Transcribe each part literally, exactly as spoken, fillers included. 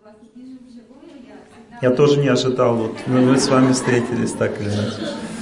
вас увижу вживую. Я, всегда... я тоже не ожидал, вот мы с вами встретились так или иначе.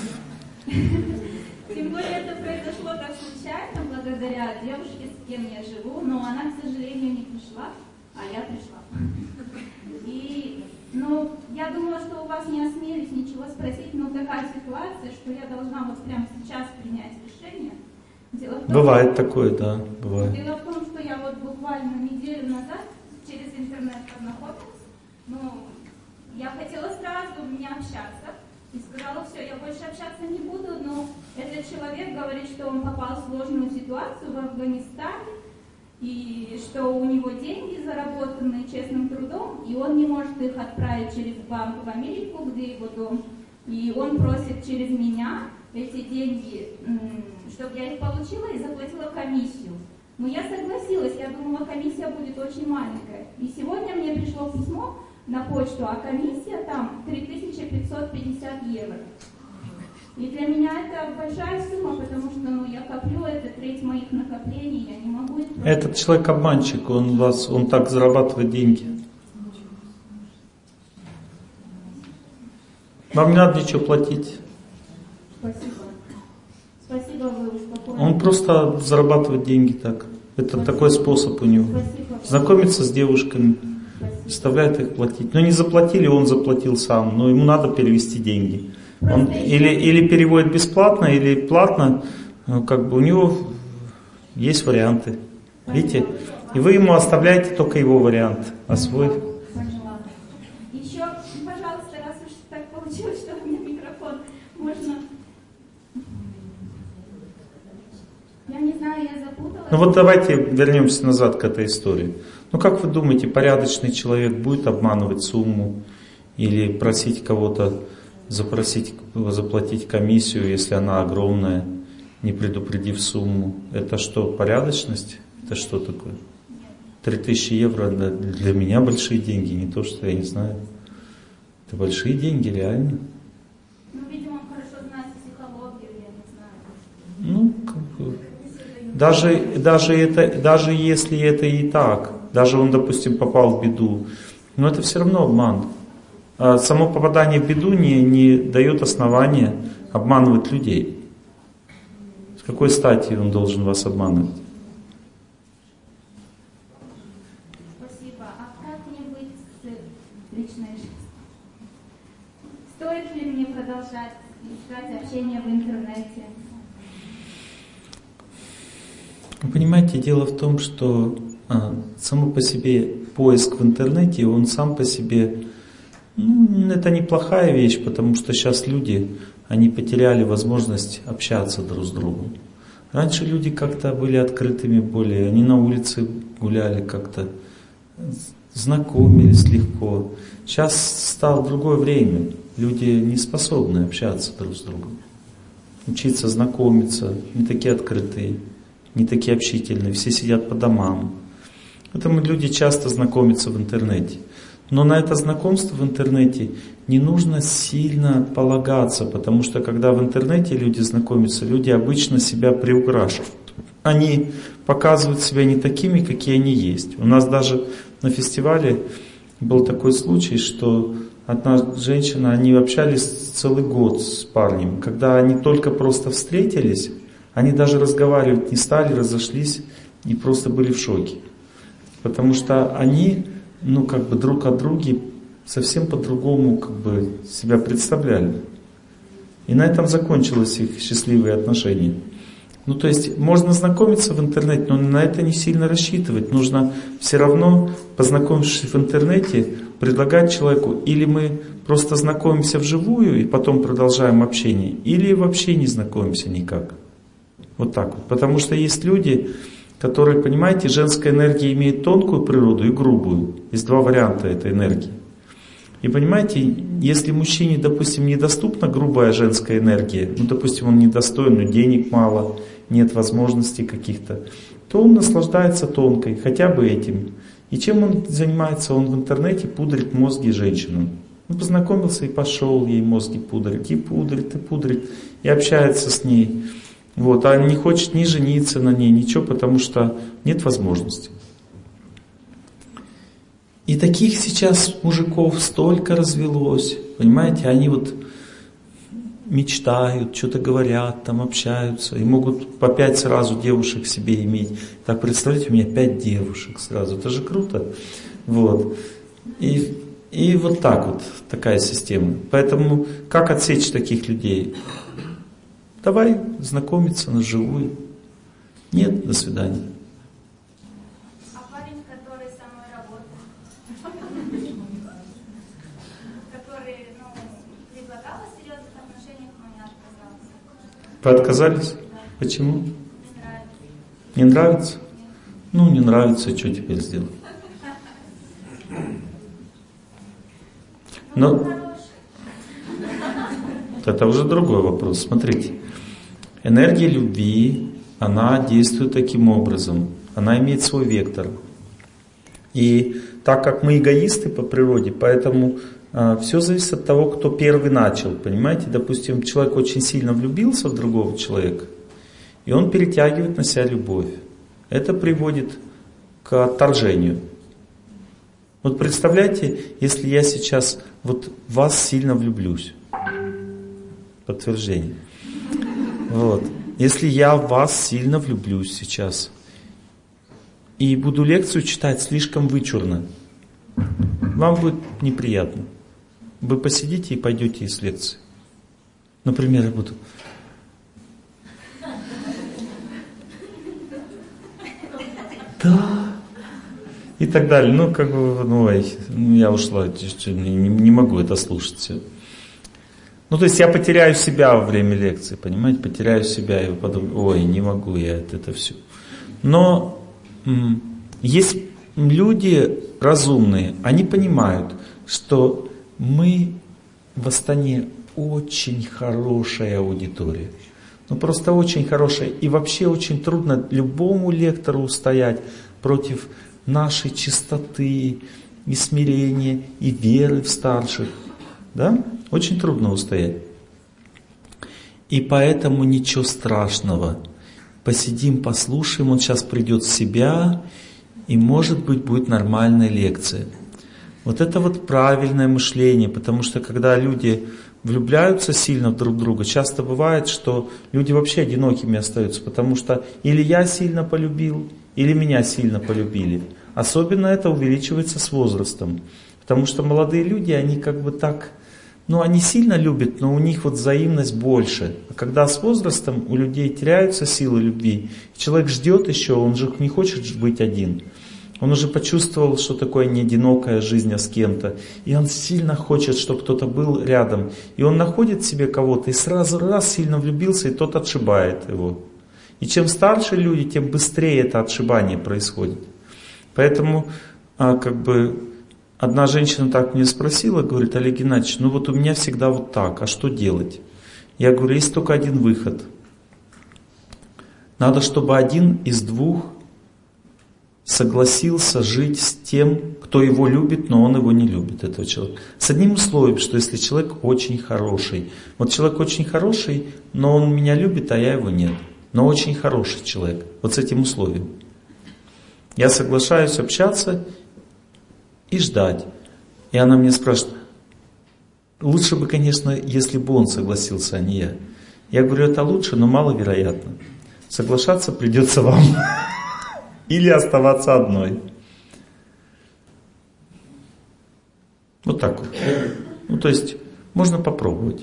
Тем более это произошло так случайно, благодаря девушке, с кем я живу, но она, к сожалению, не пришла, а я пришла. И, ну, я думала, что у вас не осмелюсь ничего спросить, но такая ситуация, что я должна вот прямо сейчас принять решение. Дело в том, бывает такое, да, бывает. Дело в том, что я вот буквально неделю назад через интернет познакомилась, но я хотела сразу мне общаться и сказала, все, я больше общаться не буду, но этот человек говорит, что он попал в сложную ситуацию в Афганистане, и что у него деньги заработанные честным трудом, и он не может их отправить через банк в Америку, где его дом, и он просит через меня эти деньги, чтобы я их получила и заплатила комиссию. Но я согласилась, я думала, комиссия будет очень маленькая. И сегодня мне пришло письмо на почту, а комиссия там три тысячи пятьсот пятьдесят евро. И для меня это большая сумма, потому что ну, я коплю, это треть моих накоплений, я не могу... их... Этот человек обманщик, он, вас, он так зарабатывает деньги. Вам не надо ничего платить. Спасибо. Спасибо, вы успокоили. Он просто зарабатывает деньги так. Это Спасибо. Такой способ у него. Спасибо. Знакомиться с девушками, заставляет их платить. Но не заплатили, он заплатил сам, но ему надо перевести деньги. Он или, или переводит бесплатно, или платно, как бы у него есть варианты. Видите? И вы ему оставляете только его вариант, а свой... Поняла. Еще, пожалуйста, раз уж так получилось, что у меня микрофон, можно... Я не знаю, я запуталась. Ну вот давайте вернемся назад к этой истории. Ну как вы думаете, порядочный человек будет обманывать сумму или просить кого-то запросить, заплатить комиссию, если она огромная, не предупредив сумму? Это что, порядочность? Это что такое? Три тысячи евро для меня большие деньги, не то, что я не знаю. Это большие деньги, реально. Ну, видимо, он хорошо знает психологию, я не знаю. Ну, как бы, даже, даже, это, даже если это и так, даже он, допустим, попал в беду, но это все равно обман. А само попадание в беду не, не дает основания обманывать людей. С какой стати он должен вас обманывать? Спасибо. А как мне быть с личной жизнью? Стоит ли мне продолжать искать общение в интернете? Вы понимаете, дело в том, что а, само по себе поиск в интернете, он сам по себе... Ну, это неплохая вещь, потому что сейчас люди, они потеряли возможность общаться друг с другом. Раньше люди как-то были открытыми более, они на улице гуляли как-то, знакомились легко. Сейчас стало другое время, люди не способны общаться друг с другом, учиться знакомиться, не такие открытые, не такие общительные, все сидят по домам. Поэтому люди часто знакомятся в интернете. Но на это знакомство в интернете не нужно сильно полагаться, потому что когда в интернете люди знакомятся, люди обычно себя приукрашивают. Они показывают себя не такими, какие они есть. У нас даже на фестивале был такой случай, что одна женщина, они общались целый год с парнем. Когда они только просто встретились, они даже разговаривать не стали, разошлись и просто были в шоке. Потому что они... ну, как бы друг от друга совсем по-другому как бы себя представляли. И на этом закончились их счастливые отношения. Ну, то есть, можно знакомиться в интернете, но на это не сильно рассчитывать. Нужно все равно, познакомившись в интернете, предлагать человеку, или мы просто знакомимся вживую и потом продолжаем общение, или вообще не знакомимся никак. Вот так вот. Потому что есть люди... которые, понимаете, женская энергия имеет тонкую природу и грубую. Есть два варианта этой энергии. И понимаете, если мужчине, допустим, недоступна грубая женская энергия, ну, допустим, он недостоин, ну, денег мало, нет возможностей каких-то, то он наслаждается тонкой, хотя бы этим. И чем он занимается? Он в интернете пудрит мозги женщинам. Он познакомился и пошел ей мозги пудрить, и пудрит, и пудрит, и общается с ней. Вот, а не хочет ни жениться на ней, ничего, потому что нет возможности. И таких сейчас мужиков столько развелось, понимаете, они вот мечтают, что-то говорят, там общаются, и могут по пять сразу девушек себе иметь. Так, представляете, у меня пять девушек сразу, это же круто. Вот. И, и вот так вот, такая система. Поэтому, как отсечь таких людей? Давай знакомиться на живую. Нет, до свидания. А парень, который со мной работает, который, ну, предлагал о серьезных отношениях, но не отказался. Вы отказались? Да. Почему? Не нравится. Не нравится? Нет. Ну, не нравится, что теперь сделать? Но это уже другой вопрос. Смотрите, энергия любви, она действует таким образом. Она имеет свой вектор. И так как мы эгоисты по природе, поэтому э, все зависит от того, кто первый начал. Понимаете, допустим, человек очень сильно влюбился в другого человека, и он перетягивает на себя любовь. Это приводит к отторжению. Вот представляете, если я сейчас вот в вас сильно влюблюсь. Подтверждение. Вот. Если я в вас сильно влюблюсь сейчас и буду лекцию читать слишком вычурно, вам будет неприятно. Вы посидите и пойдете из лекции. Например, я буду... Да... И так далее. Ну, как бы, ну, я ушла, не, не могу это слушать все. Ну, то есть я потеряю себя во время лекции, понимаете, потеряю себя и подумаю, ой, не могу я это, это все. Но м- есть люди разумные, они понимают, что мы в Астане очень хорошая аудитория. Ну, просто очень хорошая. И вообще очень трудно любому лектору устоять против нашей чистоты и смирения, и веры в старших. Да? Очень трудно устоять. И поэтому ничего страшного. Посидим, послушаем, он сейчас придет в себя, и, может быть, будет нормальная лекция. Вот это вот правильное мышление, потому что когда люди влюбляются сильно в друг друга, часто бывает, что люди вообще одинокими остаются, потому что или я сильно полюбил, или меня сильно полюбили. Особенно это увеличивается с возрастом. Потому что молодые люди, они как бы так, ну они сильно любят, но у них вот взаимность больше. А когда с возрастом у людей теряются силы любви, человек ждет еще, он же не хочет быть один. Он уже почувствовал, что такое не одинокая жизнь, а с кем-то. И он сильно хочет, чтобы кто-то был рядом. И он находит себе кого-то и сразу раз сильно влюбился, и тот отшибает его. И чем старше люди, тем быстрее это отшибание происходит. Поэтому, а, как бы, одна женщина так мне спросила, говорит, Олег Геннадьевич, ну вот у меня всегда вот так, а что делать? Я говорю, есть только один выход. Надо, чтобы один из двух согласился жить с тем, кто его любит, но он его не любит, этого человека. С одним условием, что если человек очень хороший. Вот человек очень хороший, но он меня любит, а я его нет. Но очень хороший человек. Вот с этим условием. Я соглашаюсь общаться и ждать. И она мне спрашивает, лучше бы, конечно, если бы он согласился, а не я. Я говорю, это лучше, но маловероятно. Соглашаться придется вам. Или оставаться одной. Вот так вот. Ну, то есть, можно попробовать.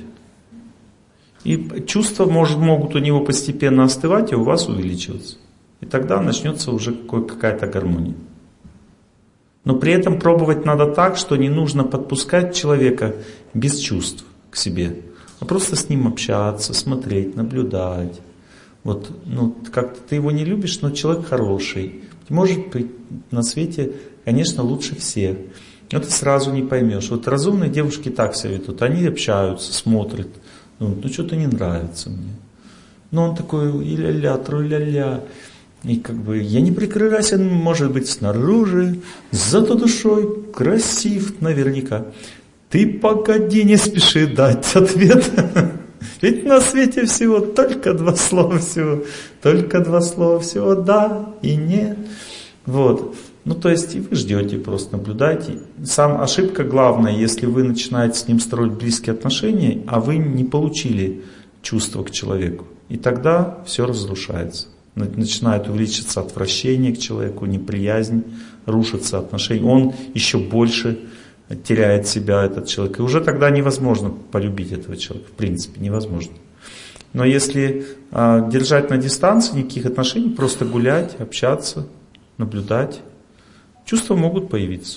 И чувства может, могут у него постепенно остывать, и у вас увеличиваться. И тогда начнется уже какая-то гармония. Но при этом пробовать надо так, что не нужно подпускать человека без чувств к себе, а просто с ним общаться, смотреть, наблюдать. Вот, ну, как-то ты его не любишь, но человек хороший. Может быть, на свете, конечно, лучше всех. Но ты сразу не поймешь. Вот разумные девушки так себя ведут. Они общаются, смотрят. Ну, ну что-то не нравится мне. Но он такой и-ля-ля, тру-ля-ля. И как бы я не прекрасен, может быть, снаружи, зато душой красив наверняка. Ты погоди, не спеши дать ответ. Ведь на свете всего только два слова всего. Только два слова всего, да и нет. Вот. Ну, то есть и вы ждете, просто наблюдайте. Сам ошибка главная, если вы начинаете с ним строить близкие отношения, а вы не получили чувства к человеку. И тогда все разрушается. Начинает увеличиться отвращение к человеку, неприязнь, рушатся отношения. Он еще больше теряет себя, этот человек. И уже тогда невозможно полюбить этого человека. В принципе, невозможно. Но если а, держать на дистанции, никаких отношений, просто гулять, общаться, наблюдать, чувства могут появиться.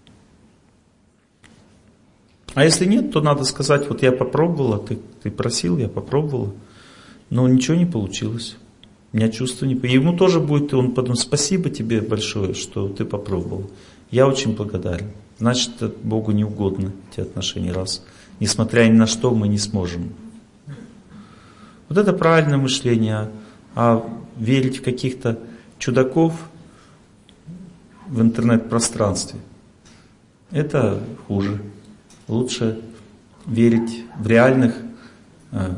А если нет, то надо сказать, вот я попробовала, ты, ты просил, я попробовала, но ничего не получилось. У меня чувства не появилось. Ему тоже будет, и он потом, спасибо тебе большое, что ты попробовал. Я очень благодарен. Значит, Богу не угодны эти отношения, раз. Несмотря ни на что, мы не сможем. Вот это правильное мышление. А верить в каких-то чудаков в интернет-пространстве, это хуже. Лучше верить в реальных э,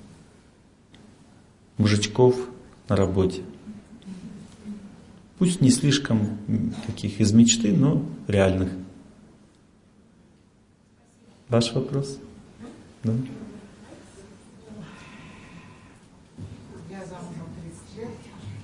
мужичков на работе. Пусть не слишком таких из мечты, но реальных. Ваш вопрос? Да? Я замужем тридцать лет.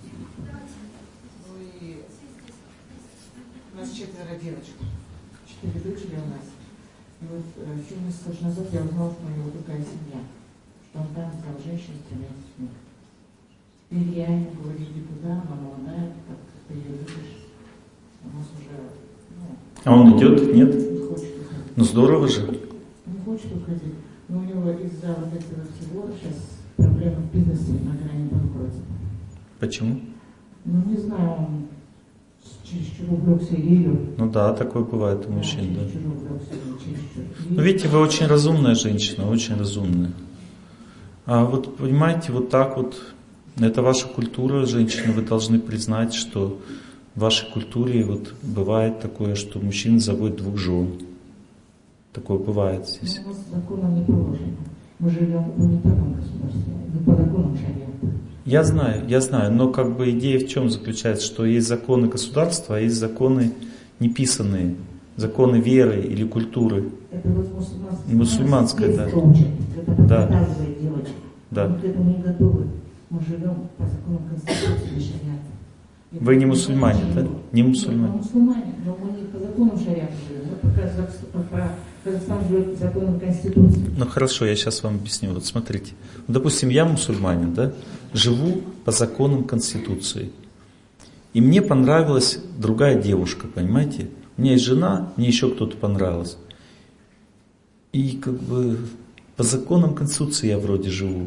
Ну и у нас четверо девочек. Четыре дочери у нас. И вот семь месяцев назад я узнала, что у него такая семья. Что он там взял женщину с тремя детьми. Теперь я ему говорю, иди туда, она молодая, как ты ее любишь. У нас уже, ну... А он идет? Нет? Не хочет уходить. Ну здорово же. Не хочет уходить. Но у него из-за вот этого всего сейчас проблемы в бизнесе на грани банкротства. Почему? Ну не знаю, он чересчур увлекся ею. Ну да, такое бывает у мужчин, да. Чересчур увлекся ею, чересчур. Ну видите, вы очень разумная женщина, очень разумная. А вот понимаете, вот так вот, это ваша культура, женщины, вы должны признать, что в вашей культуре вот бывает такое, что мужчина заводит двух жен. Такое бывает здесь. Но у нас законом не положено. Мы живем в унитарном государстве, не по законам шариата. Я знаю, я знаю, но как бы идея в чем заключается, что есть законы государства, а есть законы неписанные, законы веры или культуры. Это вот мусульманское, мусульманское, да. Это да. показывает девочек. Да. Мы к этому не готовы. Мы живем по законам Конституции шариата. Вы не мусульмане, да? Не мусульмане. Мы мусульмане, но мы не по законам шариата живем. Мы по, по Казахстан живет по законам Конституции. Ну хорошо, я сейчас вам объясню. Вот смотрите. Ну, допустим, я мусульманин, да? Живу по законам Конституции. И мне понравилась другая девушка, понимаете? У меня есть жена, мне еще кто-то понравился. И как бы по законам Конституции я вроде живу.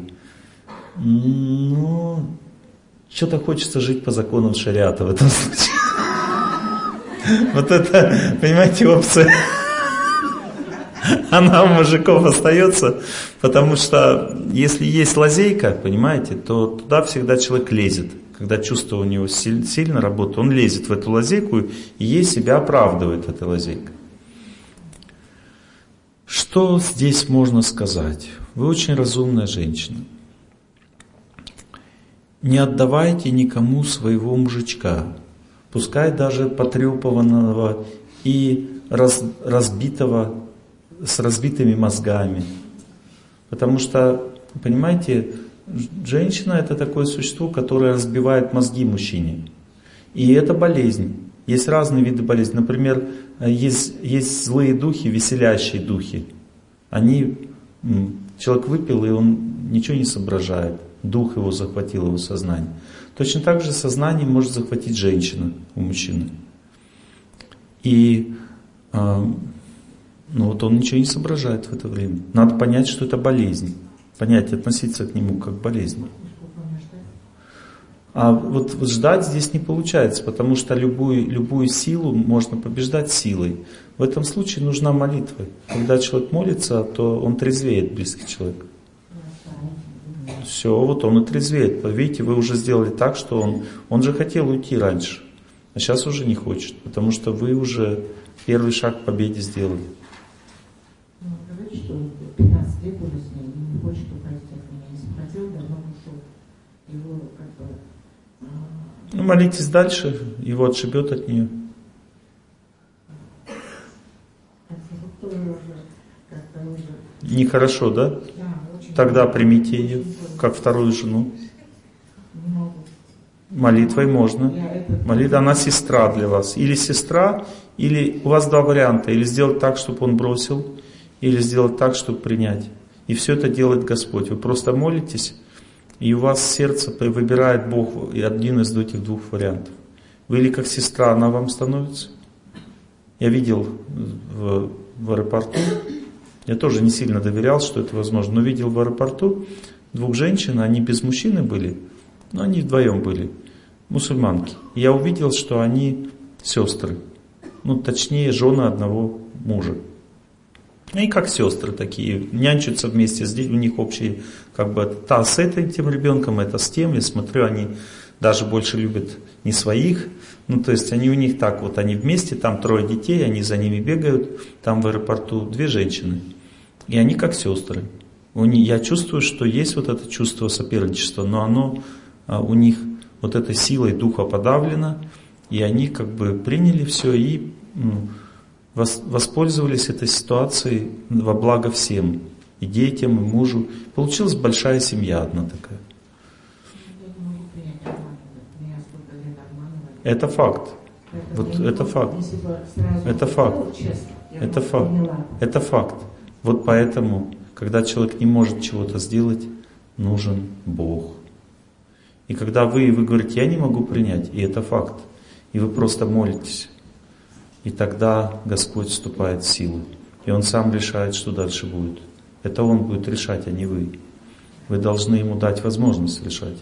Ну, что-то хочется жить по законам шариата в этом случае. Вот это, понимаете, опция. Она у мужиков остается, потому что если есть лазейка, понимаете, то туда всегда человек лезет. Когда чувство у него сильно работает, он лезет в эту лазейку и ей себя оправдывает этой лазейкой. Что здесь можно сказать? Вы очень разумная женщина. Не отдавайте никому своего мужичка, пускай даже потрепанного и раз, разбитого, с разбитыми мозгами. Потому что, понимаете, женщина это такое существо, которое разбивает мозги мужчине. И это болезнь. Есть разные виды болезней. Например, есть, есть злые духи, веселящие духи. Они, человек выпил, и он ничего не соображает. Дух его захватил, его сознание. Точно так же сознание может захватить женщина у мужчины. И э, ну вот он ничего не соображает в это время. Надо понять, что это болезнь. Понять, относиться к нему как к болезни. А вот, вот ждать здесь не получается, потому что любую, любую силу можно побеждать силой. В этом случае нужна молитва. Когда человек молится, то он трезвеет, близкий человек. Все, вот он и трезвеет. Видите, вы уже сделали так, что он, он же хотел уйти раньше, а сейчас уже не хочет, потому что вы уже первый шаг к победе сделали. Ну, говорит, что пятнадцать лет уже с ней, не хочет уходить от меня, не сопротивил, давно ушел. Его как бы... Ну, молитесь дальше, его отшибет от нее. тоже уже как-то уже... Нехорошо, да? Да, очень. Тогда примите ее, как вторую жену. Не могу. Молитвой можно. Молитва, она сестра для вас. Или сестра, или у вас два варианта. Или сделать так, чтобы он бросил, или сделать так, чтобы принять. И все это делает Господь. Вы просто молитесь, и у вас сердце выбирает Бог один из этих двух вариантов. Вы или как сестра, она вам становится. Я видел в, в аэропорту, я тоже не сильно доверял, что это возможно, но видел в аэропорту двух женщин, они без мужчины были, но они вдвоем были, мусульманки. И я увидел, что они сестры, ну точнее жены одного мужа. И как сестры такие, нянчатся вместе, здесь у них общие, как бы, та с этим тем ребенком, это с тем, я смотрю, они даже больше любят не своих, ну то есть они у них так вот, они вместе, там трое детей, они за ними бегают, там в аэропорту две женщины, и они как сестры. У них, я чувствую, что есть вот это чувство соперничества, но оно а, у них вот этой силой духа подавлено, и они как бы приняли все и ну, воспользовались этой ситуацией во благо всем, и детям, и мужу. Получилась большая семья одна такая. Это факт. Вот это факт. Это факт. Это факт. Это факт. Вот поэтому, когда человек не может чего-то сделать, нужен Бог. И когда вы, вы говорите, я не могу принять, и это факт, и вы просто молитесь, и тогда Господь вступает в силу. И Он сам решает, что дальше будет. Это Он будет решать, а не вы. Вы должны Ему дать возможность решать.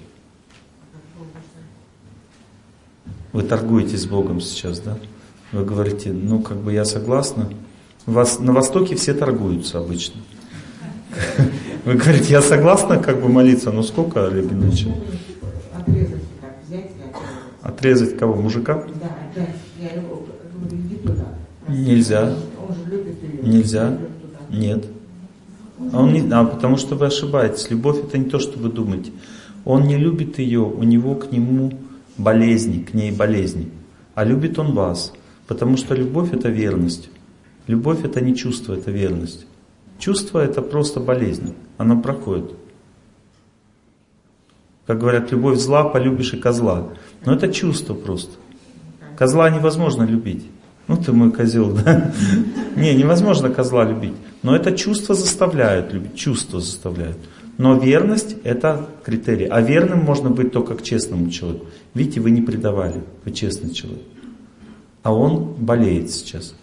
Вы торгуетесь с Богом сейчас, да? Вы говорите, ну как бы я согласна. Вас, на Востоке все торгуются обычно. Вы говорите, я согласна как бы молиться, но сколько, Олег Ильич? Отрезать как взять и отрезать. Отрезать кого? Мужика? Да, да. Я его говорю, иди туда. Нельзя. Он же любит ее. Нельзя. Нет. А, он не, а потому что вы ошибаетесь. Любовь это не то, что вы думаете. Он не любит ее, у него к нему болезни, к ней болезни. А любит он вас. Потому что любовь это верность. Любовь это не чувство, это верность. Чувство это просто болезнь. Она проходит. Как говорят, любовь зла, полюбишь и козла. Но это чувство просто. Козла невозможно любить. Ну ты мой козел, да? Не, невозможно козла любить. Но это чувство заставляет любить. Чувство заставляет. Но верность это критерий. А верным можно быть только к честному человеку. Видите, вы не предавали. Вы честный человек. А он болеет сейчас.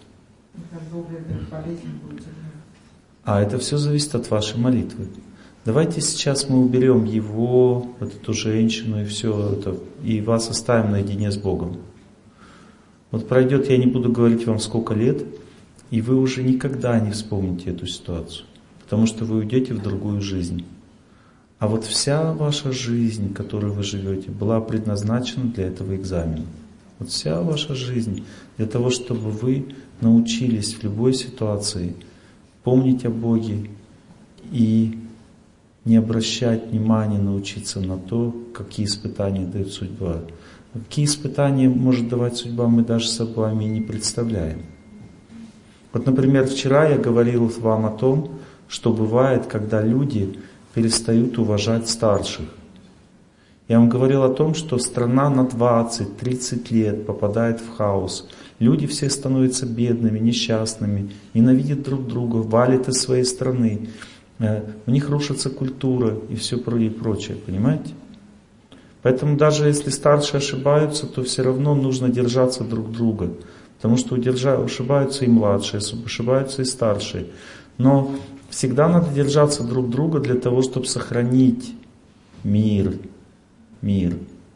А это все зависит от вашей молитвы. Давайте сейчас мы уберем его, вот эту женщину и все это, и вас оставим наедине с Богом. Вот пройдет, я не буду говорить вам сколько лет, и вы уже никогда не вспомните эту ситуацию, потому что вы уйдете в другую жизнь. А вот вся ваша жизнь, которую вы живете, была предназначена для этого экзамена. Вот вся ваша жизнь для того, чтобы вы научились в любой ситуации помнить о Боге и не обращать внимания, научиться на то, какие испытания дает судьба. Какие испытания может давать судьба, мы даже с вами не представляем. Вот, например, вчера я говорил вам о том, что бывает, когда люди перестают уважать старших. Я вам говорил о том, что страна на двадцать-тридцать лет попадает в хаос. Люди все становятся бедными, несчастными, ненавидят друг друга, валят из своей страны. У них рушится культура и все и прочее, понимаете? Поэтому даже если старшие ошибаются, то все равно нужно держаться друг друга. Потому что ошибаются и младшие, ошибаются и старшие. Но всегда надо держаться друг друга для того, чтобы сохранить мир. Мир.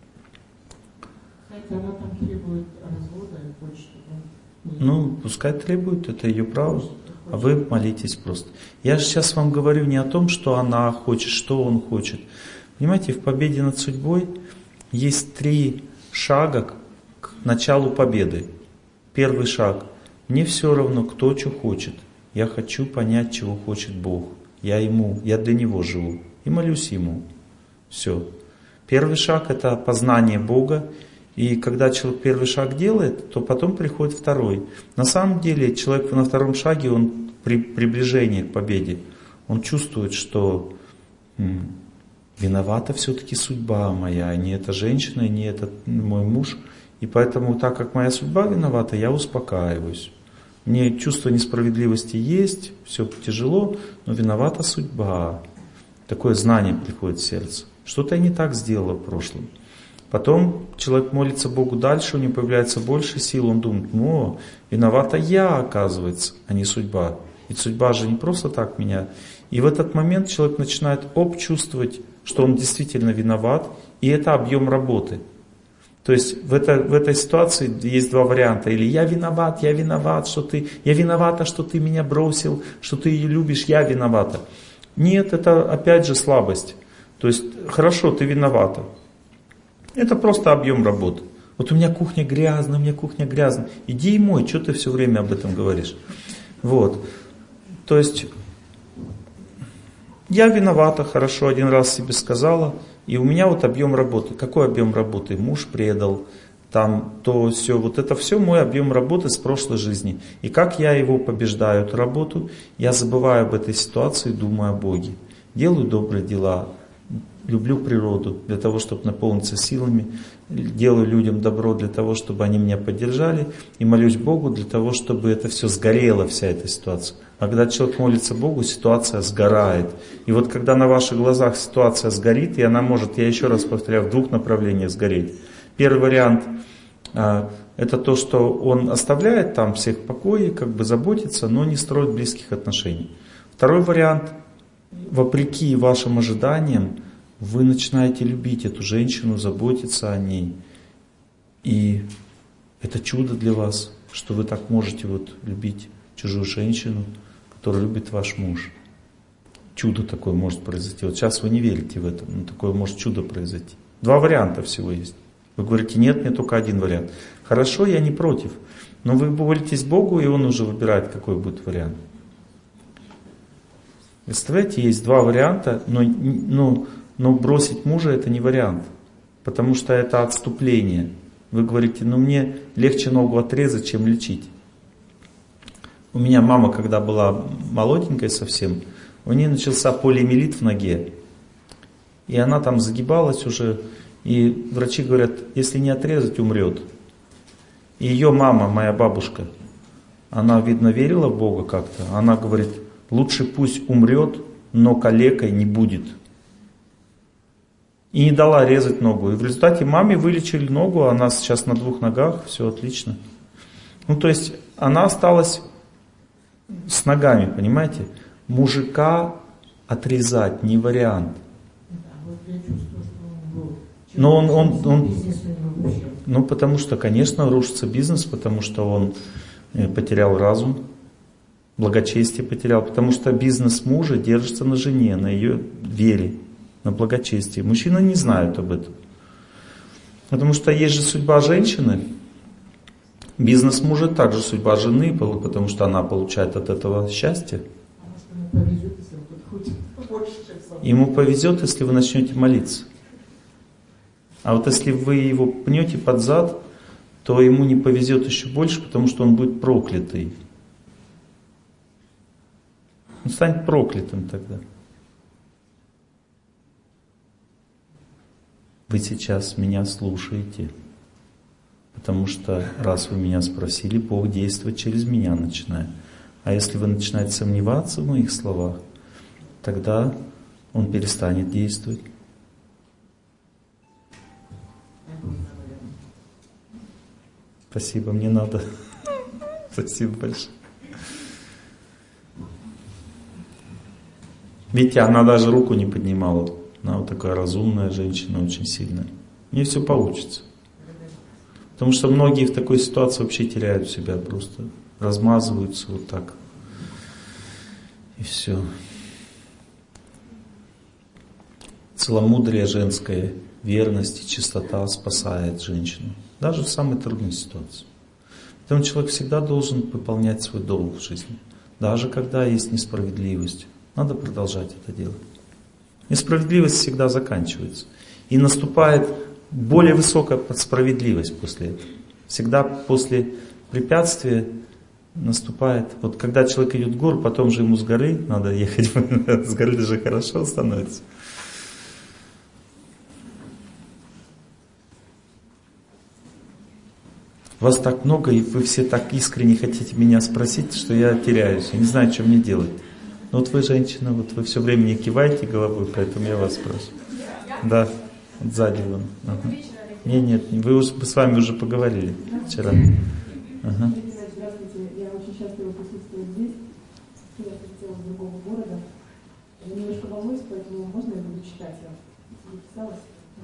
Кстати, она там требует развода и хочет, чтобы... Ну, пускай требует, это ее право. А вы молитесь просто. Я же сейчас вам говорю не о том, что она хочет, что он хочет. Понимаете, в победе над судьбой есть три шага к началу победы. Первый шаг. Мне все равно, кто что хочет. Я хочу понять, чего хочет Бог. Я ему, я для Него живу. И молюсь Ему. Все. Первый шаг это познание Бога. И когда человек первый шаг делает, то потом приходит второй. На самом деле человек на втором шаге, он при приближении к победе, он чувствует, что м, виновата все-таки судьба моя, не эта женщина, не этот мой муж. И поэтому, так как моя судьба виновата, я успокаиваюсь. Мне чувство несправедливости есть, все тяжело, но виновата судьба. Такое знание приходит в сердце. Что-то я не так сделала в прошлом. Потом человек молится Богу дальше, у него появляется больше сил, он думает, ну, виновата я, оказывается, а не судьба. Ведь судьба же не просто так меня. И в этот момент человек начинает оп чувствовать, что он действительно виноват, и это объем работы. То есть в, это, в этой ситуации есть два варианта. Или я виноват, я виноват, что ты, я виновата, что ты меня бросил, что ты ее любишь, я виновата. Нет, это опять же слабость. То есть хорошо, ты виновата. Это просто объем работы. Вот у меня кухня грязная, у меня кухня грязная. Иди и мой, что ты все время об этом говоришь? Вот. То есть я виновата, хорошо, один раз себе сказала. И у меня вот объем работы. Какой объем работы? Муж предал, там то все. Вот это все мой объем работы с прошлой жизни. И как я его побеждаю, эту работу, я забываю об этой ситуации, думаю о Боге. Делаю добрые дела, люблю природу для того, чтобы наполниться силами. Делаю людям добро для того, чтобы они меня поддержали. И молюсь Богу для того, чтобы это все сгорело, вся эта ситуация. А когда человек молится Богу, ситуация сгорает. И вот когда на ваших глазах ситуация сгорит, и она может, я еще раз повторяю, в двух направлениях сгореть. Первый вариант а, это то, что он оставляет там всех в покое, как бы заботится, но не строит близких отношений. Второй вариант, вопреки вашим ожиданиям, вы начинаете любить эту женщину, заботиться о ней. И это чудо для вас, что вы так можете вот любить чужую женщину, которую любит ваш муж. Чудо такое может произойти. Вот сейчас вы не верите в это, но такое может чудо произойти. Два варианта всего есть. Вы говорите, нет, мне только один вариант. Хорошо, я не против. Но вы молитесь Богу, и Он уже выбирает, какой будет вариант. Представляете, есть два варианта, но, но, но бросить мужа это не вариант. Потому что это отступление. Вы говорите, ну мне легче ногу отрезать, чем лечить. У меня мама, когда была молоденькой совсем, у нее начался полиомиелит в ноге. И она там загибалась уже. И врачи говорят, если не отрезать, умрет. И ее мама, моя бабушка, она, видно, верила в Бога как-то. Она говорит, лучше пусть умрет, но калекой не будет. И не дала резать ногу. И в результате маме вылечили ногу, она сейчас на двух ногах, все отлично. Ну, то есть, она осталась с ногами, понимаете? Мужика отрезать не вариант. Но он, он, он, ну, потому что, конечно, рушится бизнес, потому что он потерял разум, благочестие потерял, потому что бизнес мужа держится на жене, на ее вере, на благочестии. Мужчины не знают об этом. Потому что есть же судьба женщины, бизнес мужа также судьба жены, потому что она получает от этого счастье. Ему повезет, если вы начнете молиться. А вот если вы его пнете под зад, то ему не повезет еще больше, потому что он будет проклятый. Он станет проклятым тогда. Вы сейчас меня слушаете, потому что раз вы меня спросили, Бог действует через меня начинает. А если вы начинаете сомневаться в моих словах, тогда Он перестанет действовать. Спасибо, мне надо. Спасибо большое. Видите, она даже руку не поднимала. Она вот такая разумная женщина, очень сильная. У нее все получится. Потому что многие в такой ситуации вообще теряют себя, просто размазываются вот так. И все. Целомудрие женское, верность и чистота спасает женщину. Даже в самой трудной ситуации. Поэтому человек всегда должен выполнять свой долг в жизни. Даже когда есть несправедливость. Надо продолжать это делать. Несправедливость всегда заканчивается. И наступает более высокая справедливость после этого. Всегда после препятствия наступает. Вот когда человек идет в гору, потом же ему с горы надо ехать, с горы даже хорошо становится. Вас так много, и вы все так искренне хотите меня спросить, что я теряюсь. Я не знаю, что мне делать. Но вот вы, женщина, вот вы все время не киваете головой, поэтому я вас спрашиваю. Да, вот сзади вон. Ага. Нет, нет, вы уж, мы с вами уже поговорили вчера. Ага. Здравствуйте, я очень счастлива присутствовать здесь. Я прилетела из другого города. Я немножко волнуюсь, поэтому можно я буду читать? Я записалась.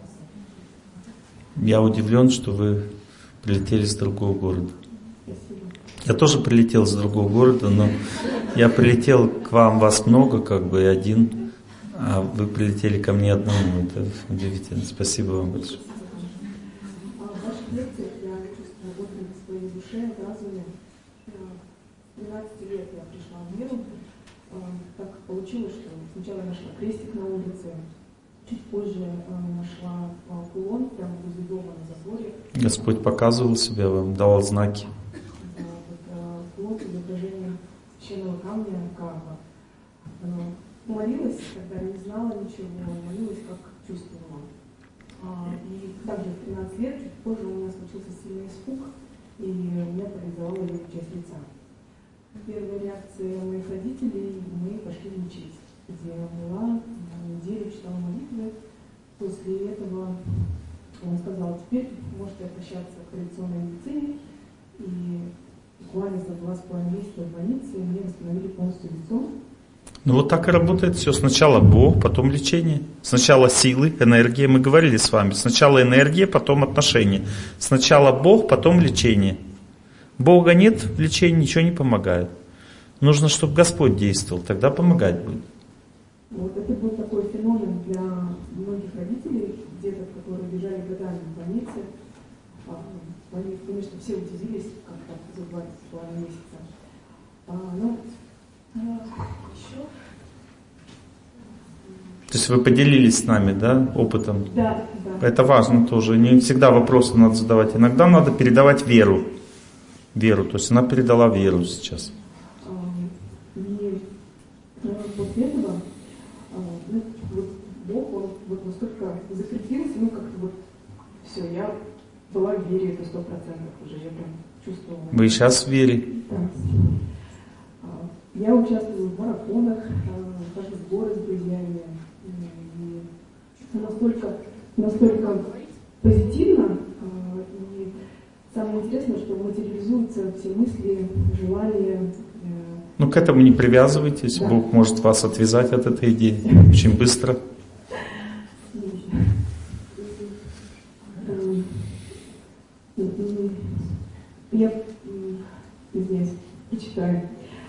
Я удивлен, что вы прилетели с другого города. Спасибо. Я тоже прилетел с другого города, но я прилетел к вам, вас много, как бы, и один, а вы прилетели ко мне одному. Это удивительно. Спасибо вам большое. В ваших лекциях я чувствую отклик в своей душе, в разуме. С двенадцати лет я пришла в веру. Так получилось, что сначала я нашла крестик на улице, чуть позже нашла кулон прямо возле дома на заборе. Господь показывал себя вам, давал знаки. Да, вот, кулон с изображением священного камня Карма. Молилась, когда не знала ничего, молилась, как чувствовала. И также в тринадцать лет, чуть позже у меня случился сильный испуг, и меня парализовала левая часть лица. Первая реакция моих родителей, мы пошли лечить, где я была, неделю читала молитвы. После этого он сказал: теперь можете обращаться к традиционной медицине. И буквально за два с половиной месяца в больнице мне восстановили полностью лицо. Ну вот так и работает все. Сначала Бог, потом лечение. Сначала силы, энергия. Мы говорили с вами. Сначала энергия, потом отношения. Сначала Бог, потом лечение. Бога нет, в лечении ничего не помогает. Нужно, чтобы Господь действовал, тогда помогать будет. Вот это был такой феномен для многих родителей, деток, которые бежали годами в больнице. Они, конечно, все удивились, как так за два с половиной месяца. А, ну, еще... То есть вы поделились с нами, да, опытом? Да, да. Это важно тоже. Не всегда вопросы надо задавать. Иногда надо передавать веру. Веру. То есть она передала веру сейчас. И после этого ну, вот Бог, он вот настолько закрепился, ну как-то вот все, я была в вере, это сто процентов уже, я прям чувствовала. Вы сейчас в вере? Да. Я участвую в марафонах, хожу в горы с друзьями. И настолько, настолько позитивно. И самое интересное, что материализуются все мысли, желания. Ну, к этому не привязывайтесь. Да. Бог может вас отвязать от этой идеи очень быстро. Я, извиняюсь, почитаю.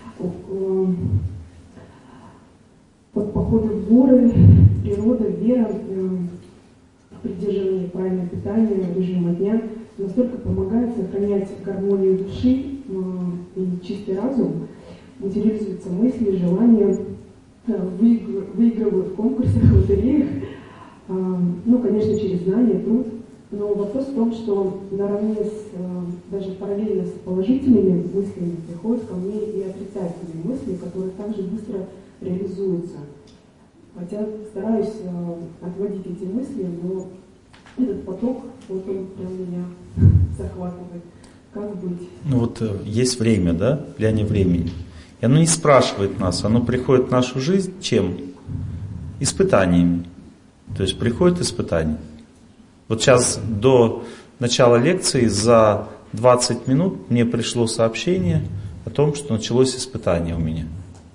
Под походы в горы, природа, вера, придерживание правильного питания, режима дня настолько помогает сохранять гармонию души и чистый разум. Материализуются мысли, желания, выигрывают в конкурсах, в лотереях, ну, конечно, через знания, труд. Но вопрос в том, что наравне с, даже параллельно с положительными мыслями приходят ко мне и отрицательные мысли, которые также быстро реализуются. Хотя стараюсь отводить эти мысли, но этот поток, вот он прям меня захватывает. Как быть? Ну вот есть время, да, влияние времени. И оно не спрашивает нас, оно приходит в нашу жизнь чем? Испытаниями. То есть приходит испытание. Вот сейчас до начала лекции за двадцать минут мне пришло сообщение о том, что началось испытание у меня.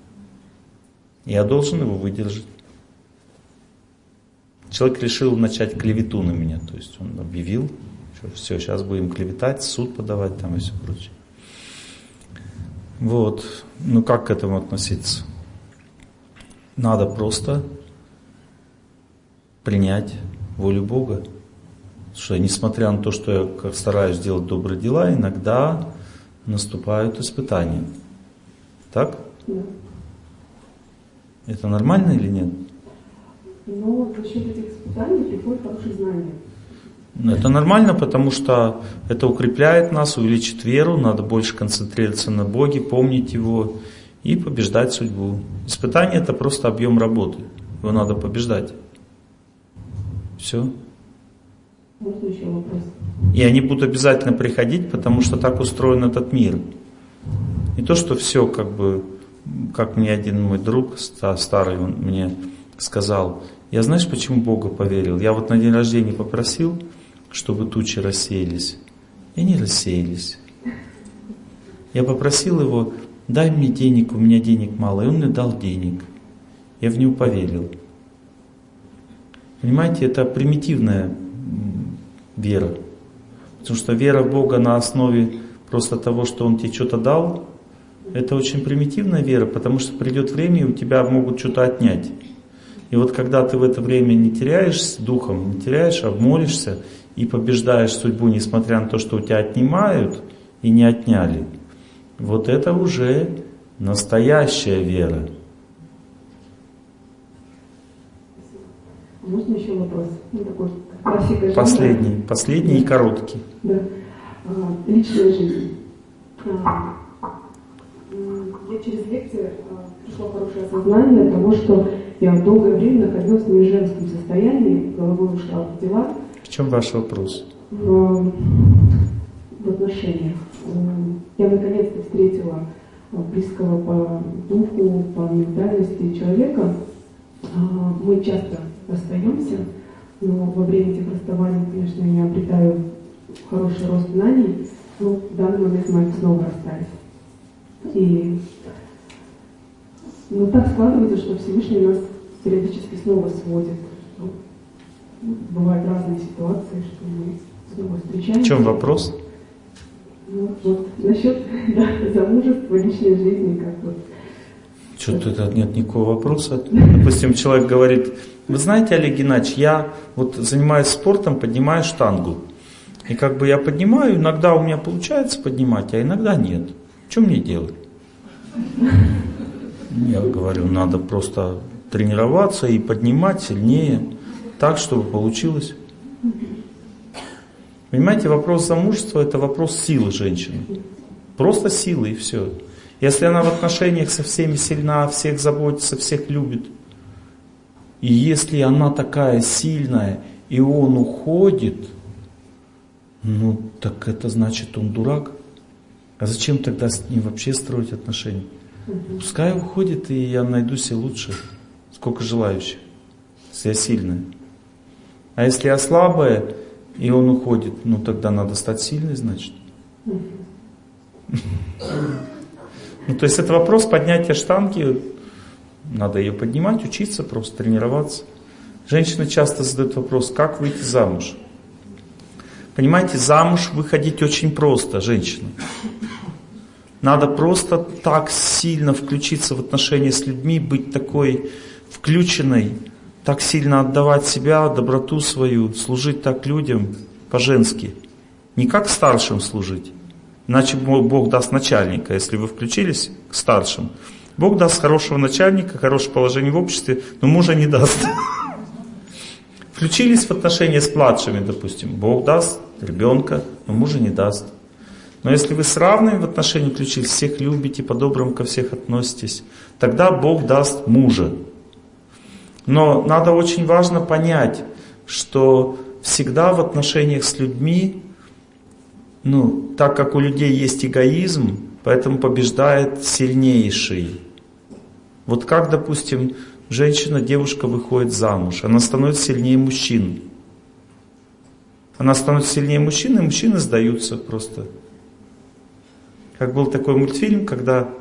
Я должен его выдержать. Человек решил начать клевету на меня. То есть он объявил, что все, сейчас будем клеветать, суд подавать там и все прочее. Вот. Ну как к этому относиться? Надо просто принять волю Бога. Что несмотря на то, что я стараюсь делать добрые дела, иногда наступают испытания. Так? Да. Это нормально или нет? Но за счет этих испытаний приходит хорошее знание. Это нормально, потому что это укрепляет нас, увеличит веру, надо больше концентрироваться на Боге, помнить Его и побеждать судьбу. Испытание — это просто объем работы, его надо побеждать. Все. Можно еще вопрос? И они будут обязательно приходить, потому что так устроен этот мир. Не то, что все как бы, как мне один мой друг старый, он мне сказал, я знаешь, почему Бога поверил? Я вот на день рождения попросил, чтобы тучи рассеялись. И они рассеялись. Я попросил его, дай мне денег, у меня денег мало. И он мне дал денег. Я в него поверил. Понимаете, это примитивная вера. Потому что вера в Бога на основе просто того, что Он тебе что-то дал, это очень примитивная вера, потому что придет время, и у тебя могут что-то отнять. И вот когда ты в это время не теряешься духом, не теряешь, а молишься и побеждаешь судьбу, несмотря на то, что у тебя отнимают и не отняли, вот это уже настоящая вера. Можно еще вопрос? Ну, такой классика. Последний, жанра. Последний да. И короткий. Да. А, личная жизнь. А, я через лекции а, пришло хорошее осознание того, что я долгое время находилась в неженском состоянии, головой ушла в дела. В чем ваш вопрос? В, в отношениях. Я наконец-то встретила близкого по духу, по ментальности человека. Мы часто расстаемся, но во время этих расставаний, конечно, я обретаю хороший рост знаний, но в данный момент мы снова расстались. И ну, так складывается, что Всевышний нас периодически снова сводит. Бывают разные ситуации, что мы снова встречаемся. В чем вопрос? Ну, вот насчет да, замужества, личной жизни, как вот. Что-то это нет никакого вопроса. Допустим, человек говорит, вы знаете, Олег Геннадьевич, я вот занимаюсь спортом, поднимаю штангу. И как бы я поднимаю, иногда у меня получается поднимать, а иногда нет. Что мне делать? Я говорю, надо просто тренироваться и поднимать сильнее, так, чтобы получилось. Понимаете, вопрос замужества — это вопрос силы женщины. Просто силы и все. Если она в отношениях со всеми сильна, всех заботится, всех любит, и если она такая сильная, и он уходит, ну так это значит, он дурак. А зачем тогда с ним вообще строить отношения? Пускай уходит, и я найду себе лучше. Сколько желающих, если я сильная. А если я слабая, и он уходит, ну тогда надо стать сильной, значит. Ну, то есть это вопрос поднятия штанги, надо ее поднимать, учиться, просто тренироваться. Женщины часто задают вопрос, как выйти замуж? Понимаете, замуж выходить очень просто, женщина. Надо просто так сильно включиться в отношения с людьми, быть такой включенной, так сильно отдавать себя, доброту свою, служить так людям по-женски. Не как старшим служить. Иначе Бог даст начальника, если вы включились к старшим. Бог даст хорошего начальника, хорошее положение в обществе, но мужа не даст. Включились в отношения с младшими, допустим. Бог даст ребенка, но мужа не даст. Но если вы с равными в отношения включились, всех любите, по-доброму ко всех относитесь, тогда Бог даст мужа. Но надо очень важно понять, что всегда в отношениях с людьми, ну, так как у людей есть эгоизм, поэтому побеждает сильнейший. Вот как, допустим, женщина, девушка выходит замуж, она становится сильнее мужчин. Она становится сильнее мужчин, и мужчины сдаются просто. Как был такой мультфильм, когда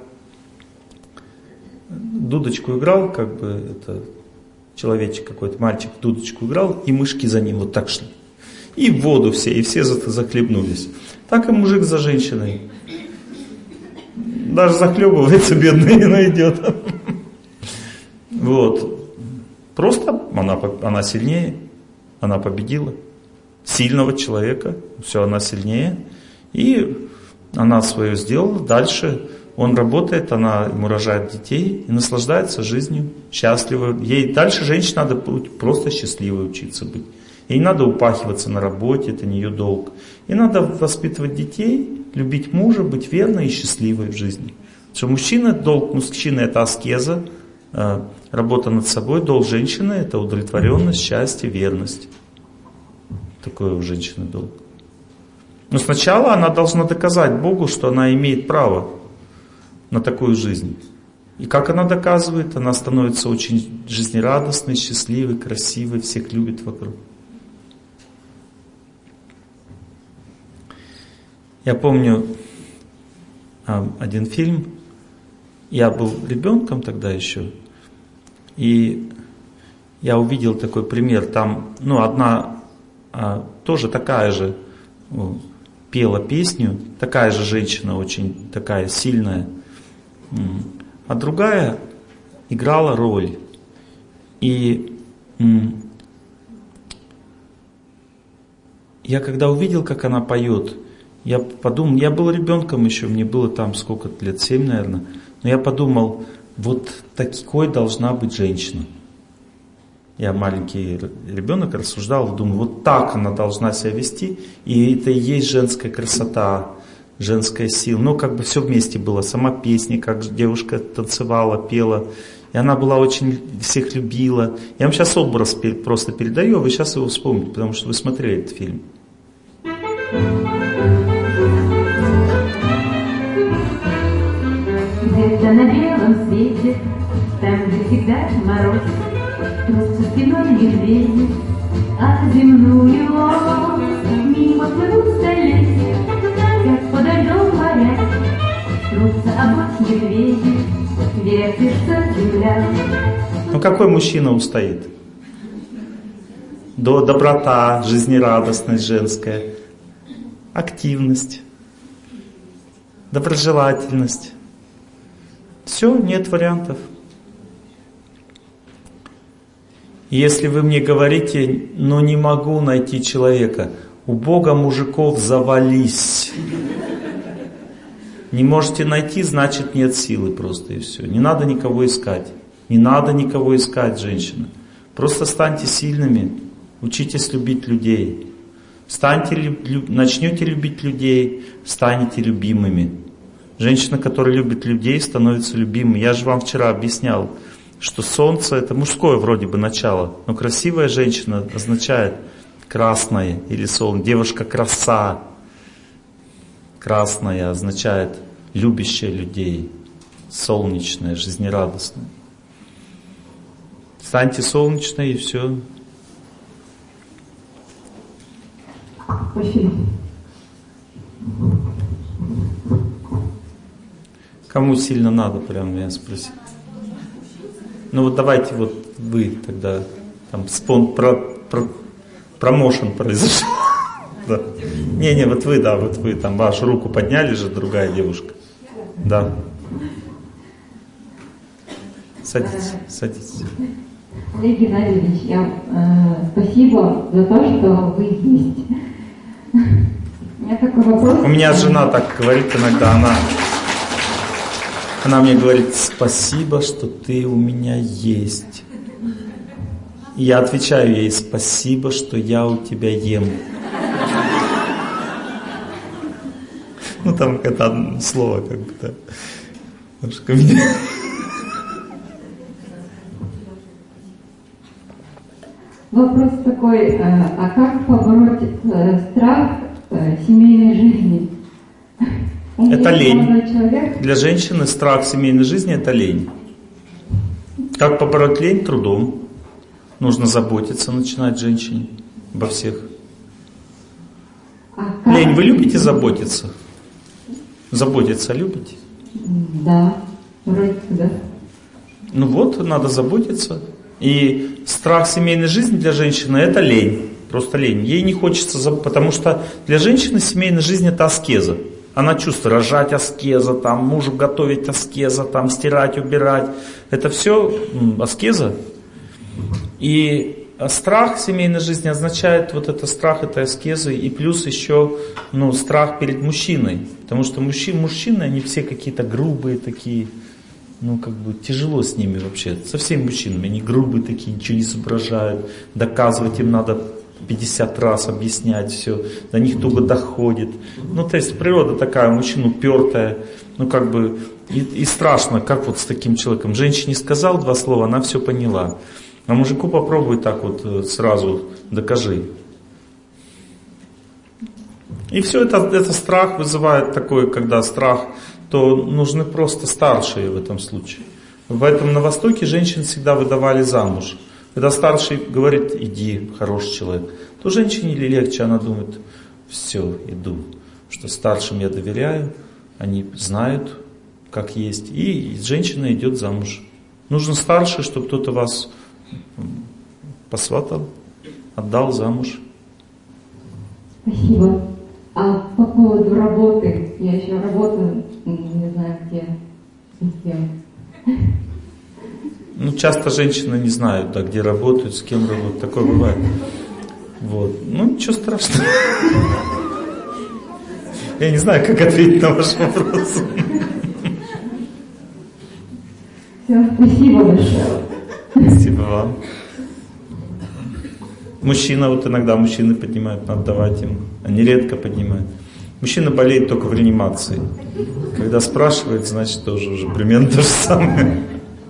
дудочку играл, как бы это человечек какой-то, мальчик в дудочку играл, и мышки за ним вот так шли. И в воду все, и все захлебнулись. Так и мужик за женщиной. Даже захлебывается, бедный, но идет. Вот. Просто она, она сильнее, она победила. Сильного человека, все, она сильнее. И она свое сделала, дальше он работает, она ему рожает детей и наслаждается жизнью, счастлива. Ей дальше женщине надо быть просто счастливой учиться быть. Ей надо упахиваться на работе, это не ее долг. Ей надо воспитывать детей, любить мужа, быть верной и счастливой в жизни. Что мужчина, долг мужчины это аскеза, работа над собой, долг женщины это удовлетворенность, счастье, верность. Такое у женщины долг. Но сначала она должна доказать Богу, что она имеет право на такую жизнь. И как она доказывает? Она становится очень жизнерадостной, счастливой, красивой, всех любит вокруг. Я помню один фильм, я был ребенком тогда еще, и я увидел такой пример, там, ну, одна тоже такая же пела песню, такая же женщина, очень такая сильная, а другая играла роль. И я когда увидел, как она поет, я подумал, я был ребенком еще, мне было там сколько-то лет, семь, наверное, но я подумал, вот такой должна быть женщина. Я маленький ребенок рассуждал, думаю, вот так она должна себя вести, и это и есть женская красота, женская сила. Ну, как бы все вместе было, сама песня, как девушка танцевала, пела, и она была очень, всех любила. Я вам сейчас образ просто передаю, а вы сейчас его вспомните, потому что вы смотрели этот фильм. Где-то на белом свете, там, где всегда мороз, трутся спиной медведи, а земную ось мимо плывут столетия, как подо льдом моря. Трутся обочь медведи, вертится земля. Ну какой мужчина устоит? До доброта, жизнерадостность женская, активность, доброжелательность. Все, нет вариантов. Если вы мне говорите, но не могу найти человека, у Бога мужиков завались. Не можете найти, значит нет силы просто и все. Не надо никого искать. Не надо никого искать, женщина. Просто станьте сильными, учитесь любить людей. Станьте, люб, начнете любить людей, станете любимыми. Женщина, которая любит людей, становится любимой. Я же вам вчера объяснял, что солнце это мужское вроде бы начало, но красивая женщина означает красное или солнце. Девушка краса. Красная означает любящая людей, солнечная, жизнерадостная. Станьте солнечной и все. Спасибо. Кому сильно надо, прям меня спросить. Ну вот давайте вот вы тогда, там спон, про, про, промоушен произошел. Да. Не-не, вот вы, да, вот вы, там вашу руку подняли же, другая девушка. Да. Садитесь, садитесь. Олег Геннадьевич, я, э, спасибо за то, что вы есть. У меня такой вопрос. У меня жена так говорит иногда, она, она мне говорит, спасибо, что ты у меня есть. И я отвечаю ей, спасибо, что я у тебя ем. Ну там это одно слово как бы, да. Немножко меня... Вопрос такой, а как побороть страх семейной жизни? Это лень. Для женщины страх семейной жизни это лень. Как побороть лень? Трудом. Нужно заботиться, начинать женщине обо всех. А лень, вы любите заботиться? Заботиться любите? Да, вроде да. Ну вот, надо заботиться. И страх семейной жизни для женщины это лень. Просто лень. Ей не хочется, потому что для женщины семейная жизнь это аскеза. Она чувствует, рожать аскеза, там, мужу готовить аскеза, там, стирать, убирать. Это все аскеза. И страх семейной жизни означает вот это страх этой аскезы и плюс еще ну, страх перед мужчиной. Потому что мужчины, мужчины, они все какие-то грубые такие. Ну, как бы тяжело с ними вообще. Со всеми мужчинами. Они грубые такие, ничего не соображают. Доказывать им надо пятьдесят раз объяснять все, до них туго доходит. Ну, то есть природа такая, мужчина упертая, ну, как бы, и, и страшно, как вот с таким человеком. Женщине сказал два слова, она все поняла. А мужику попробуй так вот сразу докажи. И все это, это страх вызывает такой, когда страх, то нужны просто старшие в этом случае. Поэтому на Востоке женщин всегда выдавали замуж. Когда старший говорит, иди, хороший человек, то женщине легче, она думает, все, иду. Что старшим я доверяю, они знают, как есть. И женщина идет замуж. Нужен старший, чтобы кто-то вас посватал, отдал замуж. Спасибо. А по поводу работы, я еще работаю, не знаю где, с кем. Ну, часто женщины не знают, да, где работают, с кем работают. Такое бывает. Вот. Ну, ничего страшного. Я не знаю, как ответить на ваш вопрос. Все, спасибо большое. Спасибо вам. Мужчина, вот иногда мужчины поднимают, надо давать им. Они редко поднимают. Мужчина болеет только в реанимации. Когда спрашивает, значит тоже уже примерно то же самое.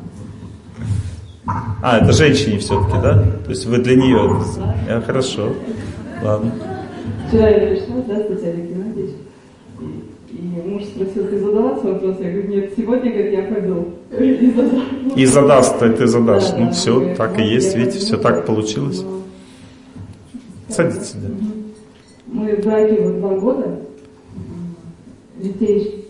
А, это женщине все-таки, да? То есть вы для нее. А, хорошо. Ладно. Вчера я пришла, здравствуйте, Олег Геннадьевич. И, и муж спросил, ты задаваться вопрос? Я говорю, нет, сегодня, говорит, я пойду. И задаст. И задаст, ты задашь. Да, ну да, все, говорит, так и есть, видите, все так получилось. Но... Садитесь, да. Мы в браке вот два года, детей,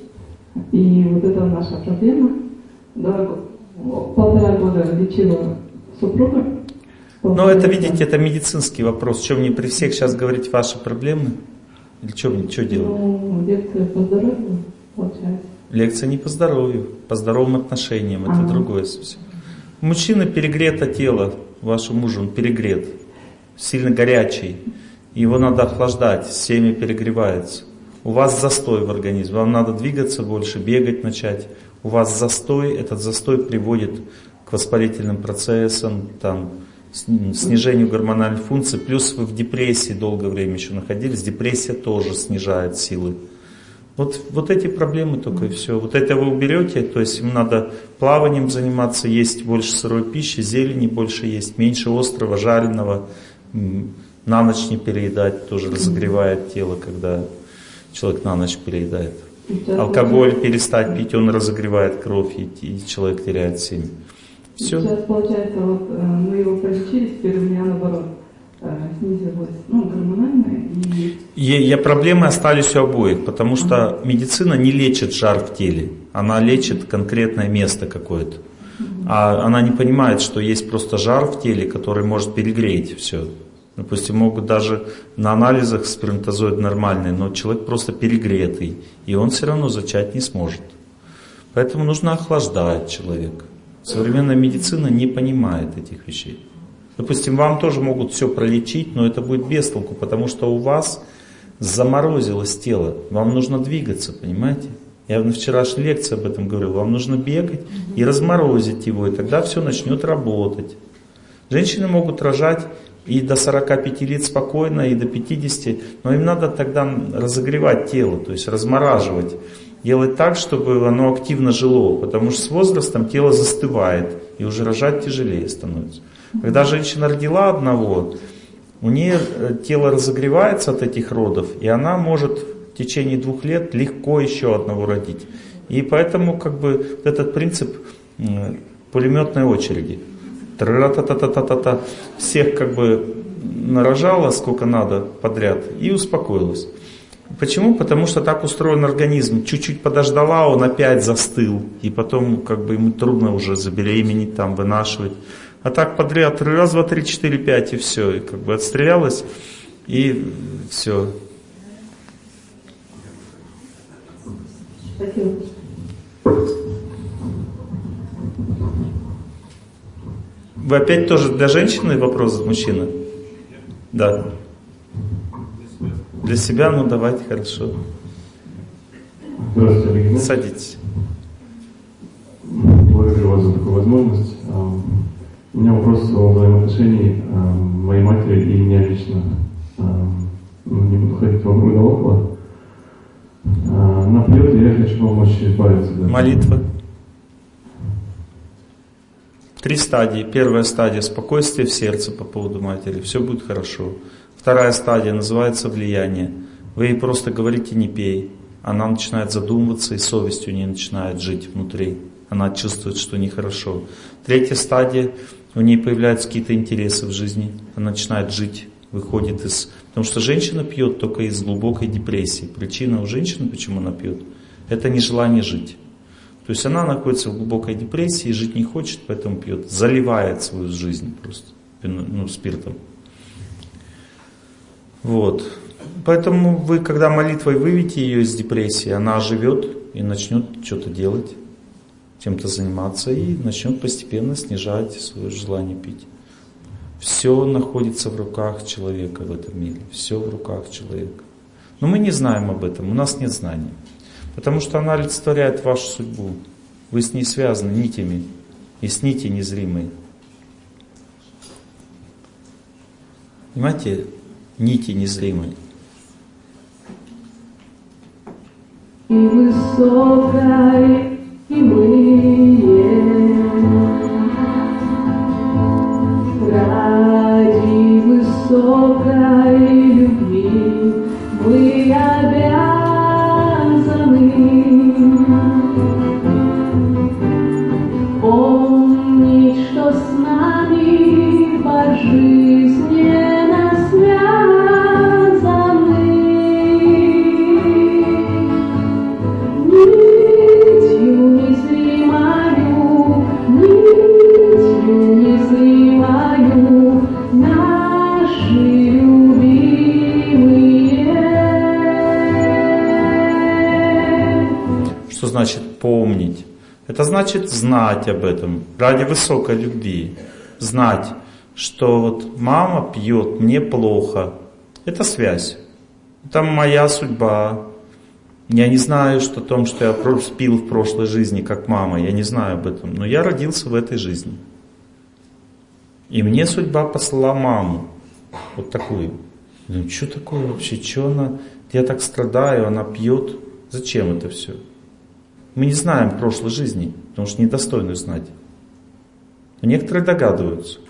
и вот это наша проблема. Два, полтора года лечила супруга. Но это, видите, это медицинский вопрос. Что мне при всех сейчас говорить ваши проблемы? Или что мне, что делать? Ну, лекция по здоровью, получается. Лекция не по здоровью, по здоровым отношениям, это ага. другое совсем. У мужчины перегрето тело, вашему мужу он перегрет, сильно горячий. Его надо охлаждать, семя перегревается. У вас застой в организме, вам надо двигаться больше, бегать начать. У вас застой, этот застой приводит к воспалительным процессам, там, снижению гормональной функции. Плюс вы в депрессии долгое время еще находились, депрессия тоже снижает силы. Вот, вот эти проблемы только и все. Вот это вы уберете, то есть им надо плаванием заниматься, есть больше сырой пищи, зелени больше есть, меньше острого, жареного, на ночь не переедать, тоже разогревает тело, когда человек на ночь переедает. Алкоголь перестать пить, он разогревает кровь, и, и человек теряет семя. Все. Сейчас получается, вот мы его полечили, теперь у меня наоборот снизилось, ну, гормональное. И... И, и проблемы остались у обоих, потому что ага. медицина не лечит жар в теле, она лечит конкретное место какое-то. Ага. А она не понимает, что есть просто жар в теле, который может перегреть все. Допустим, могут даже на анализах сперматозоид нормальный, но человек просто перегретый, и он все равно зачать не сможет. Поэтому нужно охлаждать человека. Современная медицина не понимает этих вещей. Допустим, вам тоже могут все пролечить, но это будет без толку, потому что у вас заморозилось тело. Вам нужно двигаться, понимаете? Я на вчерашней лекции об этом говорил. Вам нужно бегать и разморозить его, и тогда все начнет работать. Женщины могут рожать и до сорока пяти лет спокойно, и до пятидесяти, но им надо тогда разогревать тело, то есть размораживать. Делать так, чтобы оно активно жило, потому что с возрастом тело застывает, и уже рожать тяжелее становится. Когда женщина родила одного, у нее тело разогревается от этих родов, и она может в течение двух лет легко еще одного родить. И поэтому как бы этот принцип пулеметной очереди. Тра-та-та-та-та-та-та. Всех как бы нарожала сколько надо подряд и успокоилась. Почему? Потому что так устроен организм. Чуть-чуть подождала, он опять застыл. И потом как бы ему трудно уже забеременеть, там, вынашивать. А так подряд раз, два, три, четыре, пять и все. И как бы отстрелялась и все. Спасибо. Вы опять тоже для женщины вопрос, мужчина? Да. Для себя, ну давайте, хорошо. Здравствуйте, Олег Геннадьевич. Садитесь. Благодарю вас за такую возможность. У меня вопрос о взаимоотношении э, моей матери и меня лично. Э, ну, не буду ходить вокруг да около. Э, она пьет, и я хочу помочь избавиться. Да. Молитва. Три стадии. Первая стадия — спокойствие в сердце по поводу матери. Все будет хорошо. Вторая стадия называется влияние. Вы ей просто говорите: не пей. Она начинает задумываться, и совесть у нее начинает жить внутри. Она чувствует, что нехорошо. Третья стадия — у нее появляются какие-то интересы в жизни. Она начинает жить, выходит из... Потому что женщина пьет только из глубокой депрессии. Причина у женщины, почему она пьет, это нежелание жить. То есть она находится в глубокой депрессии, жить не хочет, поэтому пьет. Заливает свою жизнь просто, ну, спиртом. Вот. Поэтому вы, когда молитвой выведете ее из депрессии, она оживет и начнет что-то делать, чем-то заниматься, и начнет постепенно снижать свое желание пить. Все находится в руках человека в этом мире. Все в руках человека. Но мы не знаем об этом, у нас нет знаний. Потому что она олицетворяет вашу судьбу. Вы с ней связаны нитями. Есть нити незримые. Понимаете? Нити незримые. И высокой, и мы ради высокой любви мы обязаны помнить, что с нами пожизненно связаны нитью незримою, нитью незримою наши любимые. Что значит помнить? Это значит знать об этом, ради высокой любви. Знать, что вот мама пьет, мне плохо. Это связь. Это моя судьба. Я не знаю что о том, что я пил в прошлой жизни, как мама. Я не знаю об этом. Но я родился в этой жизни. И мне судьба послала маму. Вот такую. Ну, что такое вообще? Что она? Я так страдаю, она пьет. Зачем это все? Мы не знаем прошлой жизни, потому что недостойны знать. Но некоторые догадываются.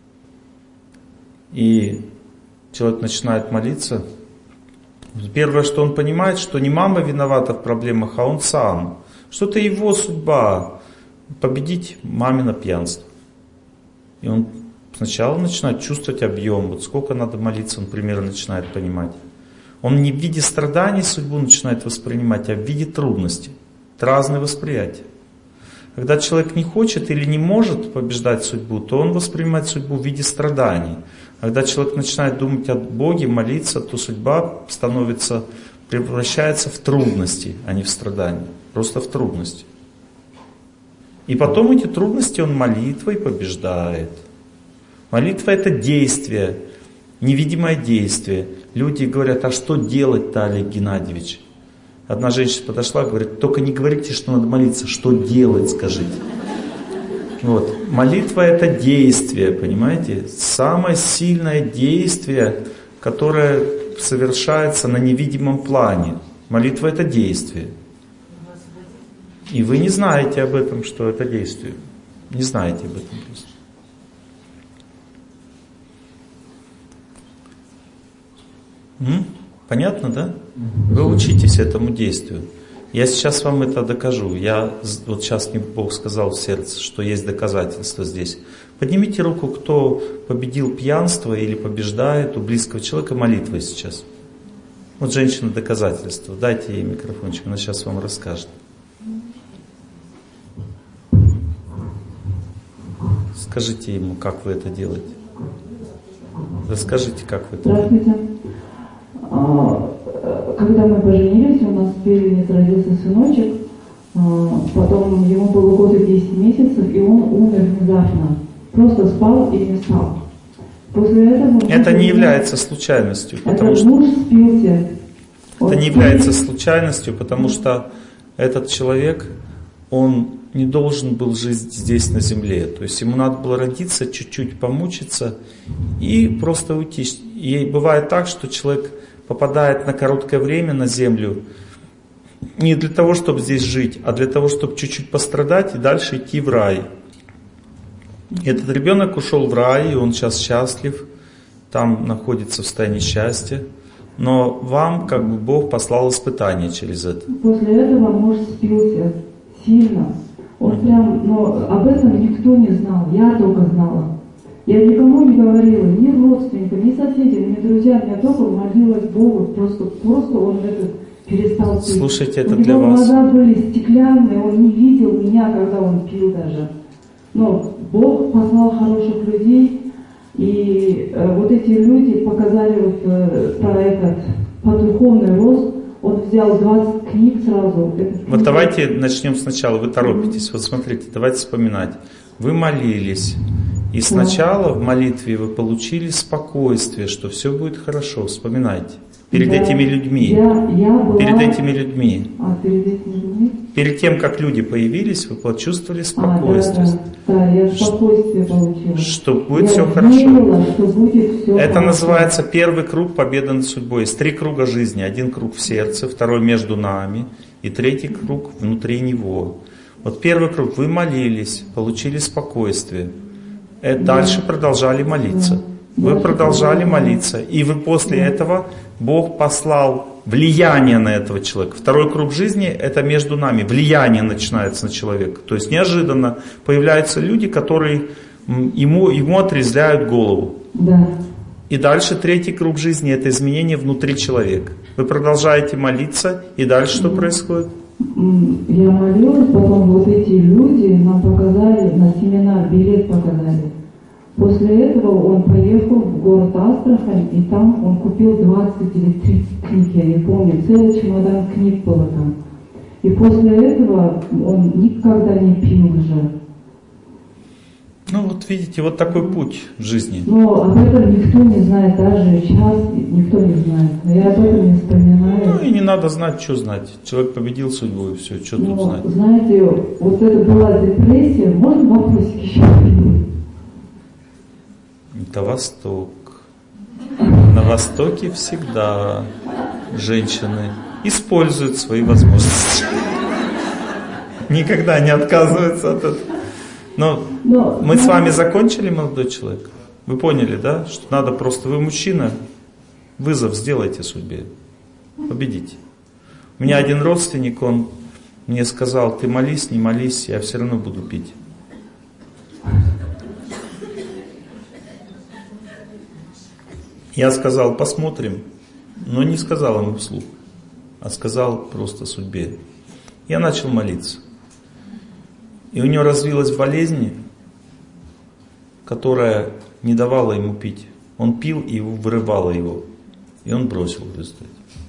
И человек начинает молиться. Первое, что он понимает, что не мама виновата в проблемах, а он сам. Что это его судьба победить мамино пьянство. И он сначала начинает чувствовать объем. Вот сколько надо молиться, он примерно начинает понимать. Он не в виде страданий судьбу начинает воспринимать, а в виде трудностей. Это разные восприятия. Когда человек не хочет или не может побеждать судьбу, то он воспринимает судьбу в виде страданий. Когда человек начинает думать о Боге, молиться, то судьба становится, превращается в трудности, а не в страдания. Просто в трудности. И потом эти трудности он молитвой побеждает. Молитва — это действие, невидимое действие. Люди говорят: а что делать-то, Олег Геннадьевич? Одна женщина подошла и говорит: только не говорите, что надо молиться, что делать, скажите. Вот. Молитва — это действие, понимаете? Самое сильное действие, которое совершается на невидимом плане. Молитва — это действие. И вы не знаете об этом, что это действие. Не знаете об этом просто. М? Понятно, да? Вы учитесь этому действию. Я сейчас вам это докажу. Я, вот сейчас мне Бог сказал в сердце, что есть доказательства здесь. Поднимите руку, кто победил пьянство или побеждает у близкого человека молитвой сейчас. Вот женщина доказательства. Дайте ей микрофончик, она сейчас вам расскажет. Скажите ему, как вы это делаете. Расскажите, как вы это делаете. Здравствуйте. Когда мы поженились, у нас в первенец родился сыночек, потом ему было год и десять месяцев, и он умер внезапно. Просто спал и не встал. После этого... Это не является случайностью, потому это что... муж спился. Это не является случайностью, потому что этот человек, он не должен был жить здесь на земле. То есть ему надо было родиться, чуть-чуть помучиться и просто уйти. И бывает так, что человек попадает на короткое время на землю не для того, чтобы здесь жить, а для того, чтобы чуть-чуть пострадать и дальше идти в рай. И этот ребенок ушел в рай, и он сейчас счастлив, там находится в состоянии счастья. Но вам, как бы, Бог послал испытание через это. После этого муж спился сильно. Он прям, но об этом никто не знал, я только знала. Я никому не говорила, ни родственникам, ни соседям, ни друзьям, я только молилась Богу, просто, просто он этот перестал пить. Слушайте, это У для него вас. глаза были стеклянные, он не видел меня, когда он пил даже. Но Бог послал хороших людей, и э, вот эти люди показали вот, э, про этот, по духовный рост. Он взял двадцать книг сразу. Вот давайте начнем сначала, вы торопитесь. Вот смотрите, давайте вспоминать. Вы молились, и сначала в молитве вы получили спокойствие, что все будет хорошо. Вспоминайте. Перед я, этими людьми. Я, я была... Перед этими людьми. А, перед этими людьми? Перед тем, как люди появились, вы почувствовали спокойствие. А, да, да. да, я спокойствие получила. Что будет я все верила, хорошо. Что будет все Это хорошо. называется первый круг победы над судьбой. Есть три круга жизни. Один круг в сердце, второй между нами, и третий круг внутри него. Вот первый круг. Вы молились, получили спокойствие. И да. Дальше продолжали молиться. Да. Вы Дальше продолжали молиться. И вы после да. этого Бог послал влияние на этого человека. Второй круг жизни — это между нами. Влияние начинается на человека. То есть неожиданно появляются люди, которые ему, ему отрезляют голову. Да. И дальше третий круг жизни — это изменение внутри человека. Вы продолжаете молиться, и дальше что происходит? Я молилась, потом вот эти люди нам показали, на семинар билет показали. После этого он поехал в город Астрахань, и там он купил двадцать или тридцать книг, я не помню, целый чемодан книг было там. И после этого он никогда не пил уже. Ну вот видите, вот такой путь в жизни. Но об этом никто не знает, даже сейчас никто не знает. Я об этом не вспоминаю. Ну и не надо знать, что знать. Человек победил судьбу, и все, что Но, тут знать. Знаете, вот это была депрессия, можно вопросик еще появиться? Это Восток. На Востоке всегда женщины используют свои возможности. Никогда не отказываются от этого. Но, Но мы но... с вами закончили, молодой человек. Вы поняли, да? Что надо просто, вы мужчина, вызов сделайте судьбе. Победите. У меня один родственник, он мне сказал: ты молись, не молись, я все равно буду пить. Я сказал: посмотрим, но не сказал ему вслух, а сказал просто судьбе. Я начал молиться. И у него развилась болезнь, которая не давала ему пить. Он пил и вырывало его. И он бросил в результате.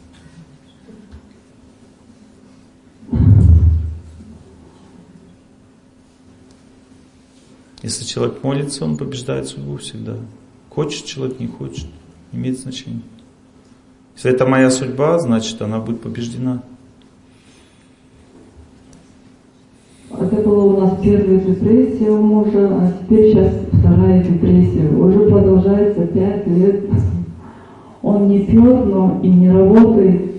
Если человек молится, он побеждает судьбу всегда. Хочет человек, не хочет. Не имеет значения. Если это моя судьба, значит она будет побеждена. Это была у нас первая депрессия у мужа, а теперь сейчас вторая депрессия. Уже продолжается пять лет. Он не пьет, но и не работает,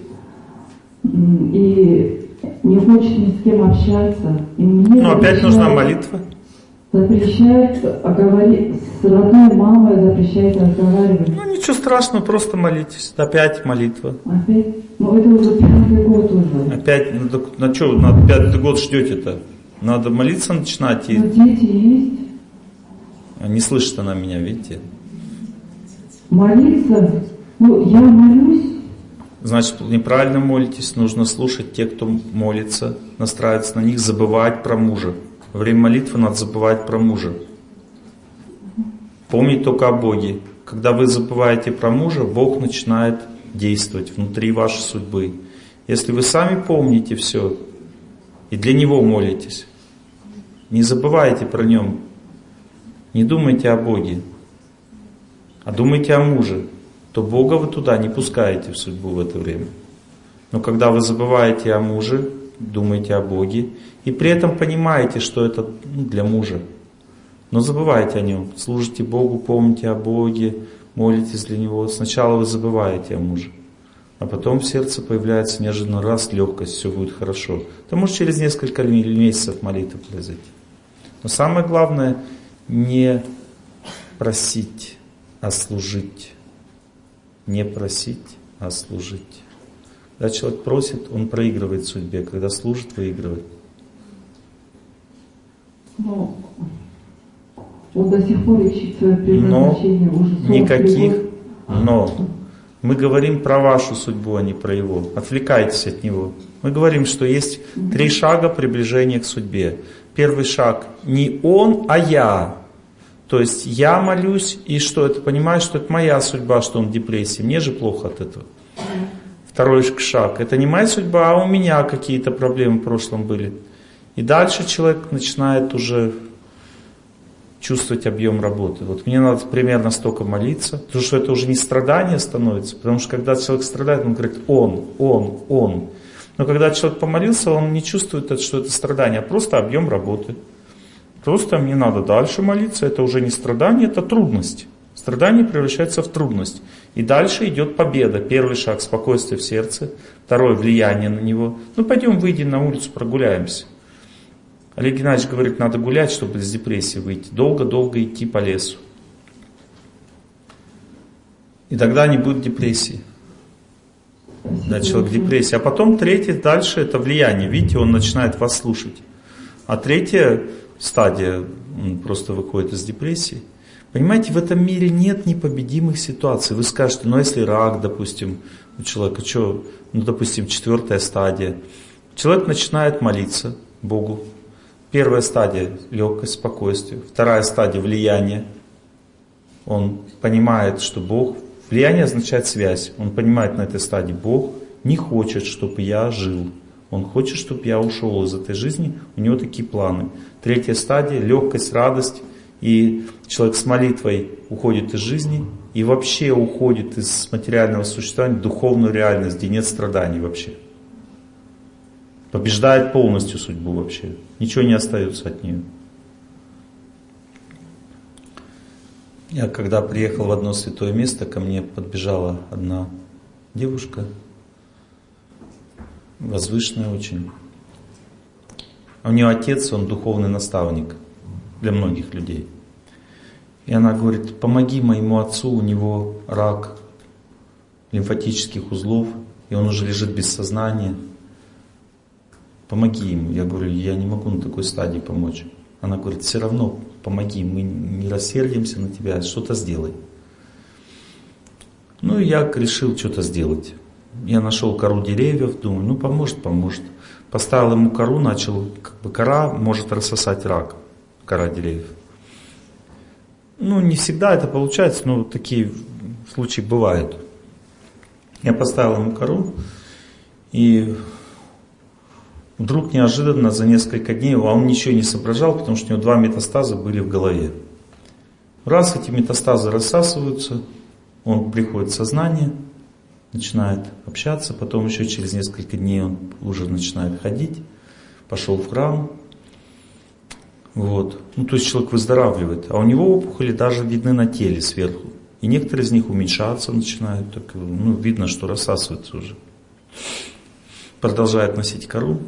и не хочет ни с кем общаться. И мне Но опять нужна молитва. Запрещает говорить с родной мамой, запрещает разговаривать. Ну ничего страшного, просто молитесь. Опять молитва. Опять? Ну это уже пятый год уже. Опять, ну, на, на что, на пятый год ждете-то? Надо молиться начинать. И... Но дети есть. Не слышит она меня, видите? Молиться? Ну я молюсь. Значит, неправильно молитесь. Нужно слушать тех, кто молится, настраиваться на них, забывать про мужа. Во время молитвы надо забывать про мужа. Помнить только о Боге. Когда вы забываете про мужа, Бог начинает действовать внутри вашей судьбы. Если вы сами помните все и для Него молитесь, не забывайте про Нем, не думайте о Боге, а думайте о муже, то Бога вы туда не пускаете в судьбу в это время. Но когда вы забываете о муже, думаете о Боге, и при этом понимаете, что это ну, для мужа. Но забывайте о нем, служите Богу, помните о Боге, молитесь для Него. Сначала вы забываете о муже, а потом в сердце появляется неожиданно раз, легкость, все будет хорошо. Это может через несколько месяцев молитвы произойти. Но самое главное не просить, а служить. Не просить, а служить. Когда человек просит, он проигрывает в судьбе. Когда служит, выигрывает. Но он до сих пор ищет свое предназначение. Но уже никаких но. Мы говорим про вашу судьбу, а не про его. Отвлекайтесь от него. Мы говорим, что есть три шага приближения к судьбе. Первый шаг не он, а я. То есть я молюсь, и что это? Понимаю, что это моя судьба, что он в депрессии. Мне же плохо от этого. Второй шаг. Это не моя судьба, а у меня какие-то проблемы в прошлом были. И дальше человек начинает уже чувствовать объем работы. Вот мне надо примерно столько молиться, потому что это уже не страдание становится, потому что когда человек страдает, он говорит «он, он, он». Но когда человек помолился, он не чувствует, что это страдание, а просто объем работы. Просто мне надо дальше молиться, это уже не страдание, это трудность. Страдание превращается в трудность. И дальше идет победа. Первый шаг — спокойствие в сердце, второй — влияние на него. Ну пойдем выйдем на улицу, прогуляемся. Олег Геннадьевич говорит, надо гулять, чтобы из депрессии выйти. Долго-долго идти по лесу. И тогда не будет депрессии. Да, человек в депрессии. А потом третье, дальше это влияние. Видите, он начинает вас слушать. А третья стадия, он просто выходит из депрессии. Понимаете, в этом мире нет непобедимых ситуаций. Вы скажете, ну если рак, допустим, у человека, что, ну допустим, четвертая стадия. Человек начинает молиться Богу. Первая стадия — легкость, спокойствие. Вторая стадия — влияние. Он понимает, что Бог... Влияние означает связь. Он понимает на этой стадии, Бог не хочет, чтобы я жил. Он хочет, чтобы я ушел из этой жизни. У него такие планы. Третья стадия — легкость, радость. И человек с молитвой уходит из жизни и вообще уходит из материального существования в духовную реальность, где нет страданий вообще. Побеждает полностью судьбу вообще. Ничего не остается от нее. Я когда приехал в одно святое место, ко мне подбежала одна девушка, возвышенная очень. А у нее отец, он духовный наставник для многих людей. И она говорит, помоги моему отцу, у него рак лимфатических узлов, и он уже лежит без сознания. Помоги ему. Я говорю, я не могу на такой стадии помочь. Она говорит, все равно помоги, мы не рассердимся на тебя, что-то сделай. Ну и я решил что-то сделать. Я нашел кору деревьев, думаю, ну поможет, поможет. Поставил ему кору, начал, как бы кора может рассосать рак, кора деревьев. Ну не всегда это получается, но такие случаи бывают. Я поставил ему кору, и вдруг неожиданно за несколько дней, а он ничего не соображал, потому что у него два метастаза были в голове. Раз эти метастазы рассасываются, он приходит в сознание, начинает общаться, потом еще через несколько дней он уже начинает ходить, пошел в храм. Вот. Ну, то есть человек выздоравливает, а у него опухоли даже видны на теле сверху. И некоторые из них уменьшаться начинают, так, ну, видно, что рассасываются уже. Продолжает носить кору.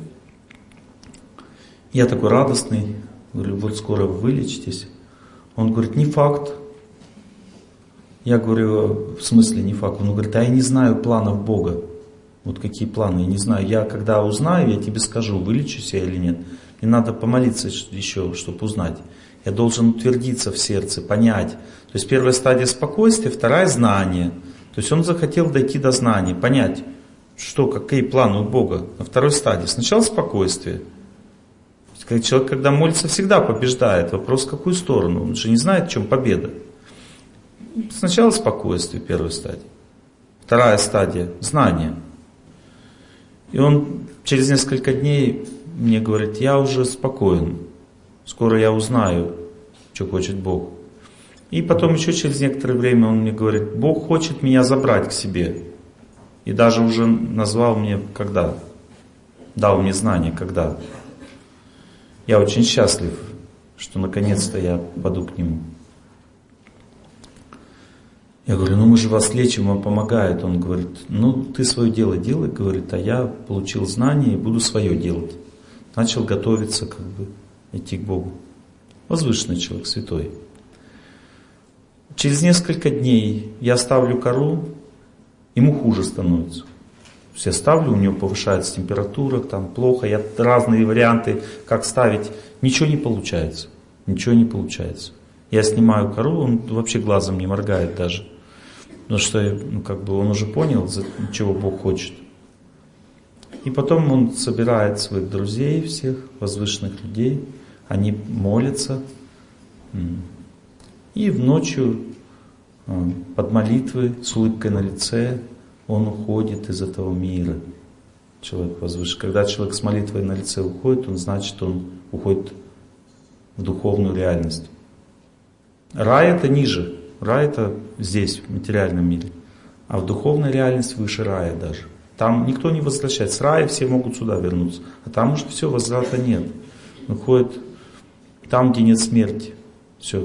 Я такой радостный, говорю, вот скоро вы вылечитесь. Он говорит, не факт. Я говорю, в смысле не факт? Он говорит, а я не знаю планов Бога. Вот какие планы, я не знаю. Я когда узнаю, я тебе скажу, вылечусь я или нет. Мне надо помолиться еще, чтобы узнать. Я должен утвердиться в сердце, понять. То есть первая стадия спокойствия, вторая знание. То есть он захотел дойти до знания, понять, что, какие планы у Бога. На второй стадии. Сначала спокойствие. Человек, когда молится, всегда побеждает. Вопрос, в какую сторону. Он же не знает, в чем победа. Сначала спокойствие, первая стадия. Вторая стадия – знание. И он через несколько дней мне говорит, я уже спокоен. Скоро я узнаю, что хочет Бог. И потом еще через некоторое время он мне говорит, Бог хочет меня забрать к себе. И даже уже назвал мне, когда. дал мне знания, когда. Я очень счастлив, что наконец-то я попаду к Нему. Я говорю, ну мы же вас лечим, вам помогает. Он говорит, ну ты свое дело делай, говорит, а я получил знания и буду свое делать. Начал готовиться, как бы, идти к Богу. Возвышенный человек, святой. Через несколько дней я ставлю кору, ему хуже становится. Я ставлю, у него повышается температура, там плохо, я разные варианты, как ставить, ничего не получается. Ничего не получается. Я снимаю кору, он вообще глазом не моргает даже. Потому что, ну, как бы он уже понял, чего Бог хочет. И потом он собирает своих друзей, всех возвышенных людей, они молятся. И в ночью под молитвы с улыбкой на лице он уходит из этого мира. Человек возвышенный. Когда человек с молитвой на лице уходит, он значит, он уходит в духовную реальность. Рай это ниже. Рай это здесь, в материальном мире. А в духовной реальности выше рая даже. Там никто не возвращается. С рая все могут сюда вернуться. А там уже все, возврата нет. Он ходит там, где нет смерти. Все.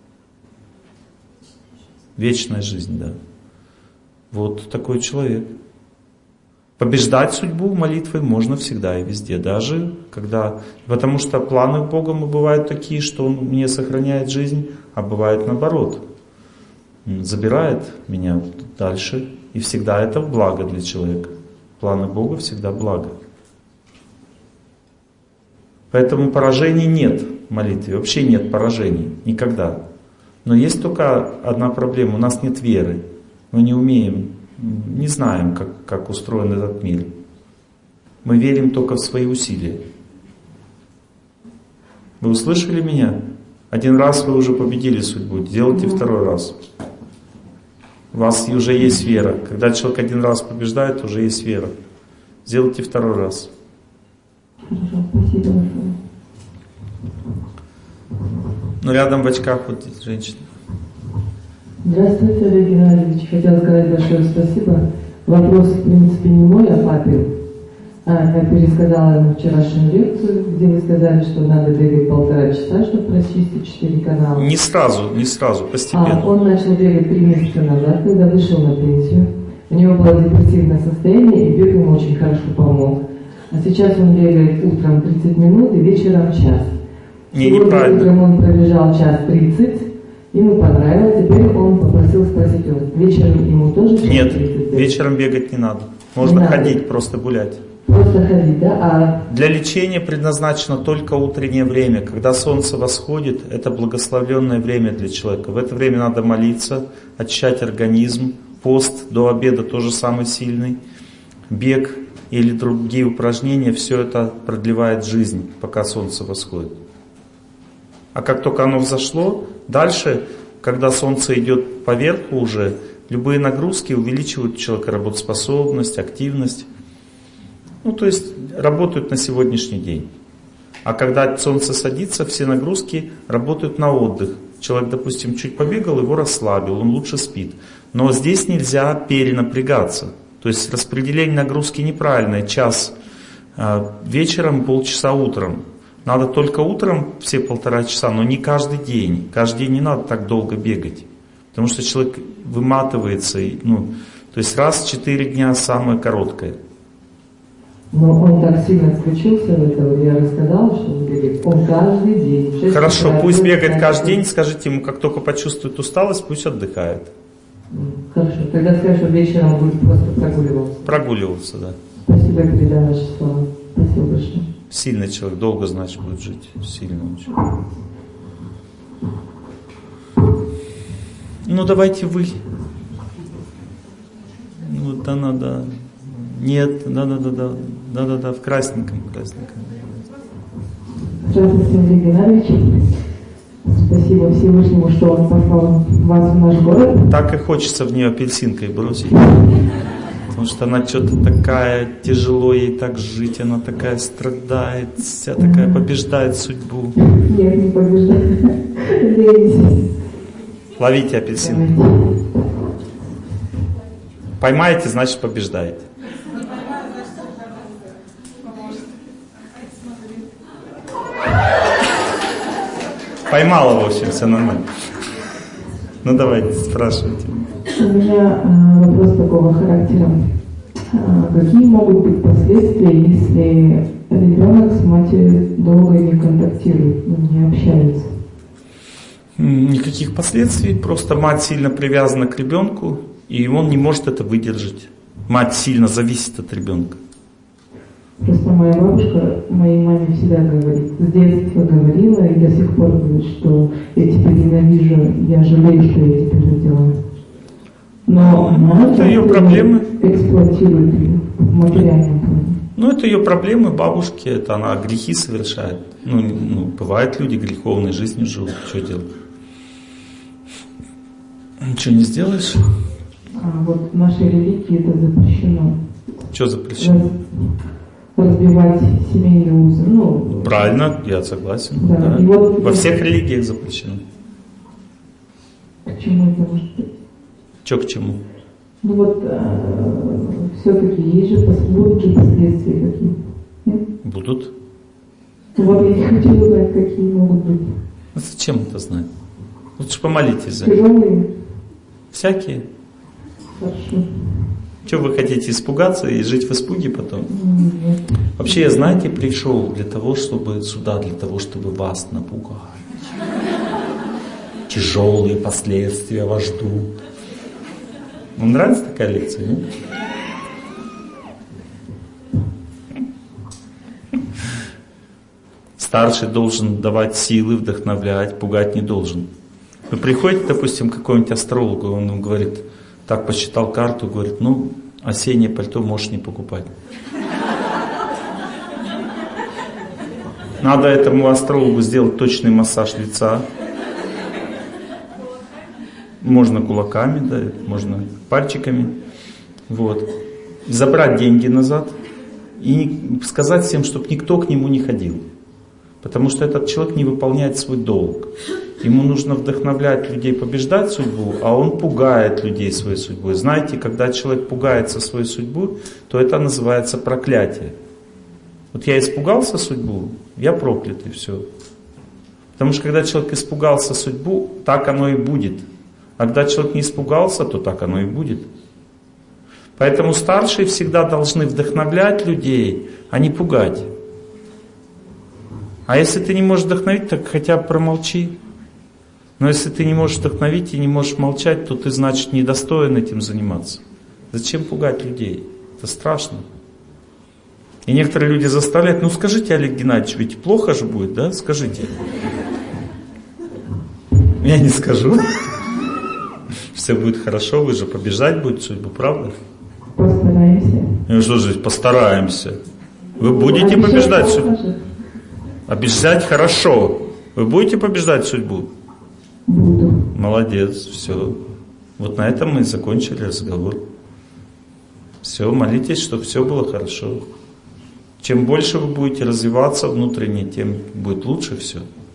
Вечная жизнь, да. Вот такой человек. Побеждать судьбу молитвой можно всегда и везде, даже когда... Потому что планы Бога бывают такие, что Он мне сохраняет жизнь, а бывает наоборот. Забирает меня дальше, и всегда это благо для человека. Планы Бога всегда благо. Поэтому поражений нет в молитве, вообще нет поражений, никогда. Но есть только одна проблема, у нас нет веры. Мы не умеем, не знаем, как, как устроен этот мир. Мы верим только в свои усилия. Вы услышали меня? Один раз вы уже победили судьбу, делайте второй раз. У вас уже есть вера. Когда человек один раз побеждает, уже есть вера. Сделайте второй раз. Хорошо, спасибо большое. Ну, рядом в очках вот женщина. Здравствуйте, Олег Геннадьевич. Хотела сказать большое спасибо. Вопрос, в принципе, не мой, а папе. А, я пересказала ему вчерашнюю лекцию, где вы сказали, что надо бегать полтора часа, чтобы прочистить четыре канала. Не сразу, не сразу, постепенно. А, он начал бегать три месяца назад, когда вышел на пенсию. У него было депрессивное состояние, и бег ему очень хорошо помог. А сейчас он бегает утром тридцать минут и вечером час. Не, Сегодня неправильно. утром он пробежал час тридцать, ему понравилось, теперь он попросил спросить его, вечером ему тоже час Нет, тридцать? вечером бегать не надо. Можно Не ходить, надо. просто гулять. Просто ходить, да? А... Для лечения предназначено только утреннее время. Когда солнце восходит, это благословленное время для человека. В это время надо молиться, очищать организм. Пост до обеда тоже самый сильный. Бег или другие упражнения, все это продлевает жизнь, пока солнце восходит. А как только оно взошло, дальше, когда солнце идет поверху уже, любые нагрузки увеличивают у человека работоспособность, активность. Ну, то есть работают на сегодняшний день. А когда солнце садится, все нагрузки работают на отдых. Человек, допустим, чуть побегал, его расслабил, он лучше спит. Но здесь нельзя перенапрягаться. То есть распределение нагрузки неправильное. Час вечером, полчаса утром. Надо только утром все полтора часа, но не каждый день. Каждый день не надо так долго бегать. Потому что человек выматывается. Ну, то есть раз в четыре дня самое короткое. Но он так сильно включился в это, вот я рассказала, что он бегает. Он каждый день. Хорошо, пусть бегает каждый день, скажите ему, как только почувствует усталость, пусть отдыхает. Хорошо, тогда скажи, что вечером будет просто прогуливаться. Прогуливаться, да. Спасибо, передай наши слова. Спасибо большое. Сильный человек, долго, значит, будет жить. Сильно очень. Ну, давайте вы. Ну, да, надо. Нет, да-да-да-да. Да-да-да, в красненьком, красненьком. Здравствуйте, Олег Геннадьевич. Спасибо Всевышнему, что он послал вас в наш город. Так и хочется в нее апельсинкой бросить. Потому что она что-то такая, тяжело ей так жить, она такая страдает, вся такая побеждает судьбу. Нет, не побеждает. Ловите апельсин. Поймаете, значит побеждаете. Поймала, в общем, все нормально. Ну давайте, спрашивайте. У меня э, вопрос такого характера. Э, какие могут быть последствия, если ребенок с матерью долго не контактирует, не общается? Никаких последствий, просто мать сильно привязана к ребенку, и он не может это выдержать. Мать сильно зависит от ребенка. Просто моя бабушка моей маме всегда говорит, с детства говорила и до сих пор говорит, что я тебя ненавижу, я жалею, что я тебя родила. Но она это ее проблемы. Эксплуатирует ее в материальном плане. Ну, это ее проблемы бабушки, это она грехи совершает. Ну, ну, бывают люди греховной жизнью живут, что делать? Ничего не сделаешь. А вот в нашей религии это запрещено. Что запрещено? Разбивать семейные узы. Ну, правильно, я согласен. Да. Да. И вот во всех религиях запрещено. К чему это может быть? Что к чему? Ну вот э, все-таки есть же, будут же последствия какие? Нет? Будут. Вот я не хочу узнать, какие могут быть. Ну, зачем это знать? Лучше помолитесь за Тяжелые? Всякие. Хорошо. Что вы хотите, испугаться и жить в испуге потом? Нет. Вообще, я, знаете, пришел для того, чтобы сюда, для того, чтобы вас напугать. Тяжелые последствия вас ждут. Вам нравится такая лекция, нет? Старший должен давать силы, вдохновлять, пугать не должен. Вы приходите, допустим, к какому-нибудь астрологу, он вам говорит, так посчитал карту, говорит, ну, осеннее пальто можешь не покупать. Надо этому астрологу сделать точный массаж лица. Можно кулаками, да, можно пальчиками. Вот. Забрать деньги назад и сказать всем, чтобы никто к нему не ходил. Потому что этот человек не выполняет свой долг. Ему нужно вдохновлять людей побеждать судьбу, а он пугает людей своей судьбой. Знаете, когда человек пугается своей судьбой, то это называется проклятие. Вот я испугался судьбу, я проклят, и все. Потому что когда человек испугался судьбу, так оно и будет. А когда человек не испугался, то так оно и будет. Поэтому старшие всегда должны вдохновлять людей, а не пугать. А если ты не можешь вдохновить, так хотя бы промолчи. Но если ты не можешь вдохновить и не можешь молчать, то ты, значит, недостоин этим заниматься. Зачем пугать людей? Это страшно. И некоторые люди заставляют, ну скажите, Олег Геннадьевич, ведь плохо же будет, да? Скажите. Я не скажу. Все будет хорошо, вы же побеждать будете судьбу, правда? Постараемся. Ну что же, постараемся. Вы будете побеждать судьбу. Обижать хорошо. Вы будете побеждать судьбу? Буду. Молодец, все. Вот на этом мы и закончили разговор. Все, молитесь, чтобы все было хорошо. Чем больше вы будете развиваться внутренне, тем будет лучше все.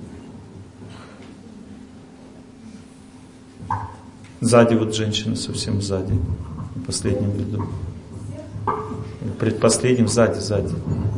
Сзади вот женщина, совсем сзади, в последнем ряду. Предпоследнем сзади, сзади.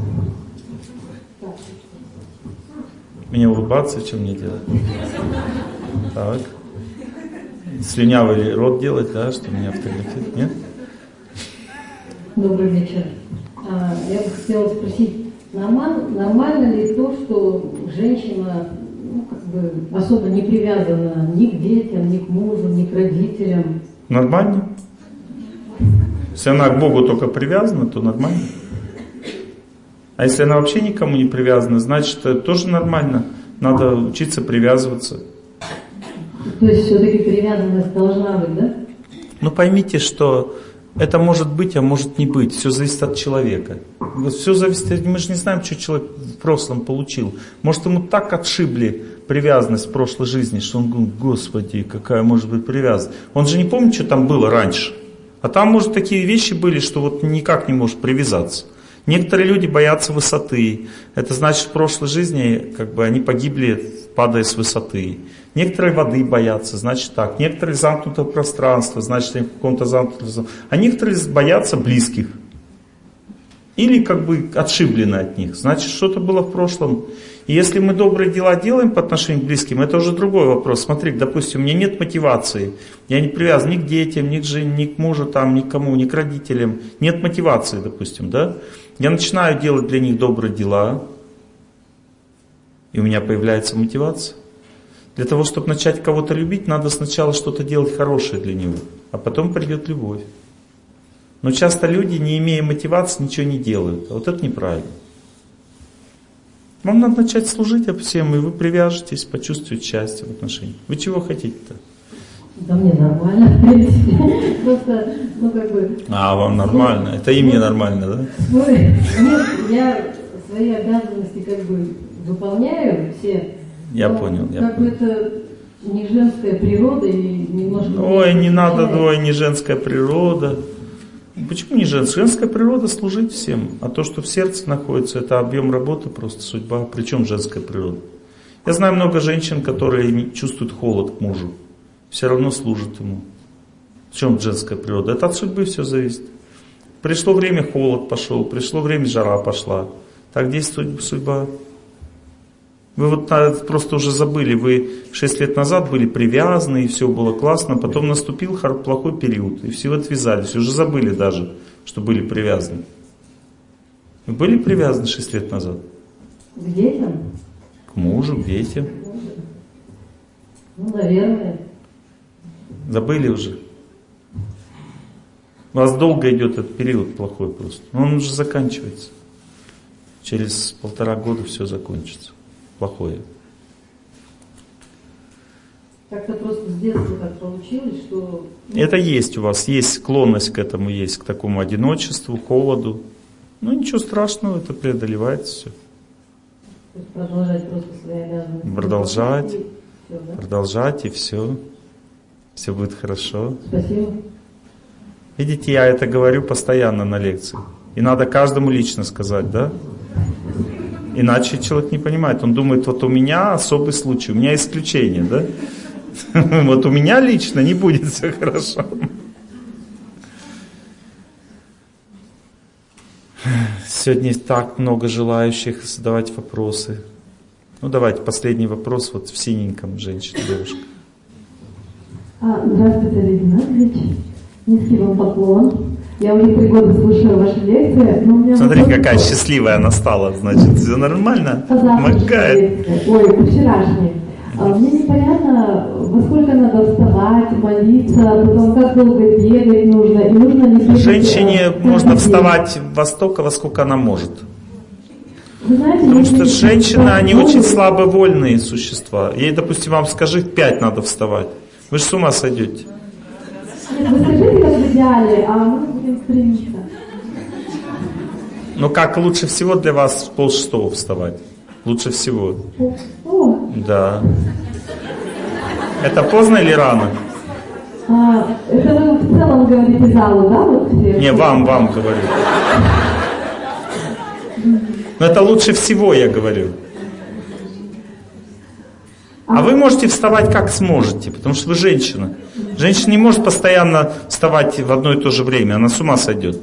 Мне улыбаться, что мне делать? Так. Слюнявый рот делать, да, что меня фотографируют, нет? Добрый вечер. А, я бы хотела спросить, нормально, нормально ли то, что женщина ну, как бы особо не привязана ни к детям, ни к мужу, ни к родителям? Нормально. Если она к Богу только привязана, то нормально. А если она вообще никому не привязана, значит, это тоже нормально. Надо учиться привязываться. То есть все-таки привязанность должна быть, да? Ну поймите, что это может быть, а может не быть. Все зависит от человека. Все зависит, мы же не знаем, что человек в прошлом получил. Может, ему так отшибли привязанность в прошлой жизни, что он говорит, Господи, какая может быть привязанность. Он же не помнит, что там было раньше. А там, может, такие вещи были, что вот никак не может привязаться. Некоторые люди боятся высоты. Это значит, в прошлой жизни как бы они погибли, падая с высоты. Некоторые воды боятся, значит так. Некоторые замкнутого пространства, значит они в каком-то замкнутом. А некоторые боятся близких. Или как бы отшиблены от них. Значит, что-то было в прошлом. И если мы добрые дела делаем по отношению к близким, это уже другой вопрос. Смотри, допустим, у меня нет мотивации. Я не привязан ни к детям, ни к жене, ни к мужу, там, ни к кому, ни к родителям. Нет мотивации, допустим, да? Я начинаю делать для них добрые дела, и у меня появляется мотивация. Для того, чтобы начать кого-то любить, надо сначала что-то делать хорошее для него, а потом придет любовь. Но часто люди, не имея мотивации, ничего не делают. А вот это неправильно. Вам надо начать служить всем, и вы привяжетесь, почувствуете счастье в отношениях. Вы чего хотите-то? Да мне нормально, в принципе. Просто, ну как бы... А, вам нормально? Это им не нормально, да? Свой, нет, я свои обязанности как бы выполняю все. Я понял, я как понял. бы это не женская природа и немножко... Ой, не надо, ой, не женская природа. Почему не женская? Женская природа служить всем. А то, что в сердце находится, это объем работы, просто судьба. Причем женская природа? Я знаю много женщин, которые не чувствуют холод к мужу. Все равно служат ему. В чем женская природа? Это от судьбы все зависит. Пришло время, холод пошел. Пришло время, жара пошла. Так действует судьба. Вы вот просто уже забыли, вы шесть лет назад были привязаны, и все было классно, потом наступил плохой период, и все отвязались, уже забыли даже, что были привязаны. Вы были привязаны шесть лет назад? К детям? К мужу, к детям. Ну, наверное. Забыли уже? У вас долго идет этот период плохой просто. Он уже заканчивается. Через полтора года все закончится. Плохое. Как-то просто с детства так получилось, что... Это есть у вас, есть склонность к этому, есть к такому одиночеству, холоду. Ну ничего страшного, это преодолевается все. Продолжать просто свои обязанности. Продолжать, и все, да? продолжать и все. Все будет хорошо. Спасибо. Видите, я это говорю постоянно на лекции. И надо каждому лично сказать, да? Иначе человек не понимает. Он думает, вот у меня особый случай, у меня исключение, да? Вот у меня лично не будет все хорошо. Сегодня так много желающих задавать вопросы. Ну давайте, последний вопрос вот в синеньком, женщина, девушка. А, здравствуйте, Олег Геннадьевич. Низкий вам поклон. Я уже три года слушаю ваши лекции, но у меня... Смотри, вопрос... какая счастливая она стала, значит, все нормально? Помогает. Ой, по вчерашней. А, мне непонятно, во сколько надо вставать, молиться, потом как долго бегать нужно, и нужно ли... бегать, Женщине а, можно день. вставать во столько, во сколько она может. Вы знаете, Потому если что женщины, они могут... очень слабовольные существа. Ей, допустим, вам скажи, в пять надо вставать. Вы же с ума сойдете. Нет, вы скажите, как в идеале, а мы будем стремиться. Ну как лучше всего для вас в полшестого вставать? Лучше всего. О, Да. Это поздно или рано? а, это вы в целом говорите залу, да? Вот все? Не, вам, вам говорю. Но это лучше всего, я говорю. А вы можете вставать как сможете, потому что вы женщина. Женщина не может постоянно вставать в одно и то же время, она с ума сойдет.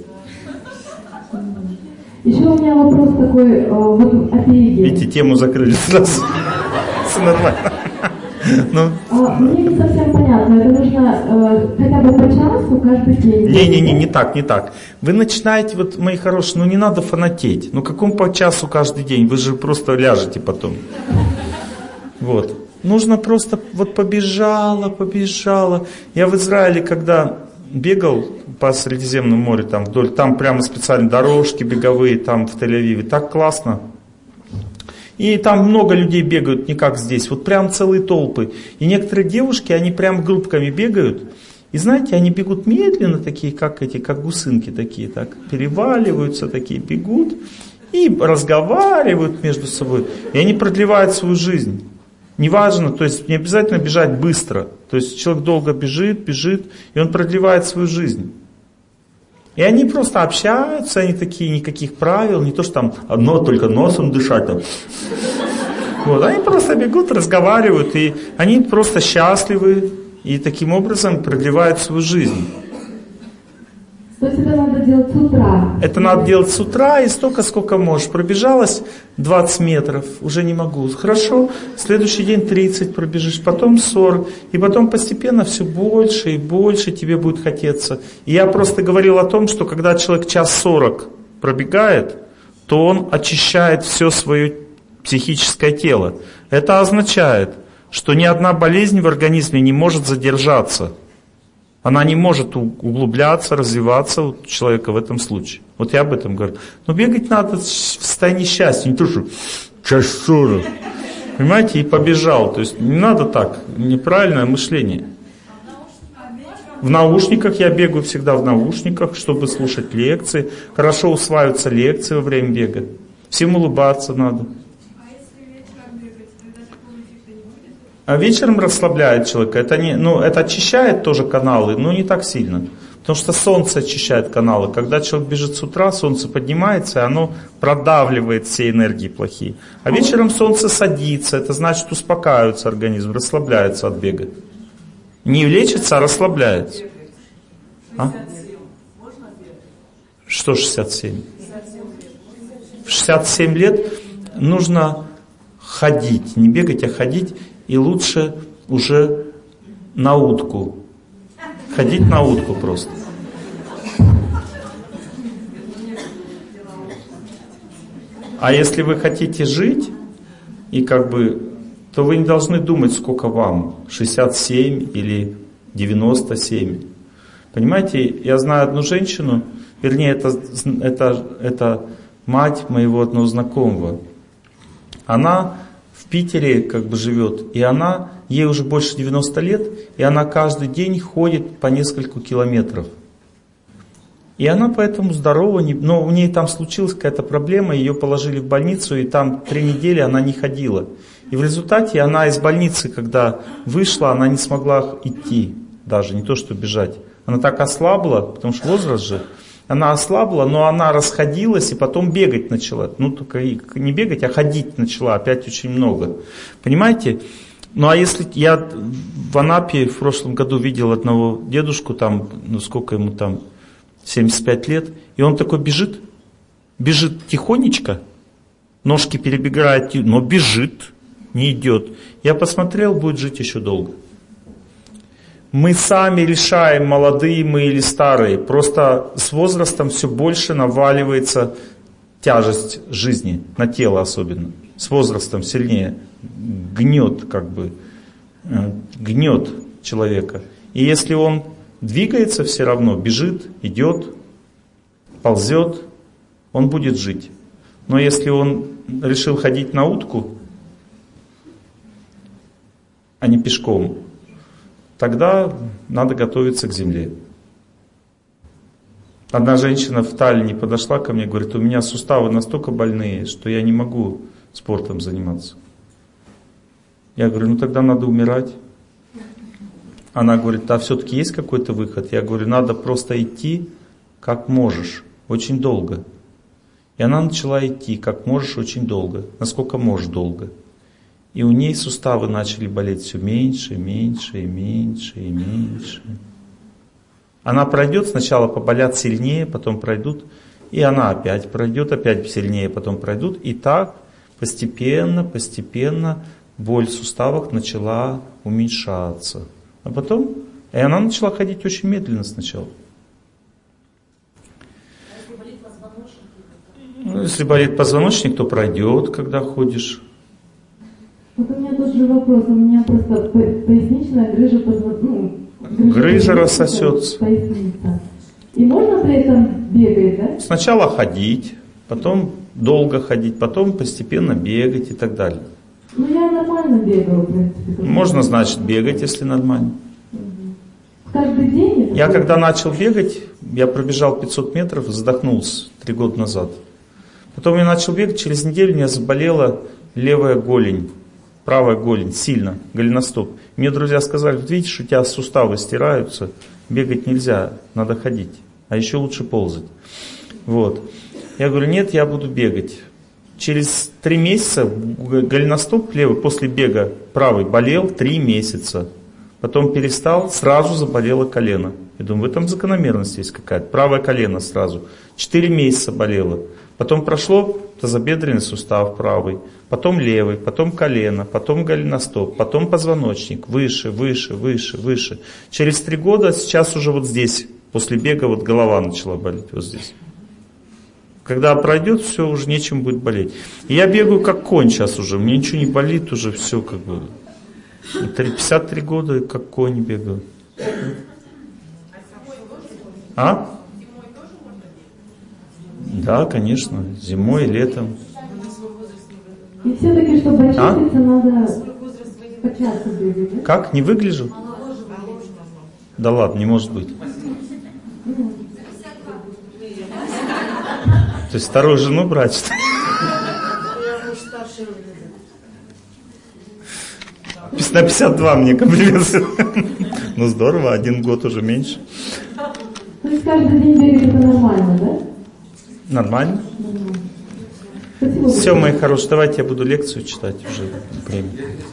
Еще у меня вопрос такой, вот о перееде. Видите, тему закрыли сразу. Все нормально. Ну. А, мне не совсем понятно, это нужно э, хотя бы по часу каждый день? Не-не-не, не так, не так. Вы начинаете, вот, мои хорошие, ну не надо фанатеть. Ну какому по часу каждый день? Вы же просто ляжете потом. Вот. Нужно просто, вот побежала, побежала. Я в Израиле, когда бегал по Средиземному морю, там вдоль, там прямо специальные дорожки беговые, там в Тель-Авиве, так классно. И там много людей бегают, не как здесь, вот прям целые толпы. И некоторые девушки, они прям группками бегают. И знаете, они бегут медленно, такие, как эти, как гусынки такие, так переваливаются, такие бегут и разговаривают между собой. И они продлевают свою жизнь. Неважно, то есть не обязательно бежать быстро. То есть человек долго бежит, бежит, и он продлевает свою жизнь. И они просто общаются, они такие, никаких правил, не то что там одно только носом дышать. Там. Вот, они просто бегут, разговаривают, и они просто счастливы, и таким образом продлевают свою жизнь. То есть это надо делать с утра? Это надо делать с утра и столько, сколько можешь. Пробежалась двадцать метров, уже не могу. Хорошо, следующий день тридцать пробежишь, потом сорок. И потом постепенно все больше и больше тебе будет хотеться. И я просто говорил о том, что когда человек час сорок пробегает, то он очищает все свое психическое тело. Это означает, что ни одна болезнь в организме не может задержаться. Она не может углубляться, развиваться у человека в этом случае. Вот я об этом говорю. Но бегать надо в состоянии счастья, не то, что час сорок. Понимаете, и побежал. То есть не надо так, неправильное мышление. В наушниках я бегаю всегда в наушниках, чтобы слушать лекции. Хорошо усваиваются лекции во время бега. Всем улыбаться надо. А вечером расслабляет человека. Это, не, ну, это очищает тоже каналы, но не так сильно. Потому что солнце очищает каналы. Когда человек бежит с утра, солнце поднимается, и оно продавливает все энергии плохие. А вечером солнце садится, это значит успокаивается организм, расслабляется от бега. Не лечится, а расслабляется. А? Что шестьдесят семь? В шестьдесят семь лет нужно ходить, не бегать, а ходить. И лучше уже на утку. Ходить на утку просто. А если вы хотите жить, и как бы, то вы не должны думать, сколько вам. шестьдесят семь или девяносто семь. Понимаете, я знаю одну женщину, вернее, это, это, это мать моего одного знакомого. Она в Питере как бы живет, и она, ей уже больше девяноста лет, и она каждый день ходит по несколько километров. И она поэтому здорова, но у нее там случилась какая-то проблема, ее положили в больницу, и там три недели она не ходила. И в результате она из больницы, когда вышла, она не смогла идти, даже не то что бежать. Она так ослабла, потому что возраст же. Она ослабла, но она расходилась и потом бегать начала. Ну, только не бегать, а ходить начала опять очень много. Понимаете? Ну, а если я в Анапе в прошлом году видел одного дедушку, там, ну, сколько ему там, семьдесят пять лет, и он такой бежит, бежит тихонечко, ножки перебегает, но бежит, не идет. Я посмотрел, будет жить еще долго. Мы сами решаем, молодые мы или старые. Просто с возрастом все больше наваливается тяжесть жизни, на тело особенно. С возрастом сильнее гнет, как бы, гнет человека. И если он двигается все равно, бежит, идет, ползет, он будет жить. Но если он решил ходить на утку, а не пешком, тогда надо готовиться к земле. Одна женщина в Таллине подошла ко мне, говорит, у меня суставы настолько больные, что я не могу спортом заниматься. Я говорю, ну тогда надо умирать. Она говорит, а все-таки есть какой-то выход? Я говорю, надо просто идти как можешь, очень долго. И она начала идти как можешь очень долго, насколько можешь долго. И у ней суставы начали болеть все меньше, меньше, и меньше, и меньше. Она пройдет, сначала поболят сильнее, потом пройдут, и она опять пройдет, опять сильнее, потом пройдут. И так постепенно, постепенно боль в суставах начала уменьшаться. А потом, и она начала ходить очень медленно сначала. Ну, если болит позвоночник, то пройдет, когда ходишь. Вот у меня тот же вопрос, у меня просто поясничная грыжа позвоночника. Ну, грыжа, грыжа рассосется. Поясница. И можно при этом бегать, да? Сначала ходить, потом долго ходить, потом постепенно бегать и так далее. Ну я нормально бегала, в принципе. Можно, значит, бегать, если нормально. Угу. Каждый день? Я когда начал бегать, я пробежал пятьсот метров, задохнулся три года назад. Потом я начал бегать, через неделю у меня заболела левая голень. Правая голень, сильно, голеностоп. Мне друзья сказали, вот видишь, у тебя суставы стираются, бегать нельзя, надо ходить. А еще лучше ползать. Вот. Я говорю, нет, я буду бегать. Через три месяца голеностоп левый после бега правый болел три месяца. Потом перестал, сразу заболело колено. Я думаю, в этом закономерность есть какая-то. Правое колено сразу. Четыре месяца болело. Потом прошло тазобедренный сустав правый, потом левый, потом колено, потом голеностоп, потом позвоночник. Выше, выше, выше, выше. Через три года сейчас уже вот здесь, после бега, вот голова начала болеть. Вот здесь. Когда пройдет, все, уже нечем будет болеть. И я бегаю как конь сейчас уже. Мне ничего не болит уже, все как бы. пятьдесят три года как конь бегаю. А? Да, конечно. Зимой и летом. И все-таки, чтобы очиститься, а? Надо почаще бегать, да? Как? Не выгляжу? Да ладно, не может быть. То есть вторую жену брать, что ли? На пятьдесят два мне комплимент. Ну здорово, один год уже меньше. То есть каждый день бегать это нормально, да? Нормально. Спасибо. Все, мои хорошие, давайте я буду лекцию читать уже время.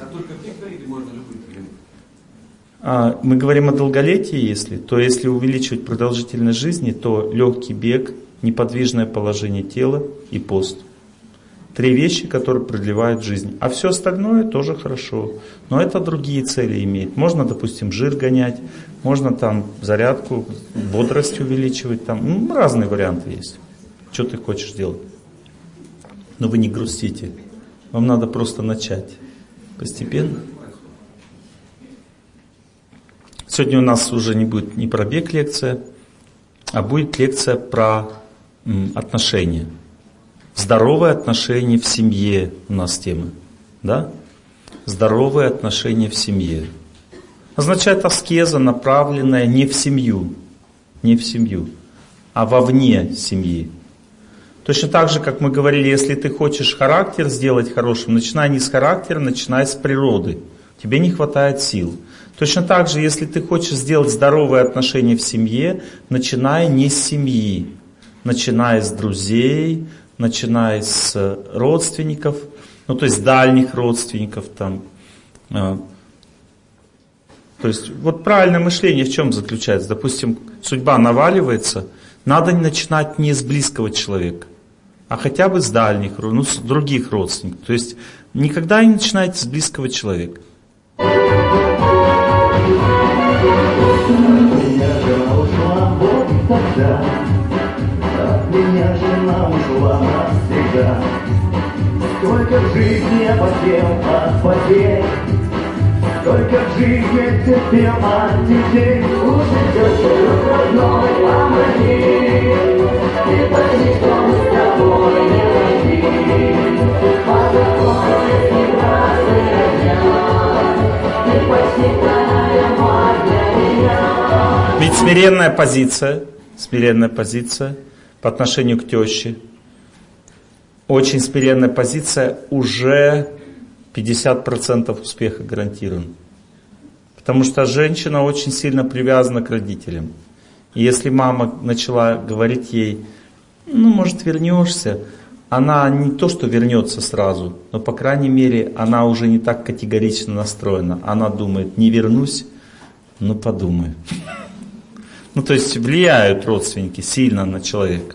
А, мы говорим о долголетии, если, то если увеличивать продолжительность жизни, то легкий бег, неподвижное положение тела и пост. Три вещи, которые продлевают жизнь. А все остальное тоже хорошо. Но это другие цели имеет. Можно, допустим, жир гонять, можно там зарядку, бодрость увеличивать. Там, ну, разные варианты есть. Что ты хочешь делать? Но вы не грустите. Вам надо просто начать. Постепенно. Сегодня у нас уже не будет не про бег лекция, а будет лекция про м, отношения. Здоровые отношения в семье у нас тема. Да? Здоровые отношения в семье. Означает аскеза, направленная не в семью, не в семью, а вовне семьи. Точно так же, как мы говорили, если ты хочешь характер сделать хорошим, начинай не с характера, начинай с природы. Тебе не хватает сил. Точно так же, если ты хочешь сделать здоровые отношения в семье, начинай не с семьи, начинай с друзей, начиная с родственников, ну то есть дальних родственников там. То есть вот правильное мышление в чем заключается? Допустим, судьба наваливается, надо начинать не с близкого человека, а хотя бы с дальних, ну с других родственников. То есть никогда не начинайте с близкого человека. Меня жена ушла навсегда. Сколько в жизни я потел от потерь, сколько в жизни терпел от детей. Слушай, Господь родной, помоги. Ты пойми, что мы с тобой не родились. По закону прекрасный родня. Ты почти вторая мать для меня. Ведь смиренная позиция, смиренная позиция по отношению к теще, очень смиренная позиция, уже пятьдесят процентов успеха гарантирован. Потому что женщина очень сильно привязана к родителям. И если мама начала говорить ей, ну, может, вернешься, она не то, что вернется сразу, но, по крайней мере, она уже не так категорично настроена. Она думает, не вернусь, ну, подумаю. Ну, то есть влияют родственники сильно на человека.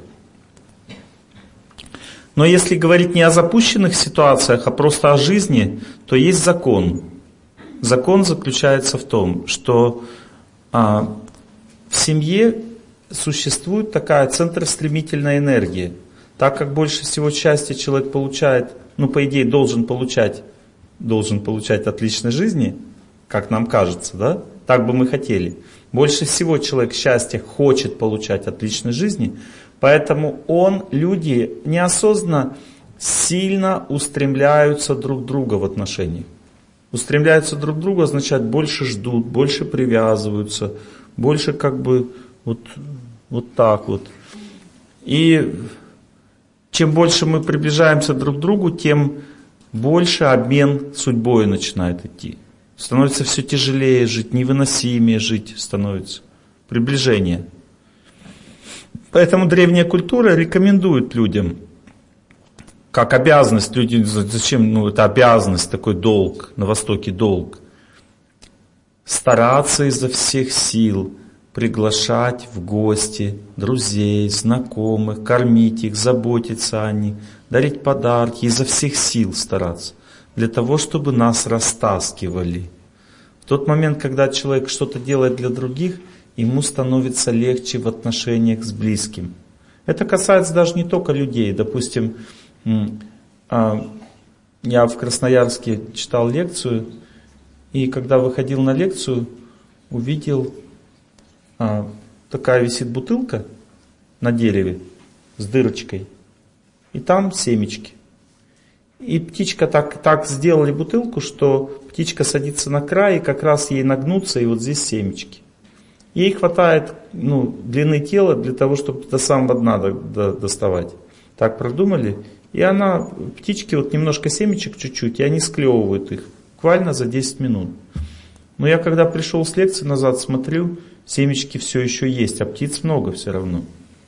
Но если говорить не о запущенных ситуациях, а просто о жизни, то есть закон. Закон заключается в том, что а, в семье существует такая центростремительная энергия. Так как больше всего счастья человек получает, ну, по идее, должен получать, должен получать от личной жизни, как нам кажется, да? Так бы мы хотели. Больше всего человек счастья хочет получать от личной жизни, поэтому он, люди неосознанно сильно устремляются друг к другу в отношениях. Устремляются друг к другу означает больше ждут, больше привязываются, больше как бы вот, вот так вот. И чем больше мы приближаемся друг к другу, тем больше обмен судьбой начинает идти. Становится все тяжелее жить, невыносимее жить становится. Приближение. Поэтому древняя культура рекомендует людям, как обязанность, люди, зачем, ну это обязанность, такой долг, на Востоке долг, стараться изо всех сил приглашать в гости друзей, знакомых, кормить их, заботиться о них, дарить подарки, изо всех сил стараться, для того, чтобы нас растаскивали. В тот момент, когда человек что-то делает для других, ему становится легче в отношениях с близким. Это касается даже не только людей. Допустим, я в Красноярске читал лекцию, и когда выходил на лекцию, увидел, такая висит бутылка на дереве с дырочкой, и там семечки. И птичка так, так сделали бутылку, что птичка садится на край, и как раз ей нагнуться, и вот здесь семечки. Ей хватает ну, длины тела для того, чтобы до самого дна до, до, доставать. Так продумали. И она, птички, вот немножко семечек чуть-чуть, и они склевывают их. Буквально за десять минут. Но я когда пришел с лекции назад, смотрю, семечки все еще есть, а птиц много все равно.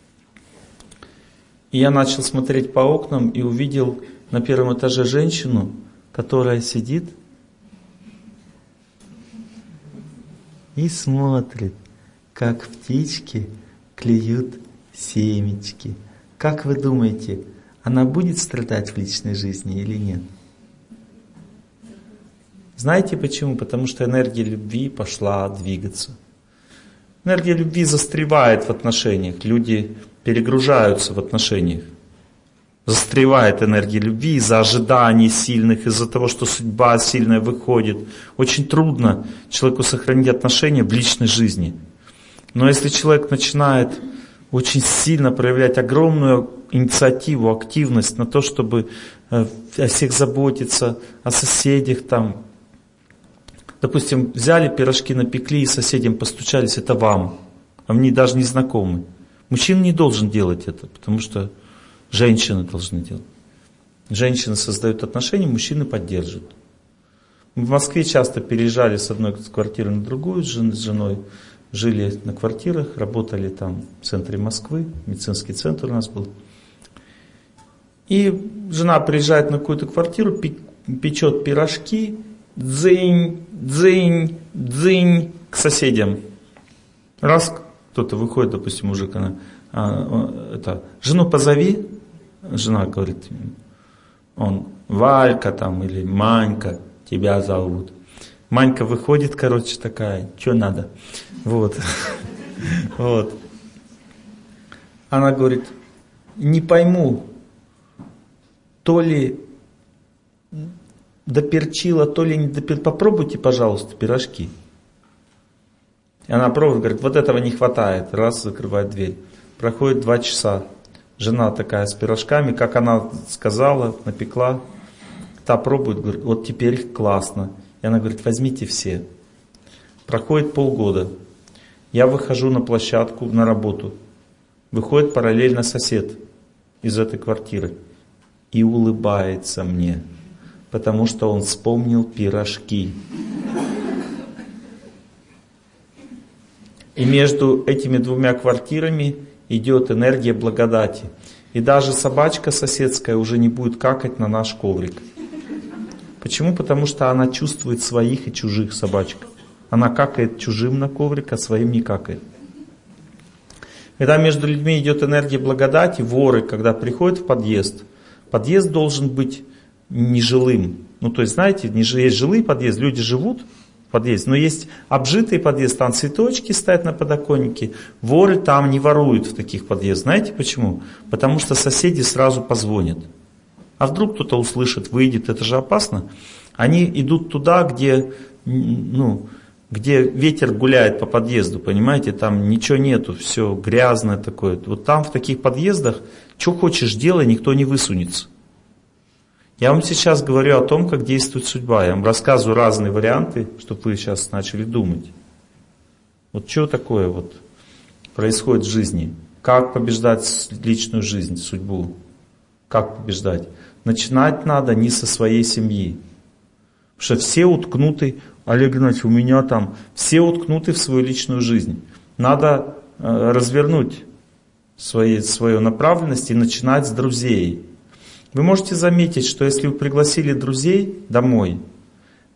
И я начал смотреть по окнам и увидел на первом этаже женщину, которая сидит и смотрит, как птички клюют семечки. Как вы думаете, она будет страдать в личной жизни или нет? Знаете почему? Потому что энергия любви пошла двигаться. Энергия любви застревает в отношениях. Люди перегружаются в отношениях. Застревает энергия любви из-за ожиданий сильных, из-за того, что судьба сильная выходит. Очень трудно человеку сохранить отношения в личной жизни. Но если человек начинает очень сильно проявлять огромную инициативу, активность на то, чтобы о всех заботиться, о соседях там. Допустим, взяли пирожки, напекли и соседям постучались, это вам. А мне даже не знакомы. Мужчина не должен делать это, потому что женщины должны делать. Женщины создают отношения, мужчины поддерживают. Мы в Москве часто переезжали с одной квартиры на другую с женой. Жили на квартирах, работали там в центре Москвы, медицинский центр у нас был. И жена приезжает на какую-то квартиру, печет пирожки, дзынь, дзынь, дзынь к соседям. Раз кто-то выходит, допустим, мужик, она, а, это, жену позови, жена говорит, он, Валька там или Манька, тебя зовут. Манька выходит, короче, такая, что надо? Вот. Вот. Она говорит, не пойму, то ли доперчила, то ли не доперчила. Попробуйте, пожалуйста, пирожки. И она пробует, говорит, вот этого не хватает. Раз, закрывает дверь. Проходит два часа. Жена такая с пирожками, как она сказала, напекла. Та пробует, говорит, вот теперь классно. И она говорит, возьмите все. Проходит полгода. Я выхожу на площадку на работу. Выходит параллельно сосед из этой квартиры. И улыбается мне. Потому что он вспомнил пирожки. И между этими двумя квартирами идет энергия благодати. И даже собачка соседская уже не будет какать на наш коврик. Почему? Потому что она чувствует своих и чужих собачек. Она какает чужим на коврик, а своим не какает. Когда между людьми идет энергия благодати, воры, когда приходят в подъезд, подъезд должен быть нежилым. Ну, то есть, знаете, есть жилые подъезды, люди живут в подъезде, но есть обжитый подъезд, там цветочки стоят на подоконнике. Воры там не воруют в таких подъездах. Знаете почему? Потому что соседи сразу позвонят. А вдруг кто-то услышит, выйдет, это же опасно. Они идут туда, где, ну, где ветер гуляет по подъезду, понимаете, там ничего нету, все грязное такое. Вот там в таких подъездах, что хочешь делай, никто не высунется. Я вам сейчас говорю о том, как действует судьба. Я вам рассказываю разные варианты, чтобы вы сейчас начали думать. Вот что такое вот происходит в жизни? Как побеждать личную жизнь, судьбу? Как побеждать? Начинать надо не со своей семьи. Потому что все уткнуты, Олег Геннадьевич, у меня там, все уткнуты в свою личную жизнь. Надо э, развернуть свои, свою направленность и начинать с друзей. Вы можете заметить, что если вы пригласили друзей домой,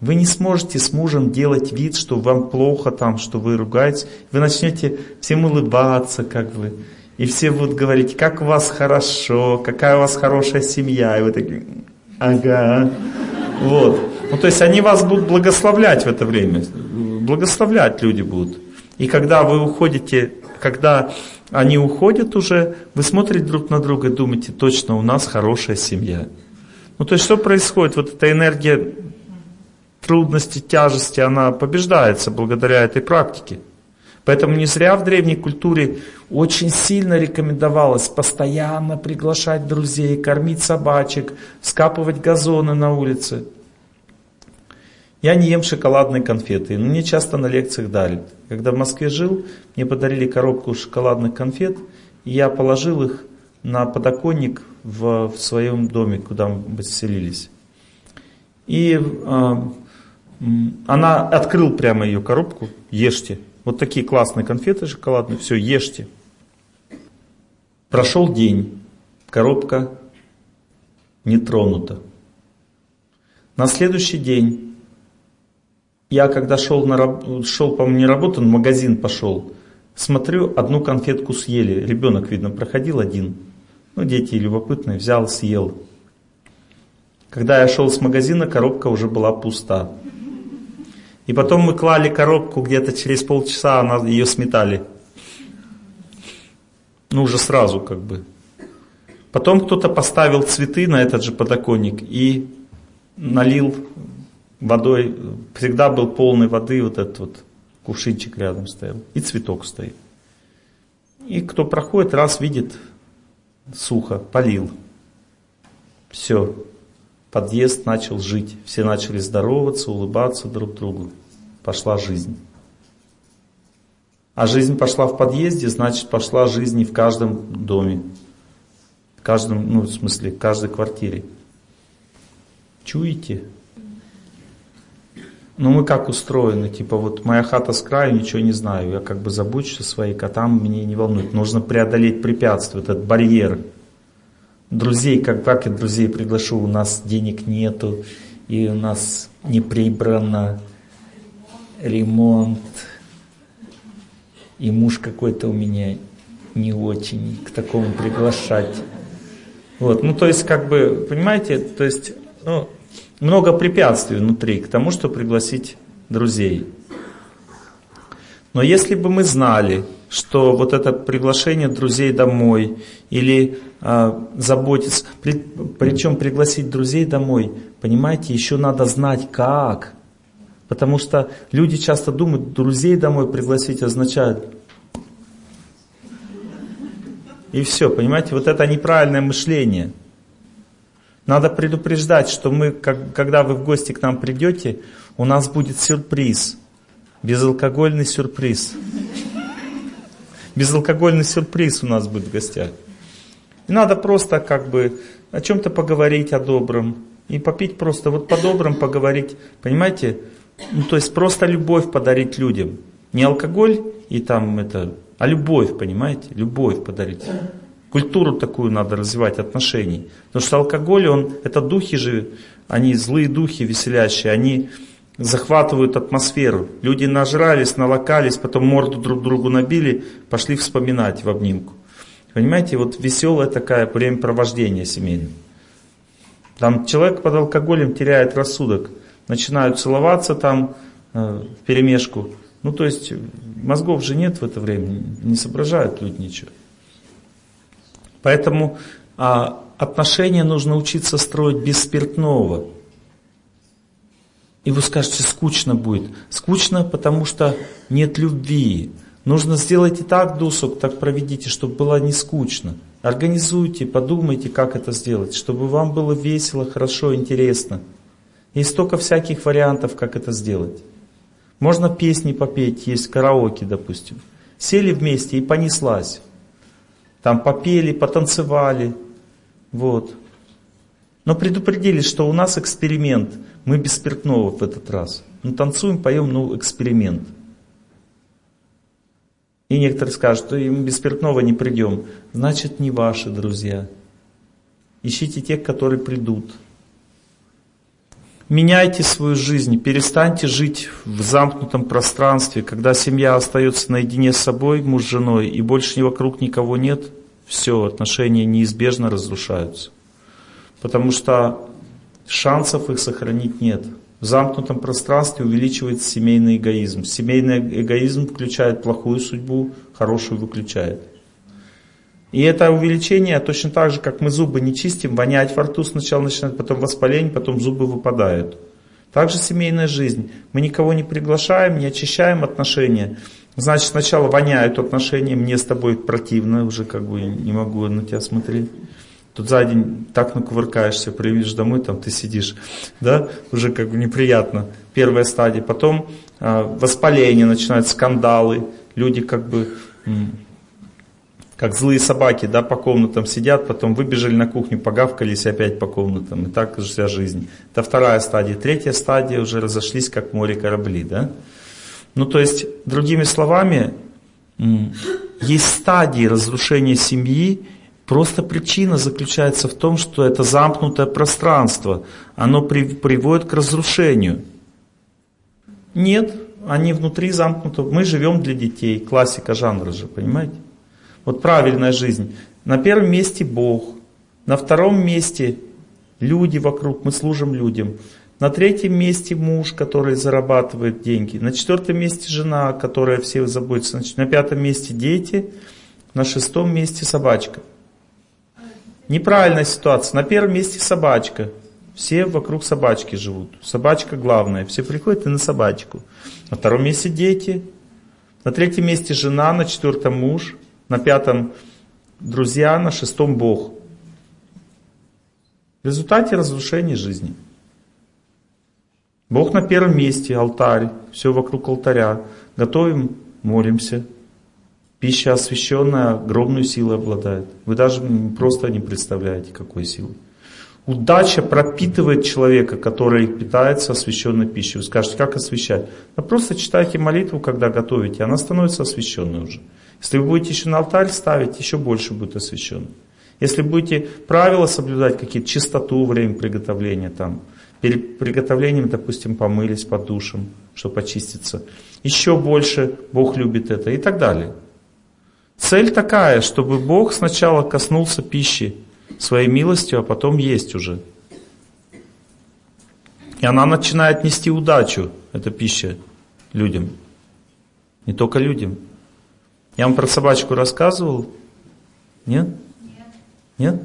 Вы не сможете с мужем делать вид, что вам плохо там, что вы ругаетесь. Вы начнете всем улыбаться, как бы. И все будут говорить, как у вас хорошо, какая у вас хорошая семья. И вы такие, ага. Вот. Ну, то есть они вас будут благословлять в это время. Благословлять люди будут. И когда вы уходите, когда они уходят уже, вы смотрите друг на друга и думаете, точно, у нас хорошая семья. Ну, то есть что происходит? Вот эта энергия трудности, тяжести, она побеждается благодаря этой практике. Поэтому не зря в древней культуре очень сильно рекомендовалось постоянно приглашать друзей, кормить собачек, скапывать газоны на улице. Я не ем шоколадные конфеты, но мне часто на лекциях дарят. Когда в Москве жил, мне подарили коробку шоколадных конфет, и я положил их на подоконник в, в своем доме, куда мы поселились. И э, она открыл прямо ее коробку, ешьте. Вот такие классные конфеты шоколадные, все, ешьте. Прошел день, коробка не тронута. На следующий день, я когда шел, на, шел по-моему, не работу, в магазин пошел, смотрю, одну конфетку съели. Ребенок, видно, проходил один. Ну, дети любопытные, взял, съел. Когда я шел с магазина, коробка уже была пуста. И потом мы клали коробку, где-то через полчаса она, ее сметали. Ну, уже сразу как бы. Потом кто-то поставил цветы на этот же подоконник и налил водой. Всегда был полный воды, вот этот вот кувшинчик рядом стоял. И цветок стоит. И кто проходит, раз видит, сухо, полил. Все. Подъезд начал жить. Все начали здороваться, улыбаться друг другу. Пошла жизнь. А жизнь пошла в подъезде, значит пошла жизнь и в каждом доме. В каждом, ну в смысле, в каждой квартире. Чуете? Ну мы как устроены? Типа вот моя хата с краю, ничего не знаю. Я как бы забочусь о своих, а там меня не волнует. Нужно преодолеть препятствие, этот барьер. Друзей, как, как я друзей приглашу, у нас денег нету, и у нас не прибрано, ремонт, и муж какой-то у меня не очень к такому приглашать. Вот, ну то есть как бы, понимаете, то есть ну, много препятствий внутри к тому, чтобы пригласить друзей. Но если бы мы знали, что вот это приглашение друзей домой или э, заботиться, при, причем пригласить друзей домой, понимаете, еще надо знать как. Потому что люди часто думают, друзей домой пригласить означает и все, понимаете, вот это неправильное мышление. Надо предупреждать, что мы, как, когда вы в гости к нам придете, у нас будет сюрприз, безалкогольный сюрприз. Безалкогольный сюрприз у нас будет в гостях. И надо просто как бы о чем-то поговорить, о добром. И попить просто, вот по-доброму поговорить. Понимаете? Ну, то есть просто любовь подарить людям. Не алкоголь и там это, а любовь, понимаете? Любовь подарить. Культуру такую надо развивать, отношений. Потому что алкоголь, он, это духи же, они злые духи веселящие, они захватывают атмосферу. Люди нажрались, налокались, потом морду друг другу набили, пошли вспоминать в обнимку. Понимаете, вот веселое такое времяпровождение семейное. Там человек под алкоголем теряет рассудок, начинают целоваться там э, вперемешку. Ну то есть мозгов же нет в это время, не соображают люди ничего. Поэтому а, отношения нужно учиться строить без спиртного. И вы скажете, скучно будет. Скучно, потому что нет любви. Нужно сделать и так досуг, так проведите, чтобы было не скучно. Организуйте, подумайте, как это сделать, чтобы вам было весело, хорошо, интересно. Есть столько всяких вариантов, как это сделать. Можно песни попеть, есть караоке, допустим. Сели вместе и понеслась. Там попели, потанцевали. Вот. Но предупредили, что у нас эксперимент. Мы без спиртного в этот раз. Ну танцуем, поем, ну эксперимент. И некоторые скажут, что мы без спиртного не придем. Значит, не ваши друзья. Ищите тех, которые придут. Меняйте свою жизнь, перестаньте жить в замкнутом пространстве, когда семья остается наедине с собой, муж с женой, и больше вокруг никого нет, все, отношения неизбежно разрушаются. Потому что шансов их сохранить нет. В замкнутом пространстве увеличивается семейный эгоизм. Семейный эгоизм включает плохую судьбу, хорошую выключает. И это увеличение точно так же, как мы зубы не чистим, вонять во рту сначала начинает, потом воспаление, потом зубы выпадают. Также семейная жизнь. Мы никого не приглашаем, не очищаем отношения. Значит, сначала воняют отношения, мне с тобой противно, уже как бы не могу на тебя смотреть. Тут за день так накувыркаешься, приедешь домой, там ты сидишь, да, уже как бы неприятно. Первая стадия. Потом э, воспаление начинают, скандалы, люди как бы... М- Как злые собаки, да, по комнатам сидят, потом выбежали на кухню, погавкались опять по комнатам. И так же вся жизнь. Это вторая стадия. Третья стадия, уже разошлись, как море корабли, да. Ну, то есть, другими словами, есть стадии разрушения семьи. Просто причина заключается в том, что это замкнутое пространство. Оно при, приводит к разрушению. Нет, они внутри замкнуты. Мы живем для детей. Классика жанра же, понимаете? Вот правильная жизнь. На первом месте Бог. На втором месте люди вокруг, мы служим людям. На третьем месте муж, который зарабатывает деньги. На четвертом месте жена, которая всех заботится. На пятом месте дети. На шестом месте собачка. Неправильная ситуация. На первом месте собачка. Все вокруг собачки живут. Собачка главная. Все приходят и на собачку. На втором месте дети. На третьем месте жена. На четвертом муж. На пятом друзья, на шестом Бог. В результате разрушения жизни. Бог на первом месте, алтарь, все вокруг алтаря. Готовим, молимся. Пища освященная огромную силу обладает. Вы даже просто не представляете, какой силой. Удача пропитывает человека, который питается освященной пищей. Вы скажете, как освящать? Да просто читайте молитву, когда готовите, она становится освященной уже. Если вы будете еще на алтарь ставить, еще больше будет освященной. Если будете правила соблюдать, какие-то чистоту во время приготовления, там, перед приготовлением, допустим, помылись под душем, чтобы очиститься, еще больше Бог любит это и так далее. Цель такая, чтобы Бог сначала коснулся пищи своей милостью, а потом есть уже. И она начинает нести удачу, эта пища, людям. Не только людям. Я вам про собачку рассказывал? Нет? Нет?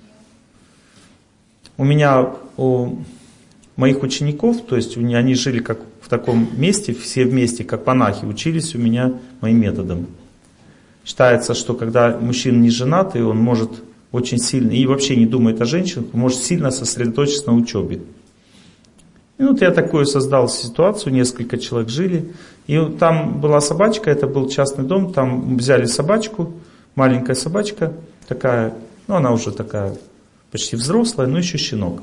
У меня, у моих учеников, то есть они жили как в таком месте, все вместе, как монахи, учились у меня моим методом. Считается, что когда мужчина не женатый, он может очень сильно, и вообще не думает о женщинах, может сильно сосредоточиться на учебе. И вот я такую создал ситуацию, несколько человек жили, и там была собачка, это был частный дом, там взяли собачку, маленькая собачка, такая, ну она уже такая почти взрослая, но еще щенок.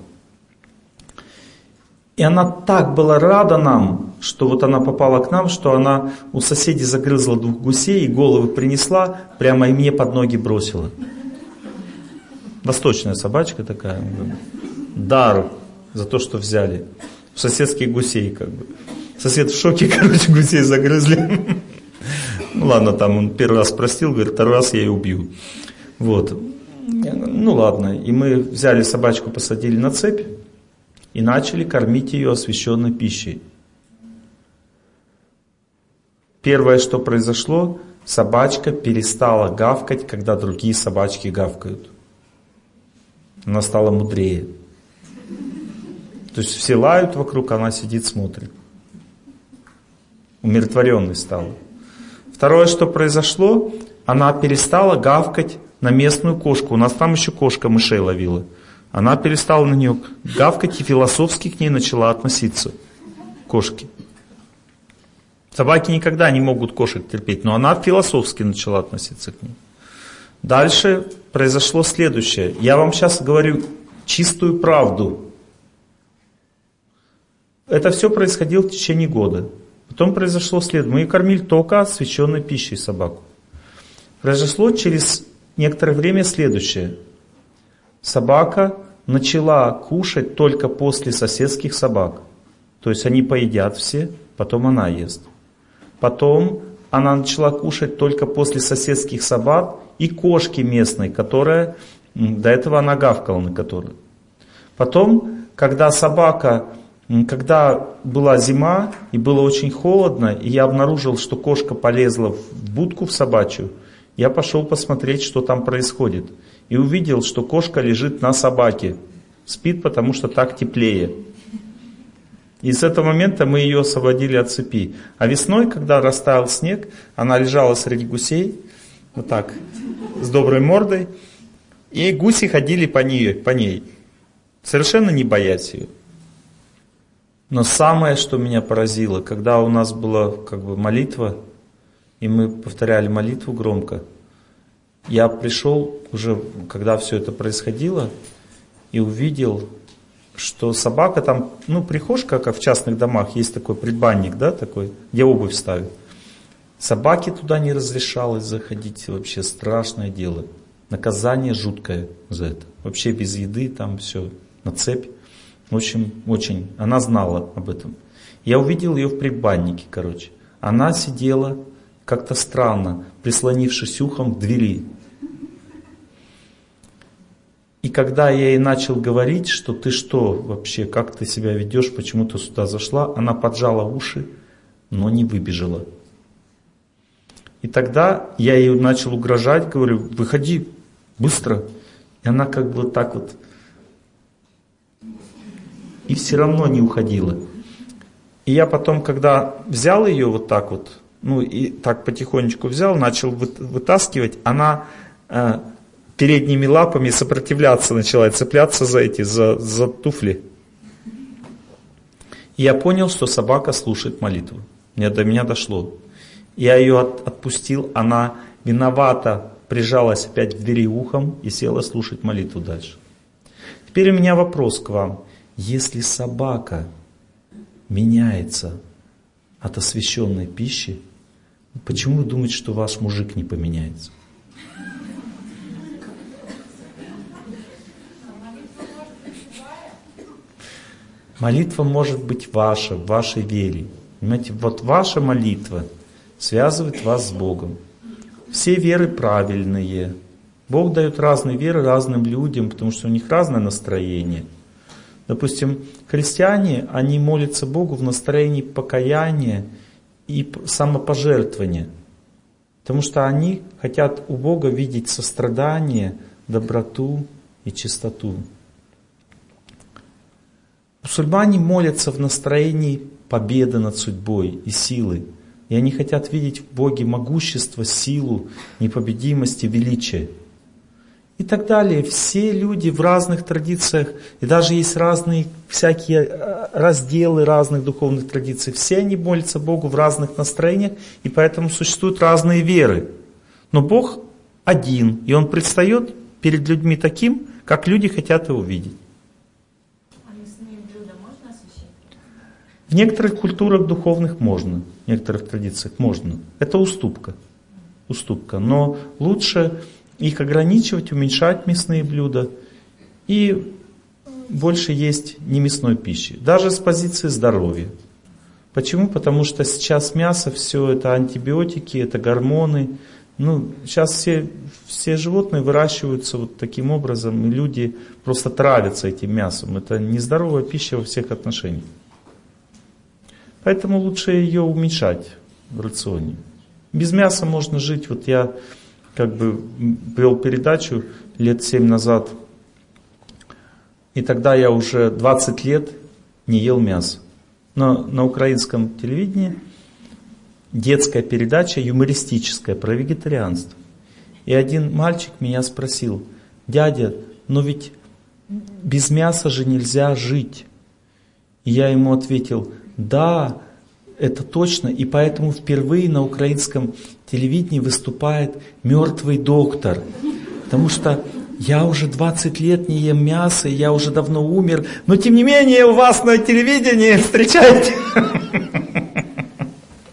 И она так была рада нам, что вот она попала к нам, что она у соседей загрызла двух гусей и головы принесла, прямо и мне под ноги бросила. Восточная собачка такая, дар за то, что взяли. Соседских гусей как бы. Сосед в шоке, короче, гусей загрызли. Ну ладно, там он первый раз простил, говорит, второй раз я ее убью. Вот. Ну ладно, и мы взяли собачку, посадили на цепь и начали кормить ее освященной пищей. Первое, что произошло, собачка перестала гавкать, когда другие собачки гавкают. Она стала мудрее. То есть все лают вокруг, она сидит, смотрит. Умиротворенной стала. Второе, что произошло, она перестала гавкать на местную кошку. У нас там еще кошка мышей ловила. Она перестала на нее гавкать и философски к ней начала относиться. Кошки. Собаки никогда не могут кошек терпеть, но она философски начала относиться к ней. Дальше произошло следующее. Я вам сейчас говорю чистую правду. Это все происходило в течение года. Потом произошло следующее. Мы ее кормили только освященной пищей собаку. Произошло через некоторое время следующее. Собака начала кушать только после соседских собак. То есть они поедят все, потом она ест. Потом она начала кушать только после соседских собак и кошки местной, которая, до этого она гавкала на которую. Потом, когда собака, когда была зима и было очень холодно, и я обнаружил, что кошка полезла в будку в собачью, я пошел посмотреть, что там происходит. И увидел, что кошка лежит на собаке, спит, потому что так теплее. И с этого момента мы ее освободили от цепи. А весной, когда растаял снег, она лежала среди гусей, вот так, с доброй мордой, и гуси ходили по ней, по ней, совершенно не боясь ее. Но самое, что меня поразило, когда у нас была как бы молитва, и мы повторяли молитву громко, я пришел уже, когда все это происходило, и увидел, что собака там, ну, прихожка, как в частных домах, есть такой предбанник, да, такой, где обувь ставят. Собаке туда не разрешалось заходить, вообще страшное дело. Наказание жуткое за это. Вообще без еды, там все, на цепь. В общем, очень, она знала об этом. Я увидел ее в предбаннике, короче. Она сидела как-то странно, прислонившись ухом к двери. И когда я ей начал говорить, что ты что вообще, как ты себя ведешь, почему ты сюда зашла, она поджала уши, но не выбежала. И тогда я ей начал угрожать, говорю, выходи, быстро. И она как бы так вот, и все равно не уходила. И я потом, когда взял ее вот так вот, ну и так потихонечку взял, начал вытаскивать, она э, передними лапами сопротивляться начала, цепляться за эти, за, за туфли. И я понял, что собака слушает молитву. Мне, до меня дошло. Я ее от, отпустил, она виновата прижалась опять к двери ухом и села слушать молитву дальше. Теперь у меня вопрос к вам. Если собака меняется от освященной пищи, почему вы думаете, что ваш мужик не поменяется? Молитва может быть ваша, в вашей вере. Понимаете, вот ваша молитва связывает вас с Богом. Все веры правильные. Бог дает разные веры разным людям, потому что у них разное настроение. Допустим, христиане, они молятся Богу в настроении покаяния и самопожертвования. Потому что они хотят у Бога видеть сострадание, доброту и чистоту. Мусульмане молятся в настроении победы над судьбой и силы. И они хотят видеть в Боге могущество, силу, непобедимость и величие. И так далее. Все люди в разных традициях, и даже есть разные всякие разделы разных духовных традиций. Все они молятся Богу в разных настроениях, и поэтому существуют разные веры. Но Бог один, и Он предстает перед людьми таким, как люди хотят его видеть. В некоторых культурах духовных можно, в некоторых традициях можно. Это уступка. Уступка. Но лучше их ограничивать, уменьшать мясные блюда и больше есть немясной пищи. Даже с позиции здоровья. Почему? Потому что сейчас мясо, все это антибиотики, это гормоны. Ну, сейчас все, все животные выращиваются вот таким образом, и люди просто травятся этим мясом. Это нездоровая пища во всех отношениях. Поэтому лучше ее уменьшать в рационе. Без мяса можно жить. Вот я как бы вел передачу лет семь назад, и тогда я уже двадцать лет не ел мясо. Но на украинском телевидении детская передача юмористическая про вегетарианство. И один мальчик меня спросил: дядя, но ведь без мяса же нельзя жить. И я ему ответил: да, это точно, и поэтому впервые на украинском телевидении выступает мертвый доктор. Потому что я уже двадцать лет не ем мясо, я уже давно умер, но тем не менее у вас на телевидении встречаете.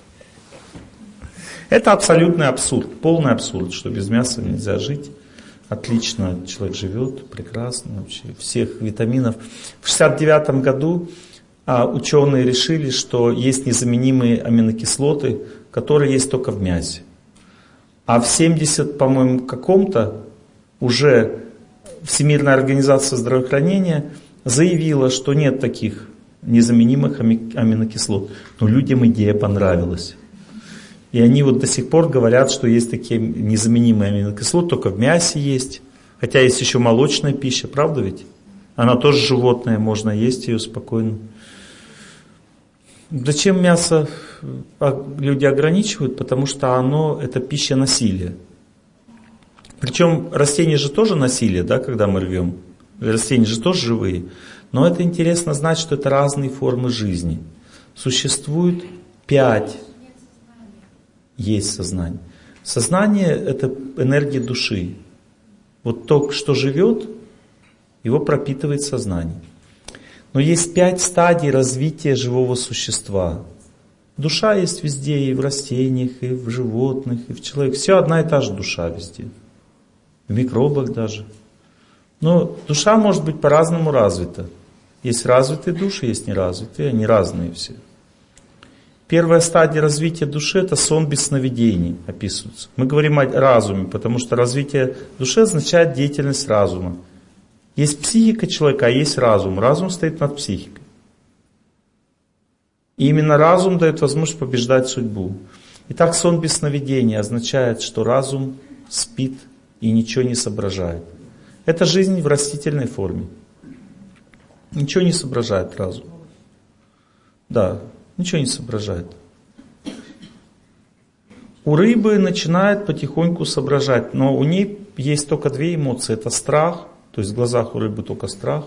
Это абсолютный абсурд, полный абсурд, что без мяса нельзя жить. Отлично человек живет, прекрасно вообще, всех витаминов. В шестьдесят девятом году а, ученые решили, что есть незаменимые аминокислоты, которые есть только в мясе. А в семидесятом, по-моему, каком-то уже Всемирная организация здравоохранения заявила, что нет таких незаменимых аминокислот. Но людям идея понравилась. И они вот до сих пор говорят, что есть такие незаменимые аминокислоты, только в мясе есть. Хотя есть еще молочная пища, правда ведь? Она тоже животное, можно есть ее спокойно. Зачем мясо люди ограничивают? Потому что оно, это пища насилия. Причем растения же тоже насилие, да, когда мы рвем. Растения же тоже живые. Но это интересно знать, что это разные формы жизни. Существует пять. Есть сознание. Сознание — это энергия души. Вот то, что живет, его пропитывает сознание. Но есть пять стадий развития живого существа. Душа есть везде, и в растениях, и в животных, и в человеке. Все одна и та же душа везде. В микробах даже. Но душа может быть по-разному развита. Есть развитые души, есть неразвитые, они разные все. Первая стадия развития души — это сон без сновидений, описывается. Мы говорим о разуме, потому что развитие души означает деятельность разума. Есть психика человека, а есть разум. Разум стоит над психикой. И именно разум дает возможность побеждать судьбу. Итак, сон без сновидений означает, что разум спит и ничего не соображает. Это жизнь в растительной форме. Ничего не соображает разум. Да. Ничего не соображает. У рыбы начинает потихоньку соображать, но у ней есть только две эмоции. Это страх, то есть в глазах у рыбы только страх.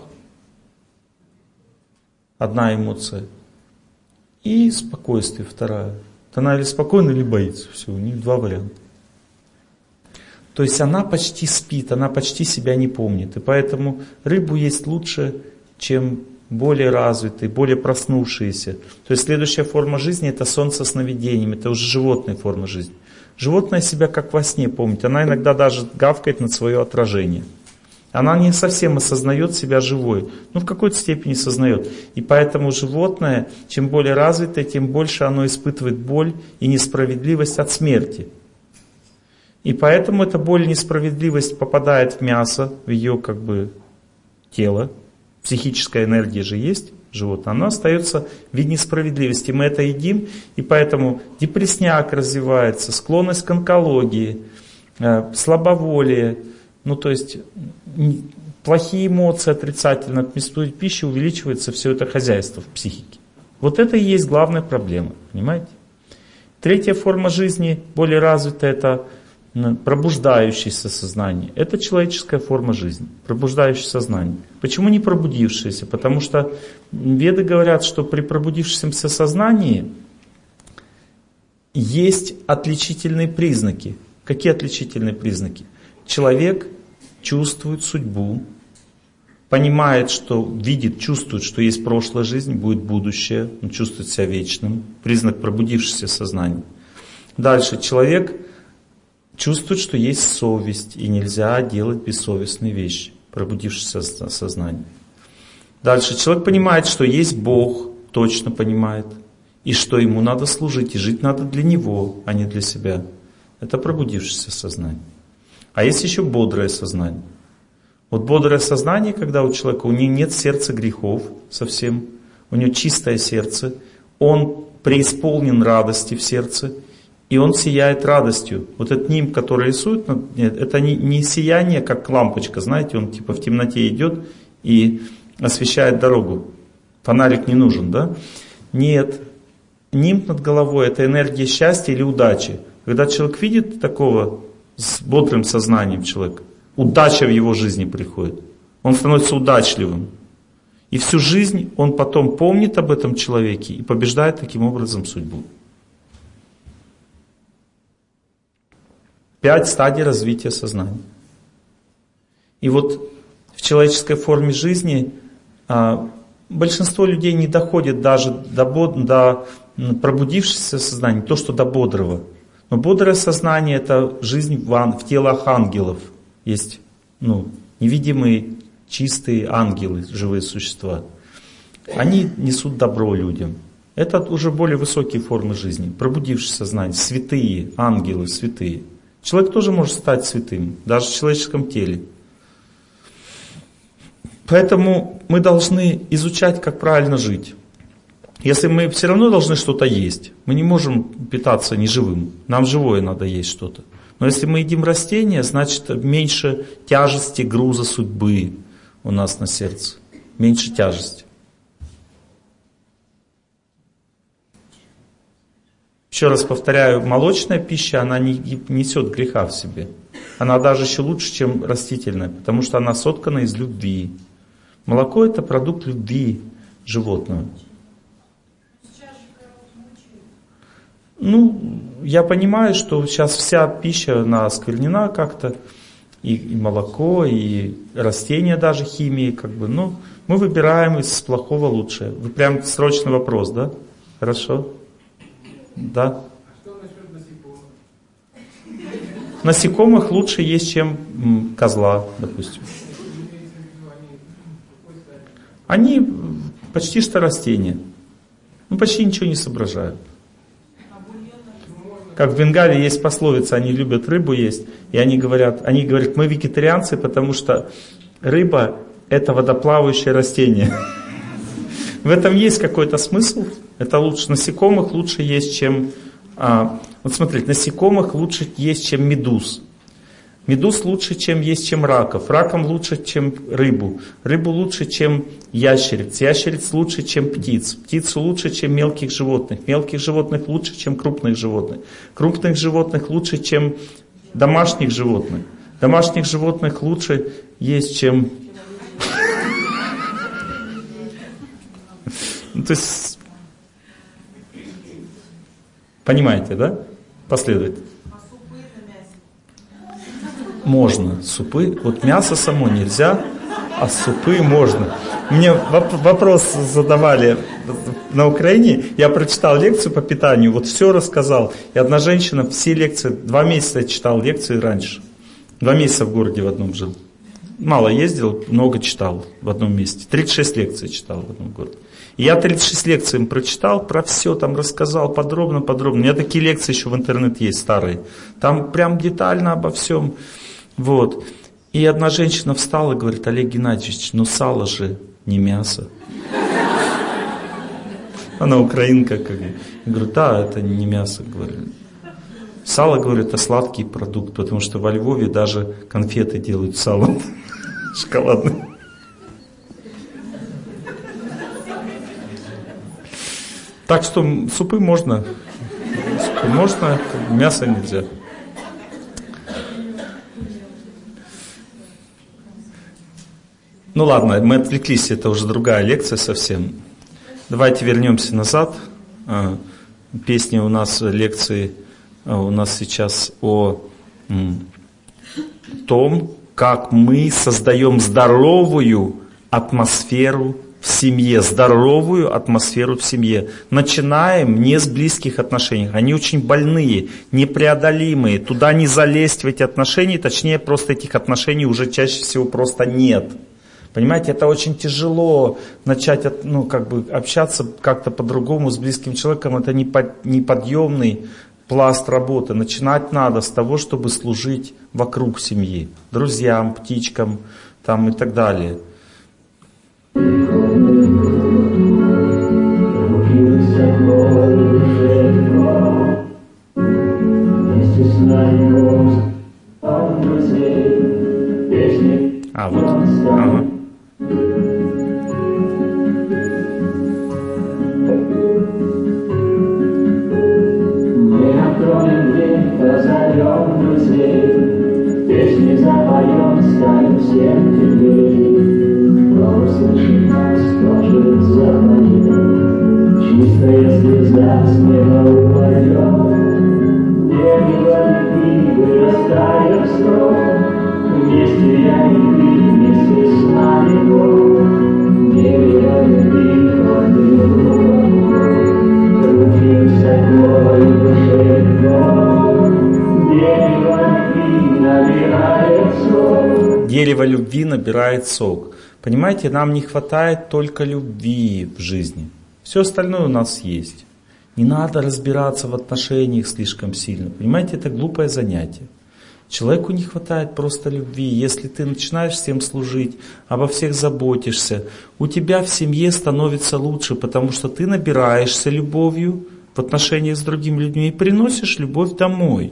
Одна эмоция. И спокойствие, вторая. Она или спокойна, или боится. Все, у нее два варианта. То есть она почти спит, она почти себя не помнит. И поэтому рыбу есть лучше, чем более развитые, более проснувшиеся. То есть следующая форма жизни — это сон со сновидением, это уже животная форма жизни. Животное себя как во сне помнит, она иногда даже гавкает на свое отражение. Она не совсем осознает себя живой, но в какой-то степени сознает. И поэтому животное, чем более развитое, тем больше оно испытывает боль и несправедливость от смерти. И поэтому эта боль и несправедливость попадает в мясо, в ее как бы тело. Психическая энергия же есть, животное, она остается в виде несправедливости. Мы это едим, и поэтому депрессняк развивается, склонность к онкологии, слабоволие, ну то есть плохие эмоции отрицательно от мясной пищи, увеличивается все это хозяйство в психике. Вот это и есть главная проблема, понимаете? Третья форма жизни, более развитая, это пробуждающееся сознание. Это человеческая форма жизни, пробуждающее сознание. Почему не пробудившееся? Потому что веды говорят, что при пробудившемся сознании есть отличительные признаки. Какие отличительные признаки? Человек чувствует судьбу, понимает, что видит, чувствует, что есть прошлая жизнь, будет будущее, он чувствует себя вечным. Признак пробудившегося сознания. Дальше человек чувствует, что есть совесть, и нельзя делать бессовестные вещи, пробудившееся сознание. Дальше человек понимает, что есть Бог, точно понимает, и что ему надо служить, и жить надо для Него, а не для себя. Это пробудившееся сознание. А есть еще бодрое сознание. Вот бодрое сознание, когда у человека, у него нет сердца грехов совсем, у него чистое сердце, он преисполнен радости в сердце, и он сияет радостью. Вот этот нимб, который рисует, нет, это не, не сияние, как лампочка, знаете, он типа в темноте идет и освещает дорогу. Фонарик не нужен, да? Нет. Нимб над головой — это энергия счастья или удачи. Когда человек видит такого с бодрым сознанием человека, удача в его жизни приходит. Он становится удачливым. И всю жизнь он потом помнит об этом человеке и побеждает таким образом судьбу. Пять стадий развития сознания. И вот в человеческой форме жизни а, большинство людей не доходит даже до, до пробудившегося сознания, то, что до бодрого. Но бодрое сознание — это жизнь в, в телах ангелов. Есть ну, невидимые чистые ангелы, живые существа. Они несут добро людям. Это уже более высокие формы жизни, пробудившие сознание, святые, ангелы, святые. Человек тоже может стать святым, даже в человеческом теле. Поэтому мы должны изучать, как правильно жить. Если мы все равно должны что-то есть, мы не можем питаться неживым, нам живое надо есть что-то. Но если мы едим растения, значит меньше тяжести, груза судьбы у нас на сердце, меньше тяжести. Еще раз повторяю, молочная пища, она не несет греха в себе. Она даже еще лучше, чем растительная, потому что она соткана из любви. Молоко – это продукт любви животного. Ну, я понимаю, что сейчас вся пища, она осквернена как-то, и, и молоко, и растения даже химией, как бы. Ну, мы выбираем из плохого лучшее. Вы прям срочный вопрос, да? Хорошо? Да. Что насчет насекомых? Насекомых лучше есть, чем м, козла, допустим. Они почти что растения. Ну, почти ничего не соображают. Как в Бенгалии есть пословица, они любят рыбу есть, и они говорят, они говорят, мы вегетарианцы, потому что рыба – это водоплавающее растение. В этом есть какой-то смысл. Это лучше, насекомых лучше есть, чем... А, вот смотрите, насекомых лучше есть, чем медуз. Медуз лучше, чем есть, чем раков. Раком лучше, чем рыбу. Рыбу лучше, чем ящериц. Ящериц лучше, чем птиц. Птицу лучше, чем мелких животных. Мелких животных лучше, чем крупных животных. Крупных животных лучше, чем домашних животных. Домашних животных лучше есть, чем... Ну, то есть, понимаете, да? Последовательно. Можно. Супы. Вот мясо само нельзя, а супы можно. Мне вопрос задавали на Украине. Я прочитал лекцию по питанию, вот все рассказал. И одна женщина все лекции, два месяца я читал лекции раньше. Два месяца в городе в одном жил. Мало ездил, много читал в одном месте. тридцать шесть лекций читал в одном городе. И я тридцать шесть лекций им прочитал, про все там рассказал подробно-подробно. У меня такие лекции еще в интернет есть, старые. Там прям детально обо всем. Вот. И одна женщина встала и говорит: Олег Геннадьевич, ну сало же не мясо. Она украинка. Как... Я говорю, да, это не мясо. Говорю. Сало, говорю, это сладкий продукт, потому что во Львове даже конфеты делают салом шоколадный. Так что супы можно, супы можно, мясо нельзя. Ну ладно, мы отвлеклись, это уже другая лекция совсем. Давайте вернемся назад. Песни у нас, лекции у нас сейчас о том, как мы создаем здоровую атмосферу в семье, здоровую атмосферу в семье. Начинаем не с близких отношений. Они очень больные, непреодолимые. Туда не залезть в эти отношения, точнее, просто этих отношений уже чаще всего просто нет. Понимаете, это очень тяжело начать, ну, как бы общаться как-то по-другому с близким человеком. Это неподъемный пласт работы. Начинать надо с того, чтобы служить вокруг семьи. Друзьям, птичкам там, и так далее. А, вот. Ага. Позовем друзей, песни запоем, станем всем теплее. Но услышит нас тоже запоем, чистая слеза с неба упадет. Дерево любви вырастает строй, вместе я и ты, вместе с нами Бог. Дерево любви ходит глубоко, крутимся твой душе. Дерево любви набирает сок. Понимаете, нам не хватает только любви в жизни. Все остальное у нас есть. Не надо разбираться в отношениях слишком сильно. Понимаете, это глупое занятие. Человеку не хватает просто любви. Если ты начинаешь всем служить, обо всех заботишься, у тебя в семье становится лучше, потому что ты набираешься любовью в отношениях с другими людьми и приносишь любовь домой.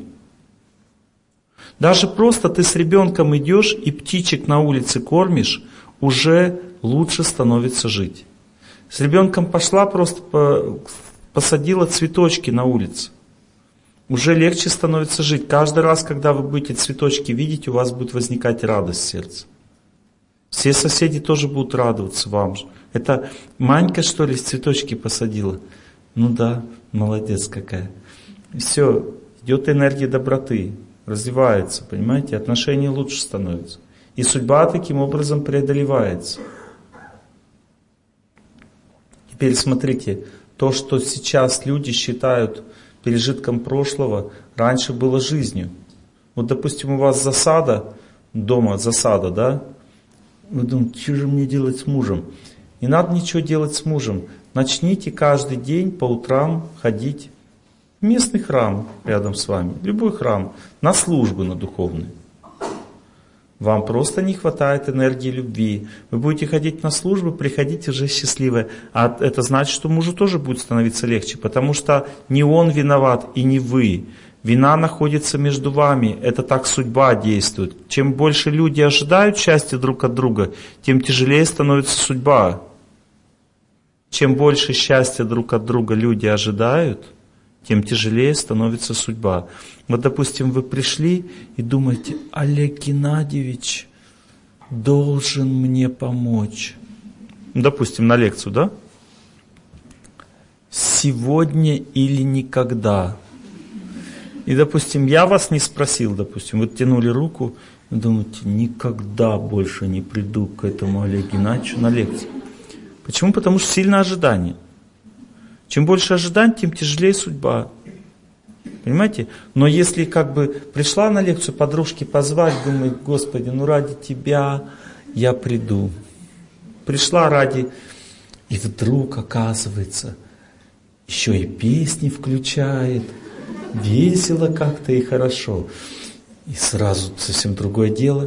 Даже просто ты с ребенком идешь и птичек на улице кормишь, уже лучше становится жить. С ребенком пошла, просто посадила цветочки на улице. Уже легче становится жить. Каждый раз, когда вы будете цветочки видеть, у вас будет возникать радость в сердце. Все соседи тоже будут радоваться вам. Это Манька, что ли, цветочки посадила? Ну да, молодец какая. Все, идет энергия доброты, развивается, понимаете, отношения лучше становятся. И судьба таким образом преодолевается. Теперь смотрите, то, что сейчас люди считают пережитком прошлого, раньше было жизнью. Вот, допустим, у вас засада, дома засада, да? Вы думаете, что же мне делать с мужем? Не надо ничего делать с мужем. Начните каждый день по утрам ходить в местный храм рядом с вами, любой храм, на службы, на духовные. Вам просто не хватает энергии любви. Вы будете ходить на службы, приходите уже счастливые. А это значит, что мужу тоже будет становиться легче, потому что не он виноват и не вы. Вина находится между вами. Это так судьба действует. Чем больше люди ожидают счастья друг от друга, тем тяжелее становится судьба. Чем больше счастья друг от друга люди ожидают, тем тяжелее становится судьба. Вот, допустим, вы пришли и думаете, Олег Геннадьевич должен мне помочь. Допустим, на лекцию, да? Сегодня или никогда. И, допустим, я вас не спросил, допустим, вы тянули руку и думаете, никогда больше не приду к этому Олегу Геннадьевичу на лекцию. Почему? Потому что сильное ожидание. Чем больше ожиданий, тем тяжелее судьба. Понимаете? Но если как бы пришла на лекцию подружки позвать, думает, Господи, ну ради Тебя я приду. Пришла ради... И вдруг, оказывается, еще и песни включает. Весело как-то и хорошо. И сразу совсем другое дело.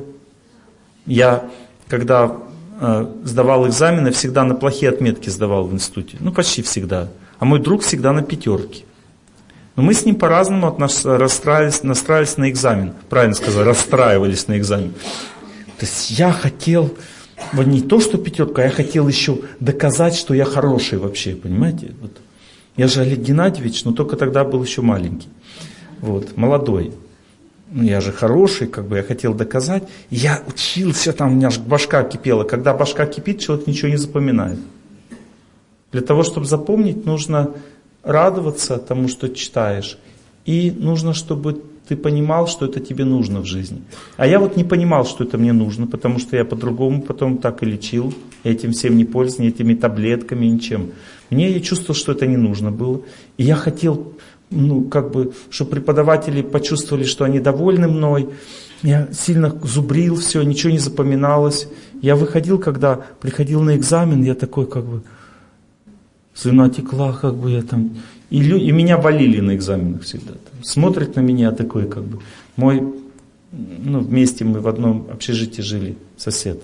Я, когда э, сдавал экзамены, всегда на плохие отметки сдавал в институте. Ну, почти всегда. А мой друг всегда на пятерке. Но мы с ним по-разному расстраивались, настраивались на экзамен. Правильно сказал, расстраивались на экзамен. То есть я хотел, вот не то, что пятерка, а я хотел еще доказать, что я хороший вообще, понимаете? Вот. Я же Олег Геннадьевич, но только тогда был еще маленький. Вот, молодой. Ну, я же хороший, как бы я хотел доказать. Я учился, там у меня аж башка кипела. Когда башка кипит, человек ничего не запоминает. Для того, чтобы запомнить, нужно радоваться тому, что читаешь. И нужно, чтобы ты понимал, что это тебе нужно в жизни. А я вот не понимал, что это мне нужно, потому что я по-другому потом так и лечил. Этим всем не пользовался, ни этими таблетками, ничем. Мне я чувствовал, что это не нужно было. И я хотел, ну, как бы, чтобы преподаватели почувствовали, что они довольны мной. Я сильно зубрил все, ничего не запоминалось. Я выходил, когда приходил на экзамен, я такой, как бы, слюна текла, как бы я там... И, лю... и меня валили на экзаменах всегда. Там. Смотрят на меня такой, как бы... Мой... Ну, вместе мы в одном общежитии жили, сосед.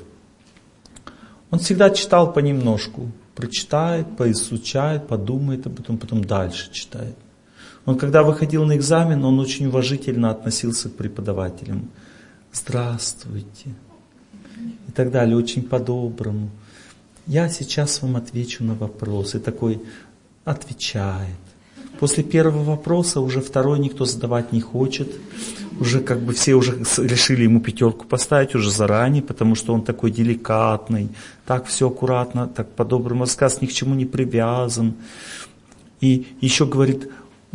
Он всегда читал понемножку. Прочитает, поизучает, подумает, а потом, потом дальше читает. Он, когда выходил на экзамен, он очень уважительно относился к преподавателям. Здравствуйте. И так далее, очень по-доброму. Я сейчас вам отвечу на вопрос. И такой отвечает. После первого вопроса уже второй никто задавать не хочет. Уже как бы все уже решили ему пятерку поставить уже заранее, потому что он такой деликатный, так все аккуратно, так по-доброму рассказ, ни к чему не привязан. И еще говорит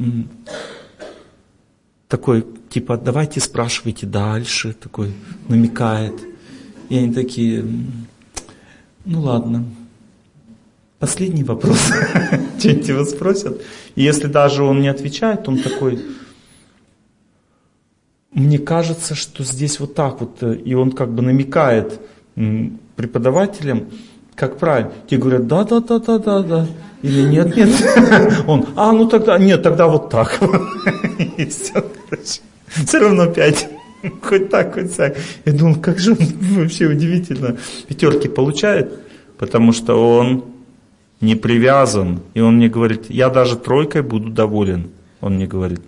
такой, типа, давайте спрашивайте дальше, такой намекает. И они такие, ну ладно. Последний вопрос. Что-нибудь его спросят. И если даже он не отвечает, он такой, мне кажется, что здесь вот так вот, и он как бы намекает преподавателям, как правильно. Те говорят, да, да, да, да, да, да. Или нет, нет. Он, а, ну тогда, нет, тогда вот так. И все, короче. Все равно пять. Хоть так, хоть так. Я думал, как же он вообще удивительно пятерки получает, потому что он не привязан. И он мне говорит, я даже тройкой буду доволен. Он мне говорит.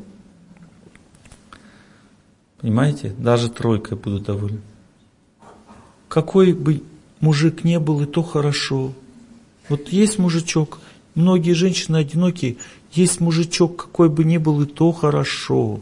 Понимаете? Даже тройкой буду доволен. Какой бы мужик не был, и то хорошо. Вот есть мужичок, многие женщины одинокие, есть мужичок, какой бы ни был, и то хорошо.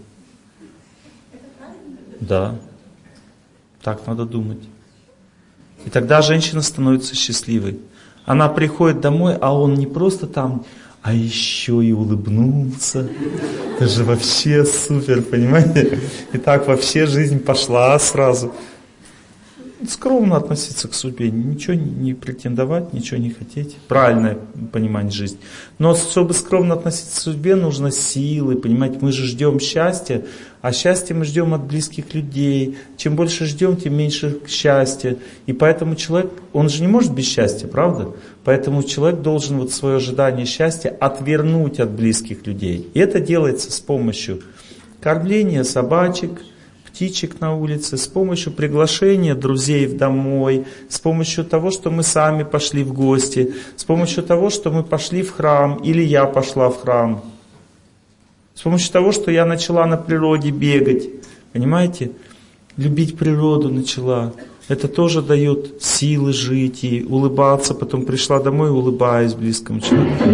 Да, так надо думать. И тогда женщина становится счастливой. Она приходит домой, а он не просто там, а еще и улыбнулся. Это же вообще супер, понимаете? И так вообще жизнь пошла сразу. Скромно относиться к судьбе, ничего не претендовать, ничего не хотеть. Правильное понимание жизни. Но чтобы скромно относиться к судьбе, нужно силы, понимаете, мы же ждем счастья, а счастье мы ждем от близких людей. Чем больше ждем, тем меньше счастья. И поэтому человек, он же не может без счастья, правда? Поэтому человек должен вот свое ожидание счастья отвернуть от близких людей. И это делается с помощью кормления собачек, птичек на улице, с помощью приглашения друзей в домой, с помощью того, что мы сами пошли в гости, с помощью того, что мы пошли в храм, или я пошла в храм, с помощью того, что я начала на природе бегать, понимаете, любить природу начала. Это тоже дает силы жить и улыбаться, потом пришла домой и улыбаюсь близкому человеку.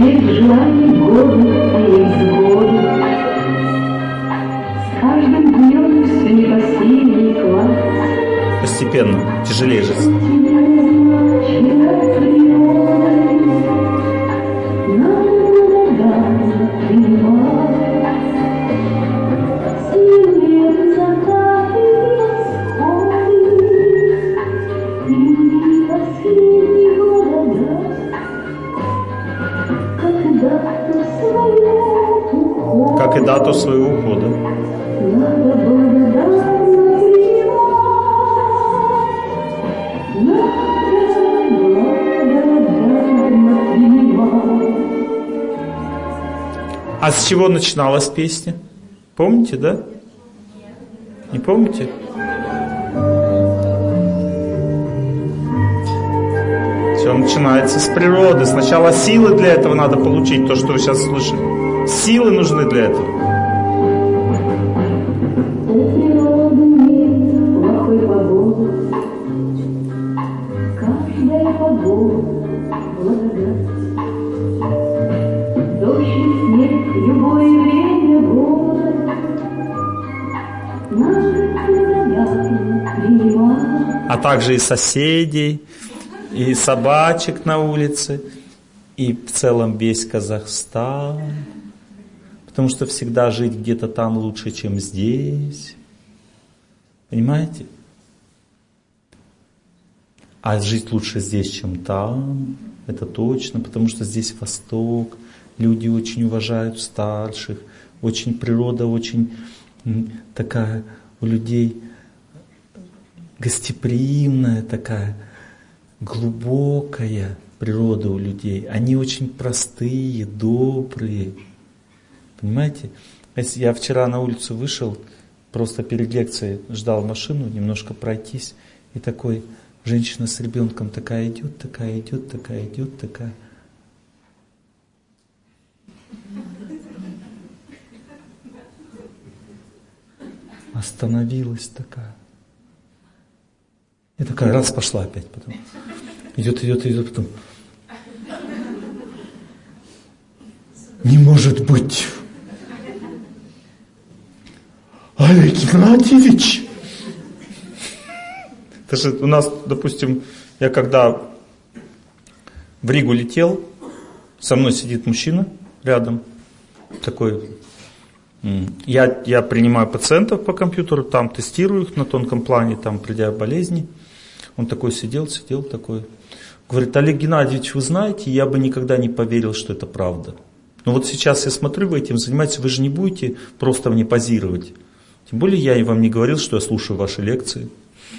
Постепенно, тяжелее жить. Как и дату своего ухода. А с чего начиналась песня? Помните, да? Не помните? Все начинается с природы. Сначала силы для этого надо получить, то, что вы сейчас слышали. Силы нужны для этого. А также и соседей, и собачек на улице, и в целом весь Казахстан. Потому что всегда жить где-то там лучше, чем здесь. Понимаете? А жить лучше здесь, чем там. Это точно, потому что здесь Восток. Люди очень уважают старших. Очень природа, очень такая у людей гостеприимная такая, глубокая природа у людей. Они очень простые, добрые. Понимаете? Если я вчера на улицу вышел, просто перед лекцией ждал машину, немножко пройтись, и такой женщина с ребенком такая идет, такая идет, такая идет, такая. Остановилась такая. И такая раз пошла опять потом. Идет, идет, идет, потом. Не может быть. Олег Геннадьевич. Это же у нас, допустим, я когда в Ригу летел, со мной сидит мужчина рядом, такой. Я, я принимаю пациентов по компьютеру, там тестирую их на тонком плане, там придя болезни. Он такой сидел, сидел такой. Говорит: Олег Геннадьевич, вы знаете, я бы никогда не поверил, что это правда. Но вот сейчас я смотрю, вы этим занимаетесь, вы же не будете просто мне позировать. Тем более я и вам не говорил, что я слушаю ваши лекции.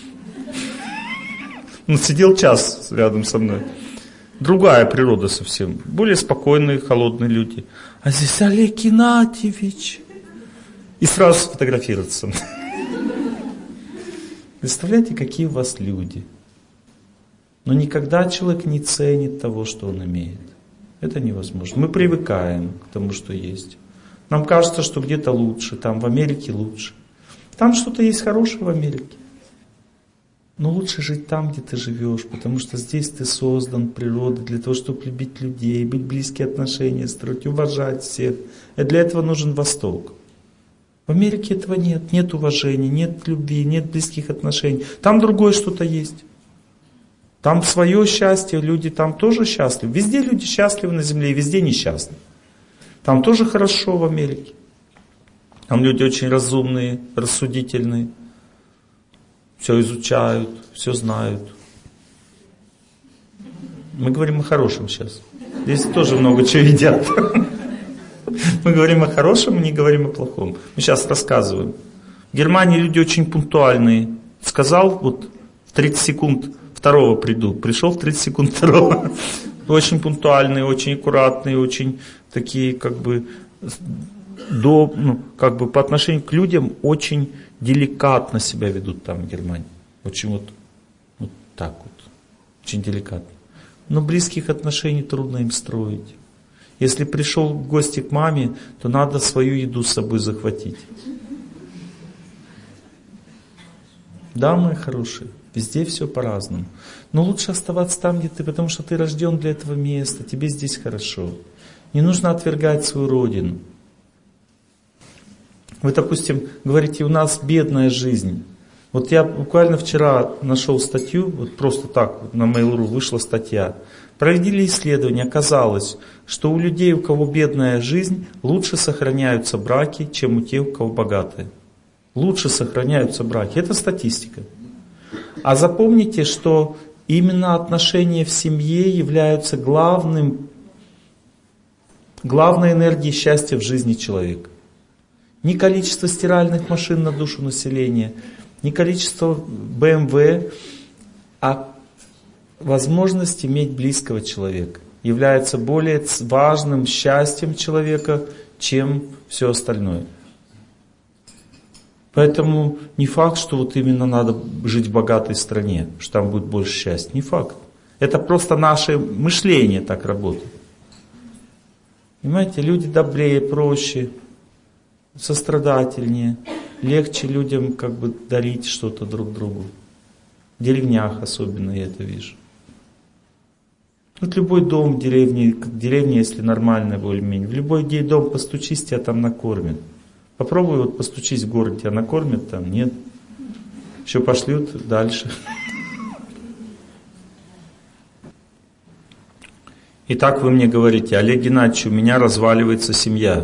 Он сидел час рядом со мной. Другая природа совсем. Более спокойные, холодные люди. А здесь Олег Геннадьевич. И сразу сфотографироваться. Представляете, какие у вас люди. Но никогда человек не ценит того, что он имеет. Это невозможно. Мы привыкаем к тому, что есть. Нам кажется, что где-то лучше, там в Америке лучше. Там что-то есть хорошее в Америке. Но лучше жить там, где ты живешь, потому что здесь ты создан природой для того, чтобы любить людей, быть близкие отношения, строить, уважать всех. И для этого нужен Восток. В Америке этого нет. Нет уважения, нет любви, нет близких отношений. Там другое что-то есть. Там свое счастье, люди там тоже счастливы. Везде люди счастливы на земле, и везде несчастны. Там тоже хорошо в Америке. Там люди очень разумные, рассудительные. Все изучают, все знают. Мы говорим о хорошем сейчас. Здесь тоже много чего едят. Мы говорим о хорошем, не говорим о плохом. Мы сейчас рассказываем. В Германии люди очень пунктуальные. Сказал, вот в тридцать секунд второго приду. Пришел в тридцать секунд второго. Очень пунктуальные, очень аккуратные, очень такие, как бы, до, ну, как бы по отношению к людям очень деликатно себя ведут там в Германии. Очень вот, вот так вот. Очень деликатно. Но близких отношений трудно им строить. Если пришел в гости к маме, то надо свою еду с собой захватить. Да, мои хорошие, везде все по-разному. Но лучше оставаться там, где ты, потому что ты рожден для этого места, тебе здесь хорошо. Не нужно отвергать свою родину. Вы, допустим, говорите, у нас бедная жизнь. Вот я буквально вчера нашел статью, вот просто так, вот на Mail точка ру вышла статья. Провели исследование, оказалось, что у людей, у кого бедная жизнь, лучше сохраняются браки, чем у тех, у кого богатые. Лучше сохраняются браки. Это статистика. А запомните, что именно отношения в семье являются главным, главной энергией счастья в жизни человека. Ни количество стиральных машин на душу населения, ни количество бэ эм вэ, а возможность иметь близкого человека является более важным счастьем человека, чем все остальное. Поэтому не факт, что вот именно надо жить в богатой стране, что там будет больше счастья. Не факт. Это просто наше мышление так работает. Понимаете, люди добрее, проще, сострадательнее, легче людям как бы дарить что-то друг другу. В деревнях особенно я это вижу. Вот любой дом в деревне, деревня, если нормальная более-менее, в любой дом постучись, тебя там накормят. Попробуй вот постучись в город, тебя накормят там, нет. Еще пошлют дальше. Итак, вы мне говорите, Олег Геннадьевич, у меня разваливается семья.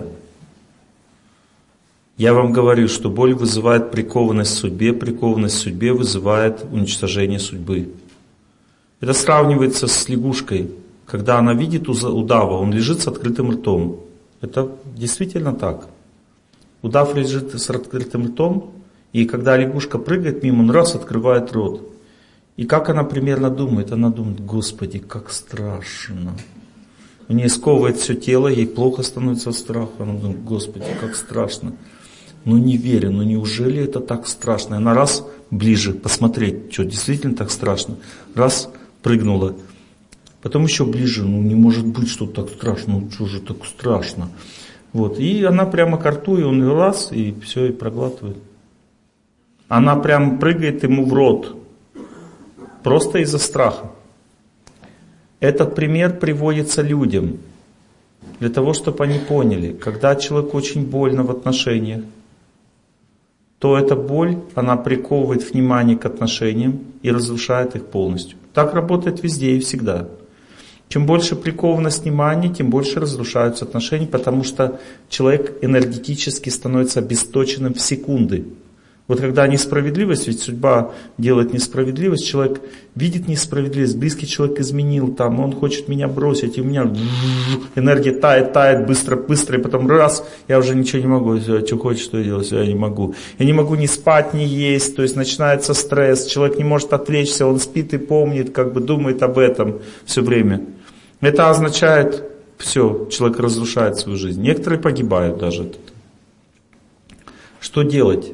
Я вам говорю, что боль вызывает прикованность к судьбе, прикованность к судьбе вызывает уничтожение судьбы. Это сравнивается с лягушкой. Когда она видит удава, он лежит с открытым ртом. Это действительно так. Удав лежит с открытым ртом, и когда лягушка прыгает мимо, он раз открывает рот. И как она примерно думает? Она думает, Господи, как страшно. У нее сковывает все тело, ей плохо становится от страха. Она думает, Господи, как страшно. Ну не верю, ну неужели это так страшно? Она раз ближе посмотреть, что действительно так страшно. Раз прыгнула, потом еще ближе, ну не может быть, что так страшно, ну что же так страшно. Вот, и она прямо к рту, и он раз, и все, и проглатывает. Она прямо прыгает ему в рот, просто из-за страха. Этот пример приводится людям, для того, чтобы они поняли, когда человеку очень больно в отношениях, то эта боль, она приковывает внимание к отношениям и разрушает их полностью. Так работает везде и всегда. Чем больше прикованность внимания, тем больше разрушаются отношения, потому что человек энергетически становится обесточенным в секунды. Вот когда несправедливость, ведь судьба делает несправедливость, человек видит несправедливость, близкий человек изменил, там, он хочет меня бросить, и у меня энергия тает, тает, быстро, быстро, и потом раз, я уже ничего не могу, что хочешь, что делать, я не могу. Я не могу ни спать, ни есть, то есть начинается стресс, человек не может отвлечься, он спит и помнит, как бы думает об этом все время. Это означает, все, человек разрушает свою жизнь. Некоторые погибают даже от этого. Что делать?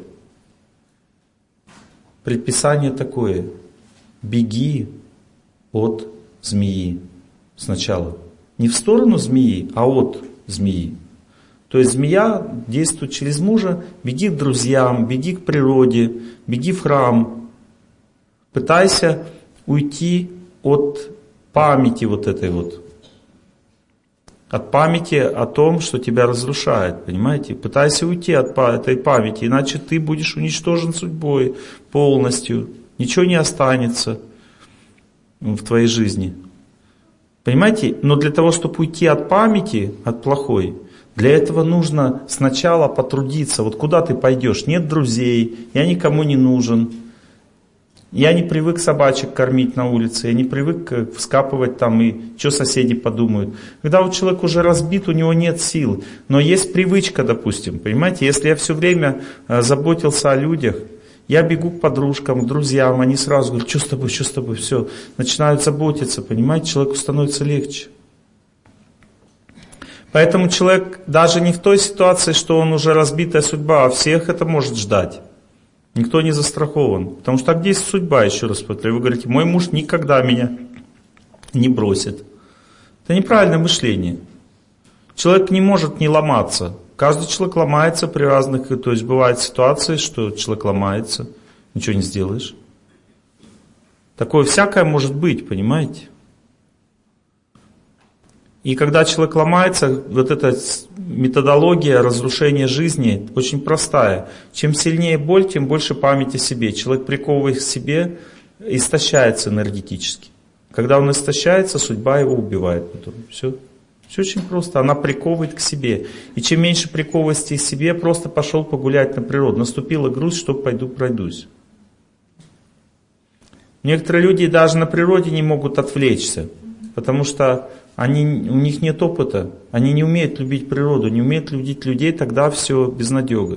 Предписание такое: беги от змеи сначала. Не в сторону змеи, а от змеи. То есть змея действует через мужа, беги к друзьям, беги к природе, беги в храм. Пытайся уйти от памяти вот этой вот. От памяти о том, что тебя разрушает, понимаете? Пытайся уйти от этой памяти, иначе ты будешь уничтожен судьбой полностью. Ничего не останется в твоей жизни. Понимаете? Но для того, чтобы уйти от памяти, от плохой, для этого нужно сначала потрудиться. Вот куда ты пойдешь? Нет друзей, я никому не нужен. Я не привык собачек кормить на улице, я не привык вскапывать там и что соседи подумают. Когда вот человек уже разбит, у него нет сил, но есть привычка, допустим, понимаете, если я все время заботился о людях, я бегу к подружкам, к друзьям, они сразу говорят, что с тобой, что с тобой, все, начинают заботиться, понимаете, человеку становится легче. Поэтому человек даже не в той ситуации, что он уже разбитая судьба, а всех это может ждать. Никто не застрахован. Потому что так есть судьба, еще раз повторяю. Вы говорите, мой муж никогда меня не бросит. Это неправильное мышление. Человек не может не ломаться. Каждый человек ломается при разных... То есть бывают ситуации, что человек ломается, ничего не сделаешь. Такое всякое может быть, понимаете? И когда человек ломается, вот эта методология разрушения жизни очень простая. Чем сильнее боль, тем больше памяти о себе. Человек, приковывая к себе, истощается энергетически. Когда он истощается, судьба его убивает потом. Все. Все очень просто. Она приковывает к себе. И чем меньше приковывности к себе, просто пошел погулять на природу. Наступила грусть, что пойду пройдусь. Некоторые люди даже на природе не могут отвлечься, потому что Они, у них нет опыта, они не умеют любить природу, не умеют любить людей, тогда все безнадега.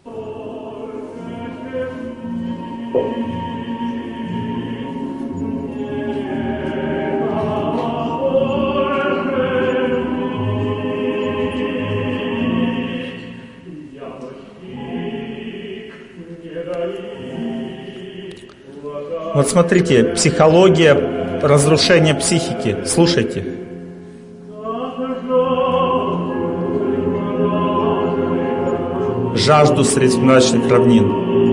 Вот смотрите, психология разрушения психики, слушайте. Жажду среди мрачных равнин.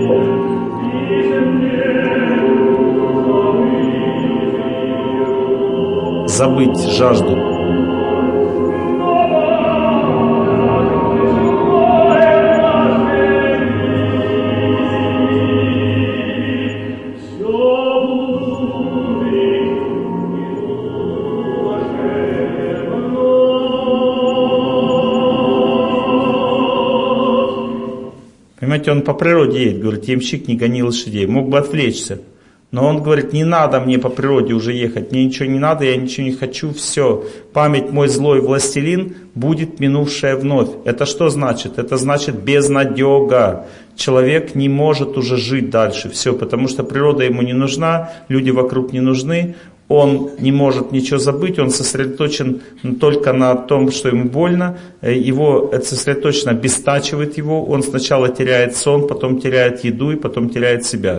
Забыть жажду. Понимаете, он по природе едет, говорит, ямщик, не гони лошадей. Мог бы отвлечься. Но он говорит, не надо мне по природе уже ехать, мне ничего не надо, я ничего не хочу, все. Память мой злой властелин будет минувшая вновь. Это что значит? Это значит безнадега. Человек не может уже жить дальше, все, потому что природа ему не нужна, люди вокруг не нужны. Он не может ничего забыть, он сосредоточен только на том, что ему больно, его это сосредоточенно обестачивает его, он сначала теряет сон, потом теряет еду и потом теряет себя.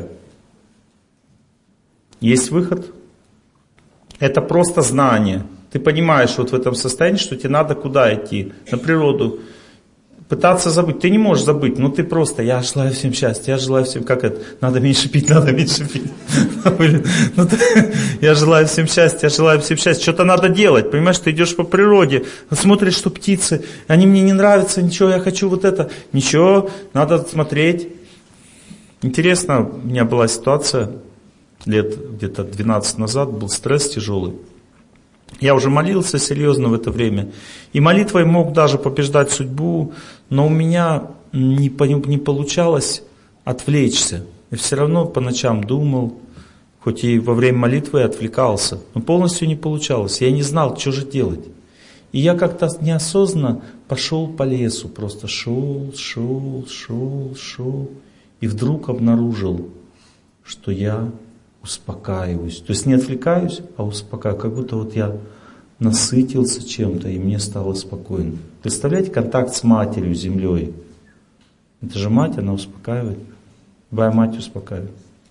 Есть выход? Это просто знание. Ты понимаешь вот в этом состоянии, что тебе надо куда идти? На природу. Пытаться забыть. Ты не можешь забыть, но ты просто, я желаю всем счастья, я желаю всем, как это, надо меньше пить, надо меньше пить. Я желаю всем счастья, я желаю всем счастья. Что-то надо делать, понимаешь, ты идешь по природе, смотришь, что птицы, они мне не нравятся, ничего, я хочу вот это. Ничего, надо смотреть. Интересно, у меня была ситуация, лет где-то двенадцать назад, был стресс тяжелый. Я уже молился серьезно в это время. И молитвой мог даже побеждать судьбу, но у меня не, не получалось отвлечься. Я все равно по ночам думал, хоть и во время молитвы отвлекался, но полностью не получалось. Я не знал, что же делать. И я как-то неосознанно пошел по лесу, просто шел, шел, шел, шел. И вдруг обнаружил, что я успокаиваюсь. То есть не отвлекаюсь, а успокаиваюсь. Как будто вот я насытился чем-то, и мне стало спокойно. Представляете, контакт с матерью, землей. Это же мать, она успокаивает. Любая мать успокаивает.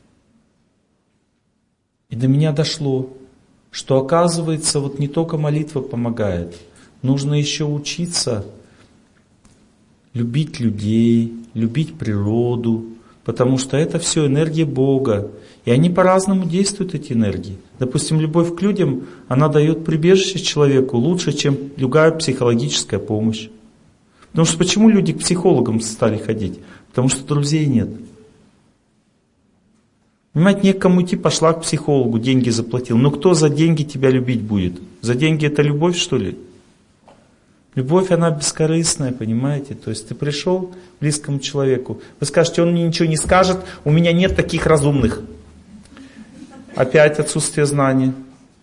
И до меня дошло, что оказывается, вот не только молитва помогает. Нужно еще учиться любить людей, любить природу, потому что это все энергия Бога. И они по-разному действуют, эти энергии. Допустим, любовь к людям, она дает прибежище человеку лучше, чем любая психологическая помощь. Потому что почему люди к психологам стали ходить? Потому что друзей нет. Понимаете, некому идти, пошла к психологу, деньги заплатил. Но кто за деньги тебя любить будет? За деньги это любовь, что ли? Любовь, она бескорыстная, понимаете? То есть ты пришел к близкому человеку, вы скажете, он мне ничего не скажет, у меня нет таких разумных. Опять отсутствие знания.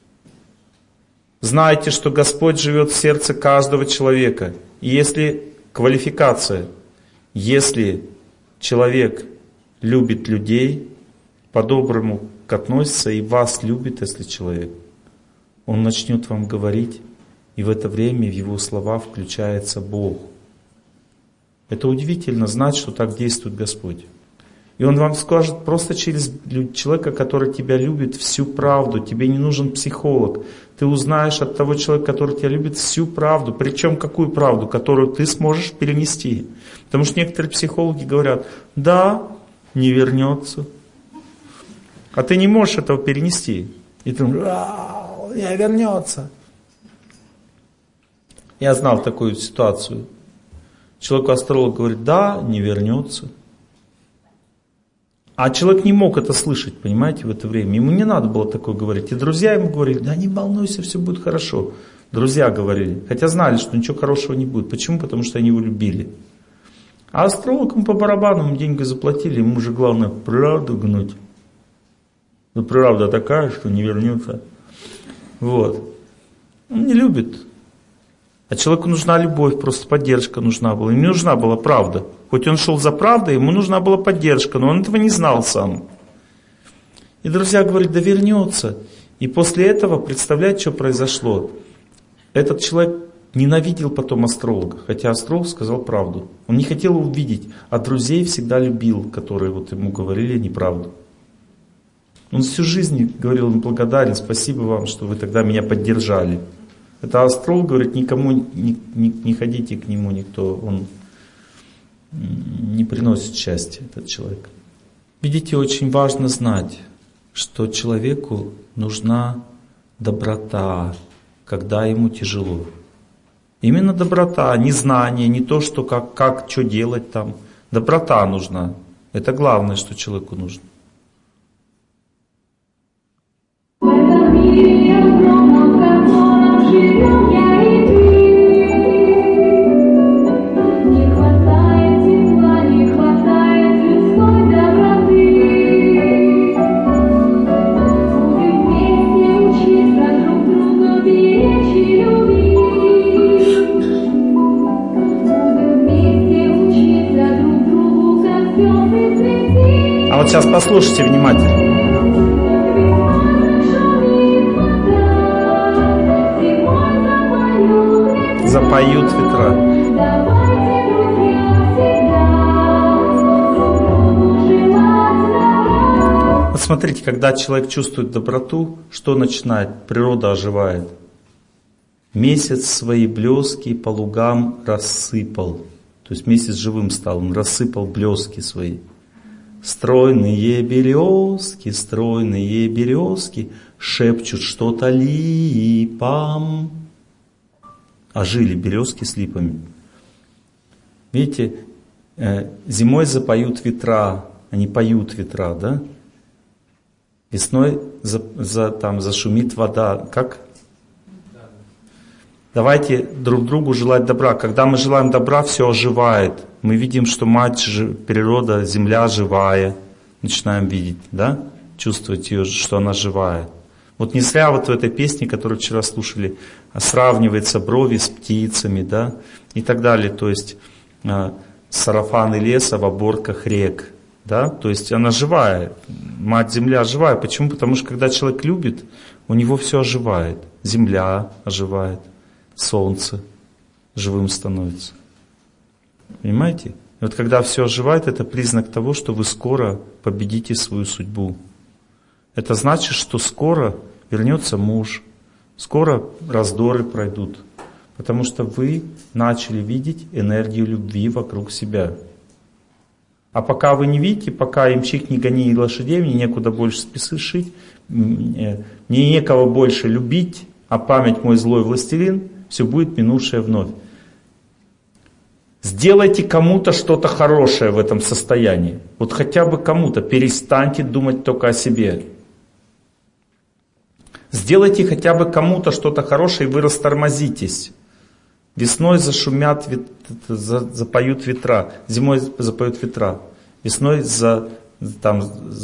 Знайте, что Господь живет в сердце каждого человека. И если квалификация, если человек любит людей, по-доброму относится и вас любит, если человек, он начнет вам говорить, и в это время в его слова включается Бог. Это удивительно знать, что так действует Господь. И Он вам скажет просто через человека, который тебя любит, всю правду. Тебе не нужен психолог. Ты узнаешь от того человека, который тебя любит, всю правду. Причем какую правду, которую ты сможешь перенести. Потому что некоторые психологи говорят, да, не вернется. А ты не можешь этого перенести. И ты думаешь, не вернется. Я знал такую ситуацию. Человек-астролог говорит, да, не вернется. А человек не мог это слышать, понимаете, в это время. Ему не надо было такое говорить. И друзья ему говорили, да не волнуйся, все будет хорошо. Друзья говорили, хотя знали, что ничего хорошего не будет. Почему? Потому что они его любили. А астрологам по барабану ему деньги заплатили, ему же главное правду гнуть. Но правда такая, что не вернется. Вот. Он не любит. А человеку нужна любовь, просто поддержка нужна была. Ему не нужна была правда. Хоть он шел за правдой, ему нужна была поддержка, но он этого не знал сам. И друзья говорят, да вернется. И после этого, представляете, что произошло? Этот человек ненавидел потом астролога, хотя астролог сказал правду. Он не хотел его увидеть, а друзей всегда любил, которые вот ему говорили неправду. Он всю жизнь говорил им благодарен, спасибо вам, что вы тогда меня поддержали. Это астролог говорит, никому не, не, не ходите к нему, никто, он не приносит счастья, этот человек. Видите, очень важно знать, что человеку нужна доброта, когда ему тяжело. Именно доброта, не знание, не то, что как, как что делать там. Доброта нужна. Это главное, что человеку нужно. А вот сейчас послушайте внимательно. Запоют ветра. Вот смотрите, когда человек чувствует доброту, что начинает? Природа оживает. Месяц свои блески по лугам рассыпал. То есть месяц живым стал, он рассыпал блески свои. Стройные березки, стройные березки шепчут что-то липам. Ожили березки с липами. Видите, зимой запоют ветра, они поют ветра, да? Весной за, за, там, зашумит вода. Как? Давайте друг другу желать добра. Когда мы желаем добра, все оживает. Мы видим, что мать, природа, земля живая. Начинаем видеть, да? Чувствовать ее, что она живая. Вот не зря вот в этой песне, которую вчера слушали, сравнивается брови с птицами, да? И так далее. То есть сарафаны леса в оборках рек. Да? То есть она живая. Мать земля живая. Почему? Потому что когда человек любит, у него все оживает. Земля оживает. Солнце живым становится. Понимаете? И вот когда все оживает, это признак того, что вы скоро победите свою судьбу. Это значит, что скоро вернется муж, скоро раздоры пройдут. Потому что вы начали видеть энергию любви вокруг себя. А пока вы не видите, пока ямщик не гони лошадей, мне некуда больше спешить, мне некого больше любить, а память мой злой властелин, все будет минувшее вновь. Сделайте кому-то что-то хорошее в этом состоянии. Вот хотя бы кому-то. Перестаньте думать только о себе. Сделайте хотя бы кому-то что-то хорошее, и вы растормозитесь. Весной зашумят, запоют ветра. Зимой запоют ветра. Весной за, там,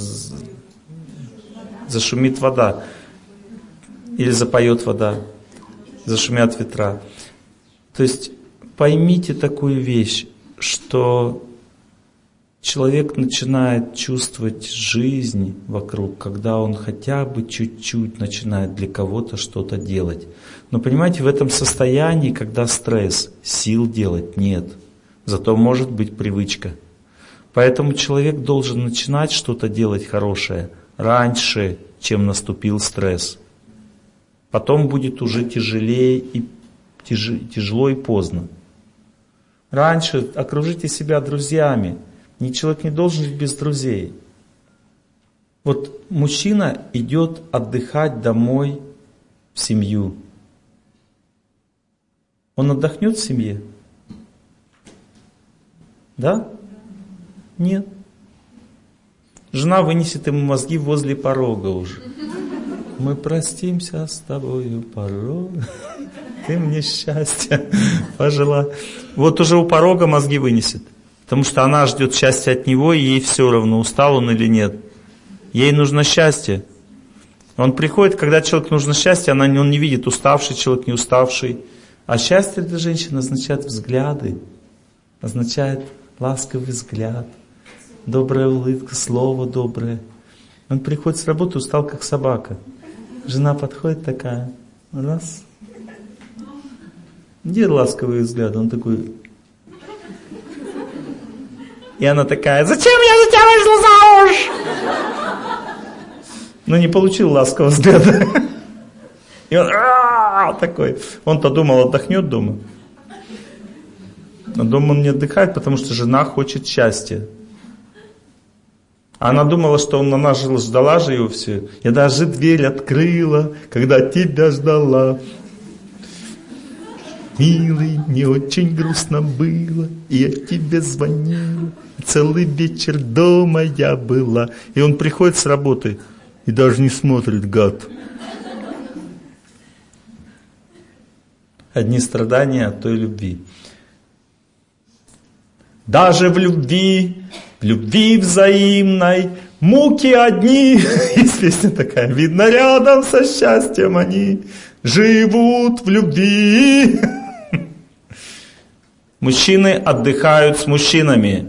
зашумит вода. Или запоет вода. Зашумят ветра. То есть поймите такую вещь, что человек начинает чувствовать жизнь вокруг, когда он хотя бы чуть-чуть начинает для кого-то что-то делать. Но понимаете, в этом состоянии, когда стресс, сил делать нет. Зато может быть привычка. Поэтому человек должен начинать что-то делать хорошее раньше, чем наступил стресс. Потом будет уже тяжелее и тяж, тяжело и поздно. Раньше окружите себя друзьями. Ни человек не должен жить без друзей. Вот мужчина идет отдыхать домой в семью. Он отдохнет в семье? Да? Нет. Жена вынесет ему мозги возле порога уже. Мы простимся с тобою порог. Ты мне счастья пожела. Вот уже у порога мозги вынесет. Потому что она ждет счастья от него, и ей все равно, устал он или нет. Ей нужно счастье. Он приходит, когда человеку нужно счастье, она, он не видит, уставший человек, не уставший. А счастье для женщины означает взгляды, означает ласковый взгляд, добрая улыбка, слово доброе. Он приходит с работы, устал как собака. Жена подходит такая, раз. Где ласковый взгляд? Он такой... И она такая, зачем я за тебя вышла замуж? Но не получил ласкового взгляда. И он такой. Он-то думал, отдохнет дома. Но дома он не отдыхает, потому что жена хочет счастья. Она думала, что он, она ждала же его все. Я даже дверь открыла, когда тебя ждала. Милый, мне очень грустно было, и я тебе звонила. Целый вечер дома я была. И он приходит с работы и даже не смотрит, гад. Одни страдания от той любви. Даже в любви, в любви взаимной, муки одни. Есть песня такая. Видно, рядом со счастьем они живут в любви. Мужчины отдыхают с мужчинами.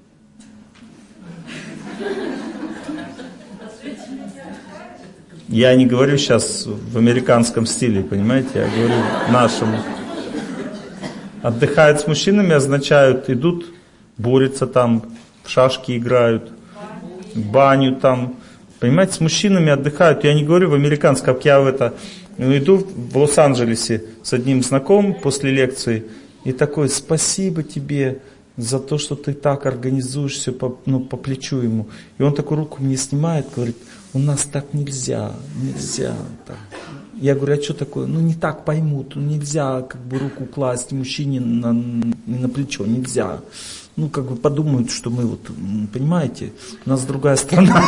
Я не говорю сейчас в американском стиле, понимаете? Я говорю нашему. Отдыхают с мужчинами означают, идут, борются там, в шашки играют, в баню там. Понимаете, с мужчинами отдыхают. Я не говорю в американском, как я в это... Иду в Лос-Анджелесе с одним знакомым после лекции, и такой, спасибо тебе за то, что ты так организуешь все по, ну, по плечу ему. И он такую руку мне снимает, говорит, у нас так нельзя, нельзя. Так. Я говорю, а что такое? Ну не так поймут, нельзя как бы руку класть мужчине на, на плечо, нельзя. Ну как бы подумают, что мы вот, понимаете, у нас другая страна.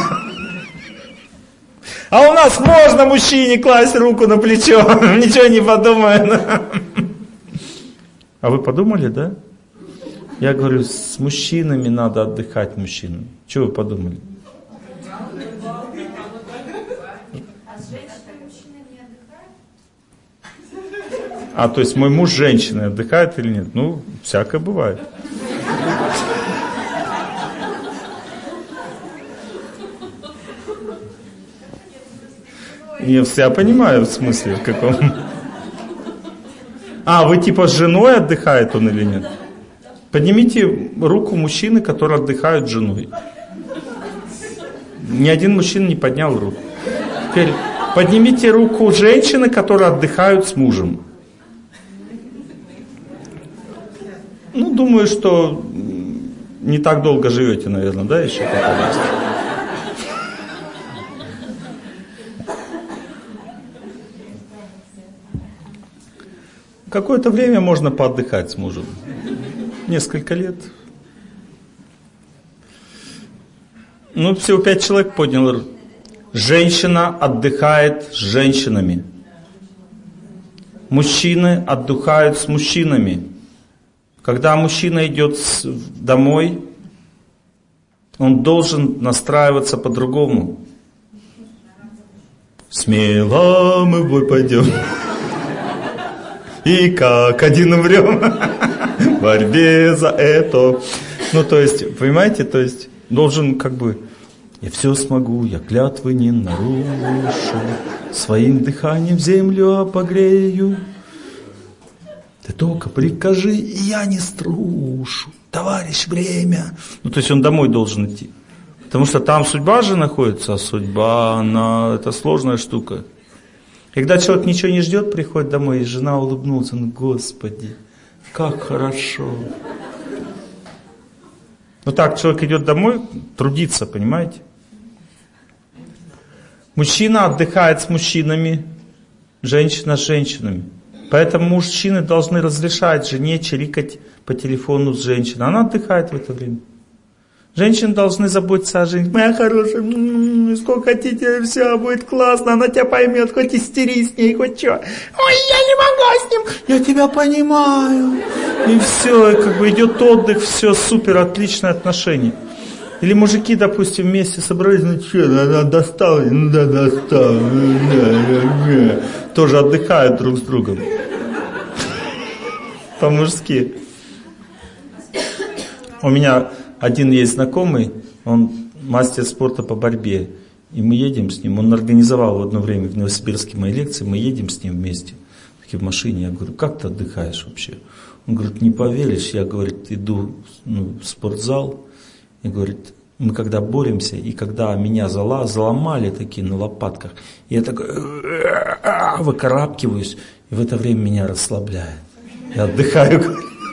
А у нас можно мужчине класть руку на плечо, ничего не подумает. А вы подумали, да? Я говорю, с мужчинами надо отдыхать мужчинам. Чего вы подумали? А, то есть мой муж с женщиной отдыхает или нет? Ну, всякое бывает. Я, я понимаю, в смысле, в каком. А, вы типа с женой отдыхает он или нет? Поднимите руку мужчины, которые отдыхают с женой. Ни один мужчина не поднял руку. Теперь поднимите руку женщины, которые отдыхают с мужем. Ну, думаю, что не так долго живете, наверное, да, еще пока есть. Какое-то время можно поотдыхать с мужем. Несколько лет. Ну, всего пять человек подняло. Женщина отдыхает с женщинами. Мужчины отдыхают с мужчинами. Когда мужчина идет домой, он должен настраиваться по-другому. Смело мы в бой пойдем. И как один умрем в борьбе за это. Ну, то есть, понимаете, то есть, должен как бы, я все смогу, я клятвы не нарушу, своим дыханием землю обогрею. Ты только прикажи, и я не струшу. Товарищ, время. Ну, то есть он домой должен идти. Потому что там судьба же находится, а судьба, она, это сложная штука. Когда человек ничего не ждет, приходит домой, и жена улыбнулась, ну, Господи, как хорошо. Ну так, человек идет домой, трудиться, понимаете? Мужчина отдыхает с мужчинами, женщина с женщинами. Поэтому мужчины должны разрешать жене чирикать по телефону с женщиной. Она отдыхает в это время. Женщины должны заботиться о женщине. Моя хорошая, м-м, сколько хотите, все будет классно, она тебя поймет, хоть истери с ней, хоть что. Ой, я не могу с ним, я тебя понимаю. И все, и как бы идет отдых, все, супер, отличное отношение. Или мужики, допустим, вместе собрались, ну что, она достала, ну да, достала, тоже отдыхают друг с другом. По-мужски. У меня один есть знакомый, он мастер спорта по борьбе. И мы едем с ним, он организовал в одно время в Новосибирске мои лекции, мы едем с ним вместе в машине. Я говорю, как ты отдыхаешь вообще? Он говорит, не поверишь, я, говорит, иду ну, в спортзал, и говорит, мы когда боремся, и когда меня зала, заломали такие на лопатках, я такой выкарабкиваюсь, и в это время меня расслабляет. Я отдыхаю.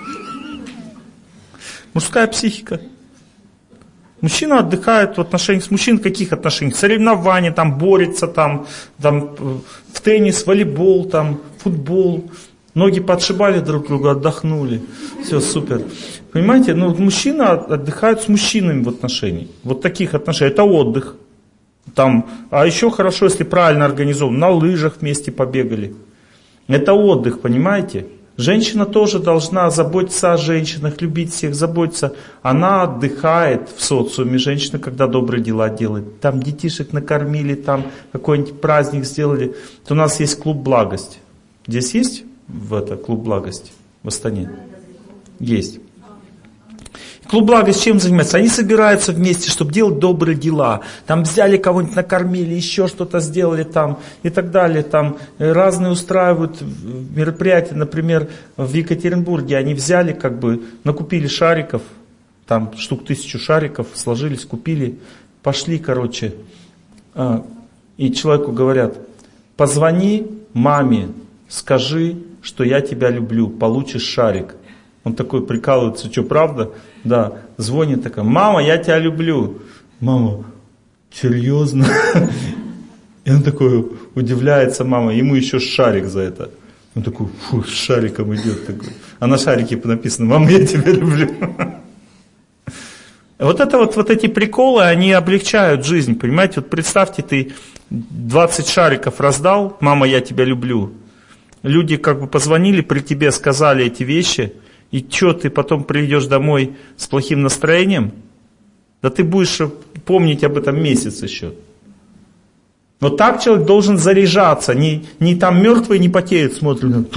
Мужская психика. Мужчина отдыхает в отношениях с мужчиной. В каких отношениях? Соревнования, там, борется, там, там, в теннис, волейбол, там, футбол. Ноги подшибали друг друга, отдохнули. Все, супер. Понимаете, ну, мужчина отдыхает с мужчинами в отношениях. Вот таких отношений. Это отдых. Там, а еще хорошо, если правильно организован. На лыжах вместе побегали. Это отдых, понимаете? Женщина тоже должна заботиться о женщинах, любить всех, заботиться. Она отдыхает в социуме, женщина, когда добрые дела делает. Там детишек накормили, там какой-нибудь праздник сделали. То у нас есть клуб благости. Здесь есть в это, клуб благости в Астане? Есть. Клуб благости чем занимается? Они собираются вместе, чтобы делать добрые дела. Там взяли кого-нибудь, накормили, еще что-то сделали там и так далее. Там разные устраивают мероприятия. Например, в Екатеринбурге они взяли, как бы, накупили шариков. Там штук тысячу шариков, сложились, купили. Пошли, короче. И человеку говорят, позвони маме, скажи, что я тебя люблю, получишь шарик. Он такой прикалывается, что, правда? Да, звонит такая, мама, я тебя люблю. Мама, серьезно? И он такой удивляется, мама, ему еще шарик за это. Он такой, фу, с шариком идет такой. А на шарике написано, мама, я тебя люблю. Вот это вот, вот эти приколы, они облегчают жизнь, понимаете? Вот представьте, ты двадцать шариков раздал, мама, я тебя люблю. Люди как бы позвонили при тебе, сказали эти вещи, И что, ты потом придешь домой с плохим настроением? Да ты будешь помнить об этом месяц еще. Но так человек должен заряжаться. Не, не там мертвые не потеют, смотрят.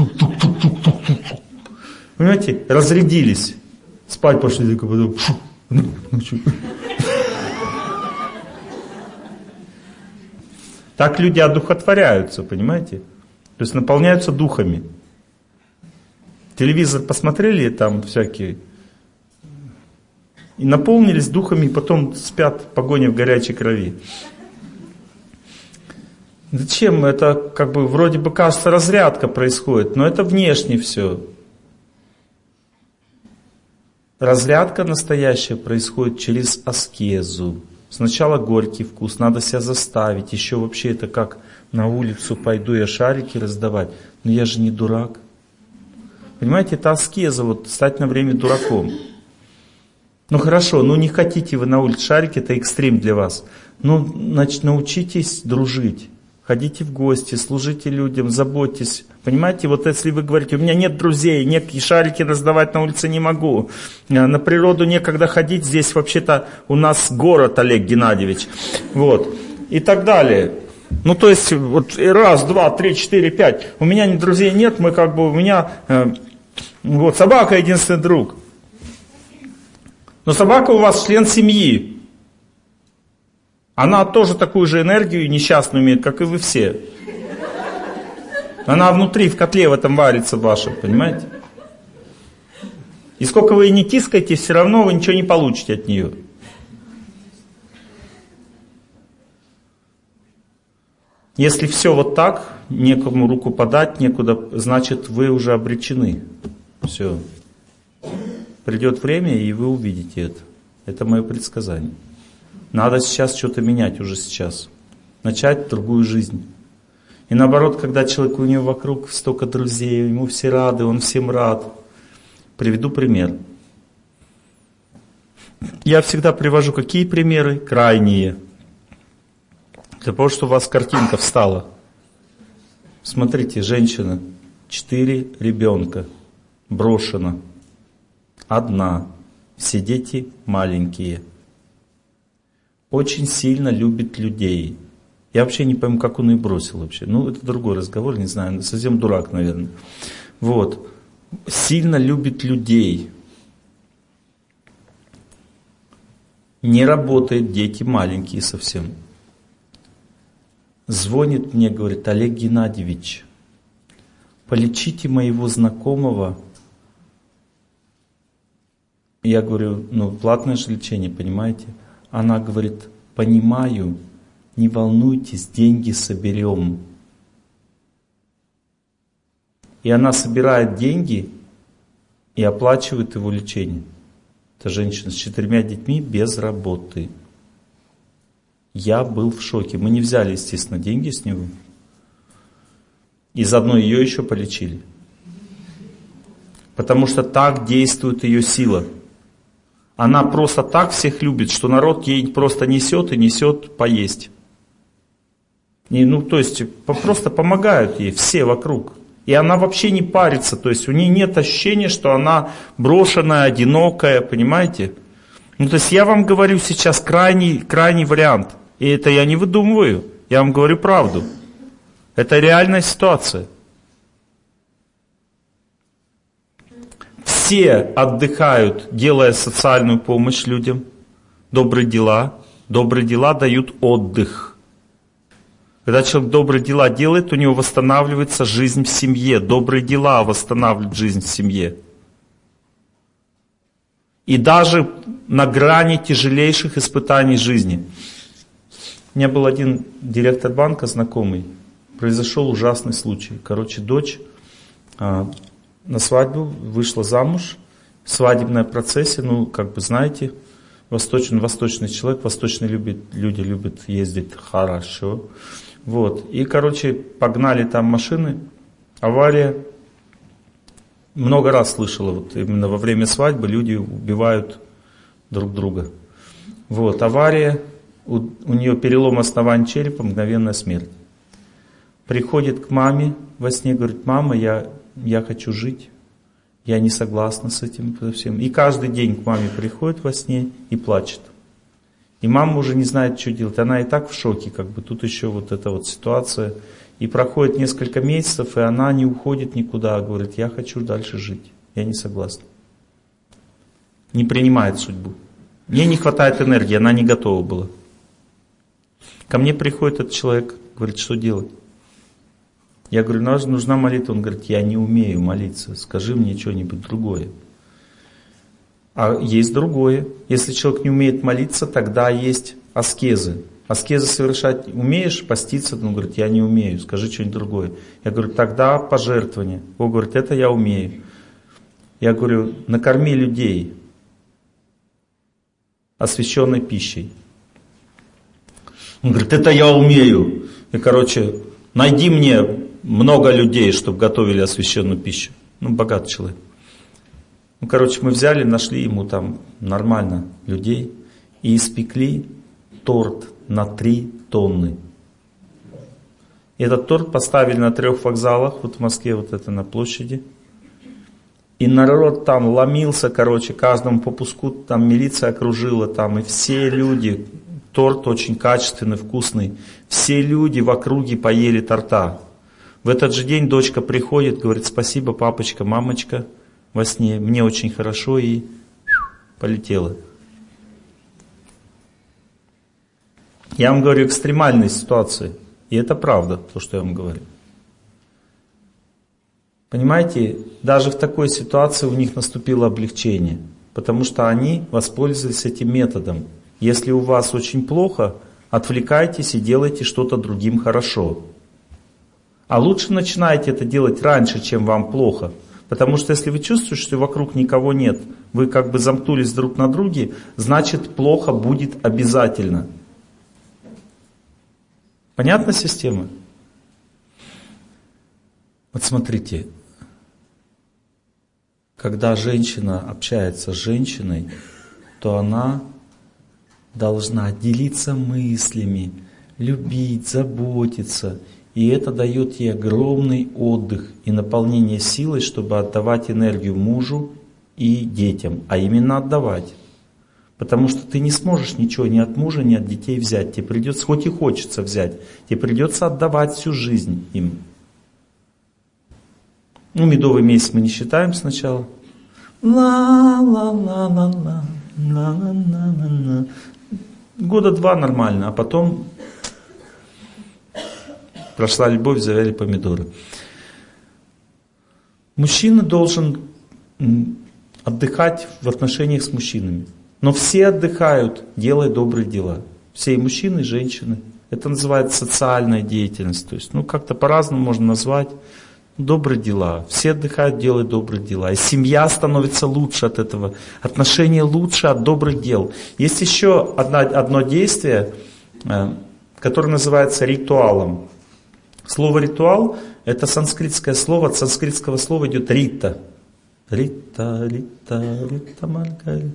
Понимаете? Разрядились. Спать пошли. Потом... Так люди одухотворяются, понимаете? То есть наполняются духами. Телевизор посмотрели, там всякие, и наполнились духами, и потом спят в погоне в горячей крови. Зачем? Это как бы вроде бы кажется разрядка происходит, но это внешне все. Разрядка настоящая происходит через аскезу. Сначала горький вкус, надо себя заставить. Еще вообще это как на улицу пойду я шарики раздавать. Но я же не дурак. Понимаете, это аскеза, вот стать на время дураком. Ну хорошо, ну не хотите вы на улице шарики, это экстрим для вас. Ну, значит, научитесь дружить. Ходите в гости, служите людям, заботьтесь. Понимаете, вот если вы говорите, у меня нет друзей, нет, и шарики раздавать на улице не могу. На природу некогда ходить, здесь вообще-то у нас город, Олег Геннадьевич. Вот. И так далее. Ну, то есть, вот раз, два, три, четыре, пять. У меня ни друзей нет, мы как бы, у меня, э, вот, собака единственный друг. Но собака у вас член семьи. Она тоже такую же энергию несчастную имеет, как и вы все. Она внутри, в котле в этом варится вашем, понимаете? И сколько вы не тискаете, все равно вы ничего не получите от нее. Если все вот так, некому руку подать, некуда, значит вы уже обречены. Все. Придет время, и вы увидите это. Это мое предсказание. Надо сейчас что-то менять уже сейчас. Начать другую жизнь. И наоборот, когда человек, у него вокруг столько друзей, ему все рады, он всем рад. Приведу пример. Я всегда привожу какие примеры? Крайние. Для того, чтобы у вас картинка встала. Смотрите, женщина, четыре ребенка, брошена, одна, все дети маленькие. Очень сильно любит людей. Я вообще не пойму, как он ее бросил вообще. Ну, это другой разговор, не знаю, совсем дурак, наверное. Вот. Сильно любит людей. Не работает, дети маленькие совсем. Звонит мне, говорит, Олег Геннадьевич, полечите моего знакомого. Я говорю, ну, платное же лечение, понимаете? Она говорит, понимаю, не волнуйтесь, деньги соберем. И она собирает деньги и оплачивает его лечение. Это женщина с четырьмя детьми без работы. Я был в шоке. Мы не взяли, естественно, деньги с него. И заодно ее еще полечили. Потому что так действует ее сила. Она просто так всех любит, что народ ей просто несет и несет поесть. И, ну, то есть, просто помогают ей все вокруг. И она вообще не парится, то есть у нее нет ощущения, что она брошенная, одинокая, понимаете? Ну, то есть я вам говорю сейчас крайний, крайний вариант. И это я не выдумываю, я вам говорю правду. Это реальная ситуация. Все отдыхают, делая социальную помощь людям, добрые дела. Добрые дела дают отдых. Когда человек добрые дела делает, у него восстанавливается жизнь в семье. Добрые дела восстанавливают жизнь в семье. И даже на грани тяжелейших испытаний жизни. У меня был один директор банка знакомый. Произошел ужасный случай. Короче, дочь а, на свадьбу вышла замуж. Свадебная процессия, ну, как бы знаете, восточный, восточный человек, восточные любят, люди любят ездить хорошо. Вот. И, короче, погнали там машины, авария. Много раз слышала, вот именно во время свадьбы люди убивают друг друга. Вот, авария, у, у нее перелом основания черепа, мгновенная смерть. Приходит к маме во сне, говорит, мама, я, я хочу жить, я не согласна с этим совсем. И каждый день к маме приходит во сне и плачет. И мама уже не знает, что делать. Она и так в шоке, как бы тут еще вот эта вот ситуация. И проходит несколько месяцев, и она не уходит никуда, а говорит, я хочу дальше жить. Я не согласна. Не принимает судьбу. Ей не хватает энергии, она не готова была. Ко мне приходит этот человек, говорит, что делать? Я говорю, нужна молитва. Он говорит, я не умею молиться, скажи мне что-нибудь другое. А есть другое. Если человек не умеет молиться, тогда есть аскезы. Аскезы совершать умеешь, поститься? Он говорит, я не умею, скажи что-нибудь другое. Я говорю, тогда пожертвование. Он говорит, это я умею. Я говорю, накорми людей освященной пищей. Он говорит, это я умею. И, короче, найди мне много людей, чтобы готовили освященную пищу. Ну, богатый человек. Ну, короче, мы взяли, нашли ему там нормально людей и испекли торт на три тонны. И этот торт поставили на трех вокзалах, вот в Москве, вот это на площади. И народ там ломился, короче, каждому по пуску, там милиция окружила, там, и все люди, торт очень качественный, вкусный, все люди в округе поели торта. В этот же день дочка приходит, говорит, спасибо, папочка, мамочка, во сне, мне очень хорошо, и полетела. Я вам говорю, экстремальные ситуации, и это правда, то, что я вам говорю. Понимаете, даже в такой ситуации у них наступило облегчение, потому что они воспользовались этим методом. Если у вас очень плохо, отвлекайтесь и делайте что-то другим хорошо. А лучше начинайте это делать раньше, чем вам плохо. Потому что если вы чувствуете, что вокруг никого нет, вы как бы замкнулись друг на друге, значит плохо будет обязательно. Понятна система? Вот смотрите, когда женщина общается с женщиной, то она должна делиться мыслями, любить, заботиться. И это дает ей огромный отдых и наполнение силой, чтобы отдавать энергию мужу и детям. А именно отдавать. Потому что ты не сможешь ничего ни от мужа, ни от детей взять. Тебе придется, хоть и хочется взять, тебе придется отдавать всю жизнь им. Ну, медовый месяц мы не считаем сначала. Ла-ла-ла-ла-ла, ла-ла-ла-ла-ла. Года два нормально, а потом прошла любовь, завяли помидоры. Мужчина должен отдыхать в отношениях с мужчинами. Но все отдыхают, делая добрые дела. Все и мужчины, и женщины. Это называется социальная деятельность. То есть, ну, как-то по-разному можно назвать. Добрые дела. Все отдыхают, делая добрые дела. И семья становится лучше от этого. Отношения лучше от добрых дел. Есть еще одно, одно действие, которое называется ритуалом. Слово ритуал — это санскритское слово. От санскритского слова идет рита. Рита, рита, рита, маргарита.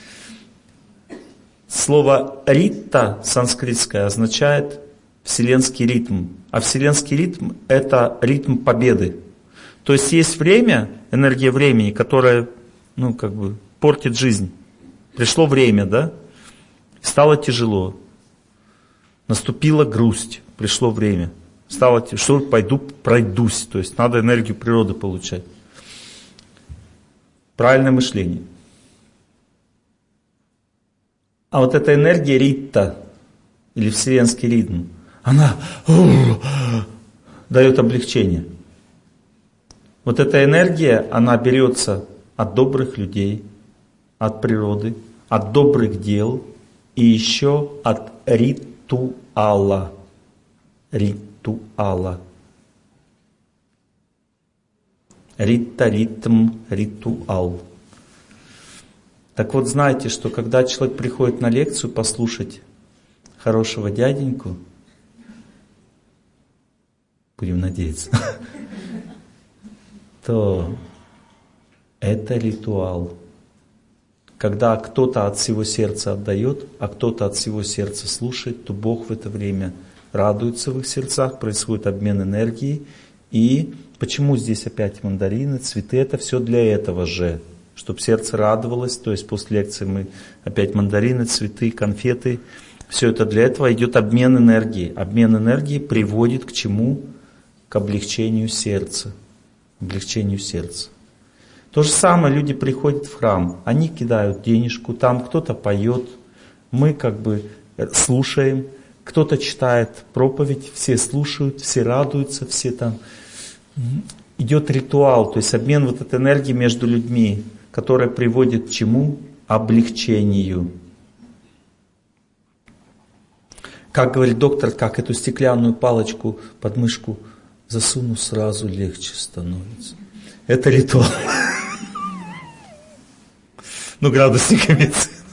Слово рита санскритское означает вселенский ритм. А вселенский ритм — это ритм победы. То есть есть время, энергия времени, которая, ну, как бы портит жизнь. Пришло время, да? Стало тяжело. Наступила грусть. Пришло время. Стало тяжело. Что пойду пройдусь. То есть надо энергию природы получать. Правильное мышление. А вот эта энергия рита, или вселенский ритм, она дает облегчение. Вот эта энергия, она берется от добрых людей, от природы, от добрых дел и еще от ритуала. Ритуала. Рита, ритм, ритуал. Так вот, знаете, что когда человек приходит на лекцию послушать хорошего дяденьку, будем надеяться, то это ритуал. Когда кто-то от всего сердца отдает, а кто-то от всего сердца слушает, то Бог в это время радуется в их сердцах, происходит обмен энергией, и Почему здесь опять мандарины, цветы? Это все для этого же, чтобы сердце радовалось. То есть после лекции мы опять мандарины, цветы, конфеты. Все это для этого идет обмен энергии. Обмен энергии приводит к чему? К облегчению сердца. Облегчению сердца. То же самое люди приходят в храм, они кидают денежку, там кто-то поет, мы как бы слушаем, кто-то читает проповедь, все слушают, все радуются, все там. Идет ритуал, то есть обмен вот этой энергии между людьми, которая приводит к чему? Облегчению. Как говорит доктор, как эту стеклянную палочку под мышку засуну, сразу легче становится. Это ритуал. Ну, градусниками.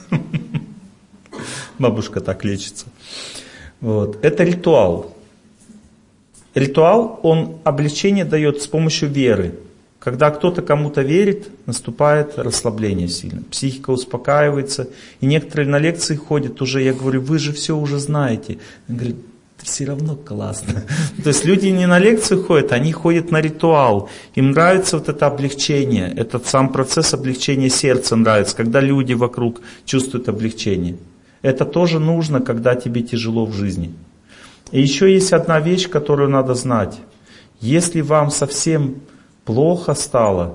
Бабушка так лечится. Вот. Это ритуал. Ритуал, он облегчение дает с помощью веры. Когда кто-то кому-то верит, наступает расслабление сильно. Психика успокаивается. И некоторые на лекции ходят уже, я говорю, вы же все уже знаете. Он говорит, все равно классно. То есть люди не на лекцию ходят, они ходят на ритуал. Им нравится вот это облегчение, этот сам процесс облегчения сердца нравится, когда люди вокруг чувствуют облегчение. Это тоже нужно, когда тебе тяжело в жизни. И еще есть одна вещь, которую надо знать. Если вам совсем плохо стало,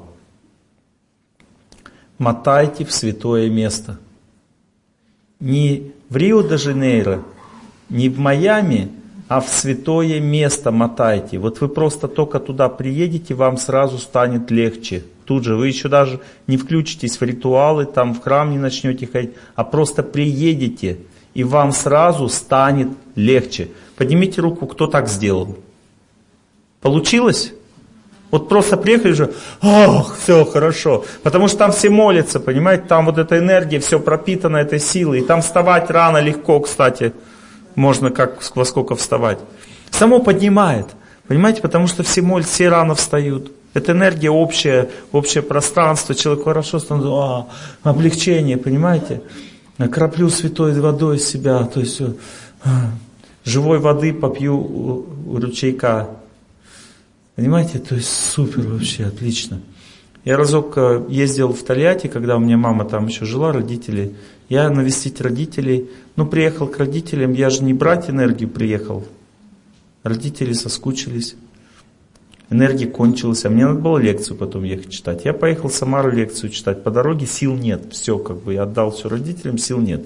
мотайте в святое место. Не в Рио-де-Жанейро, не в Майами, а в святое место мотайте. Вот вы просто только туда приедете, вам сразу станет легче. Тут же вы еще даже не включитесь в ритуалы, там в храм не начнете ходить, а просто приедете, и вам сразу станет легче. Поднимите руку, кто так сделал. Получилось? Вот просто приехали же, ох, все хорошо. Потому что там все молятся, понимаете, там вот эта энергия, все пропитано этой силой. И там вставать рано легко, кстати. Можно как во сколько вставать. Само поднимает, понимаете, потому что все молятся, все рано встают. Это энергия общая, общее пространство, человек хорошо становится, а, облегчение, понимаете. Краплю святой водой из себя, то есть а, живой воды попью у, у ручейка. Понимаете, то есть супер вообще, отлично. Я разок ездил в Тольятти, когда у меня мама там еще жила, родители. Я навестить родителей, ну приехал к родителям, я же не брать энергию приехал. Родители соскучились, энергия кончилась, а мне надо было лекцию потом ехать читать. Я поехал в Самару лекцию читать, по дороге сил нет, все как бы, я отдал все родителям, сил нет.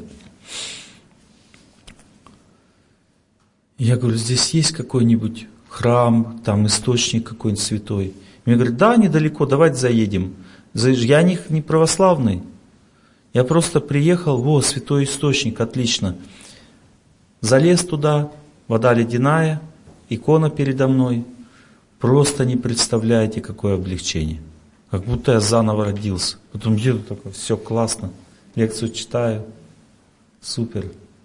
Я говорю, здесь есть какой-нибудь храм, там источник какой-нибудь святой? Мне говорят, да, недалеко, давайте заедем. Я не, не православный. Я просто приехал, во, святой источник, отлично. Залез туда, вода ледяная, икона передо мной. Просто не представляете, какое облегчение. Как будто я заново родился. Потом еду такой, все классно, лекцию читаю, супер.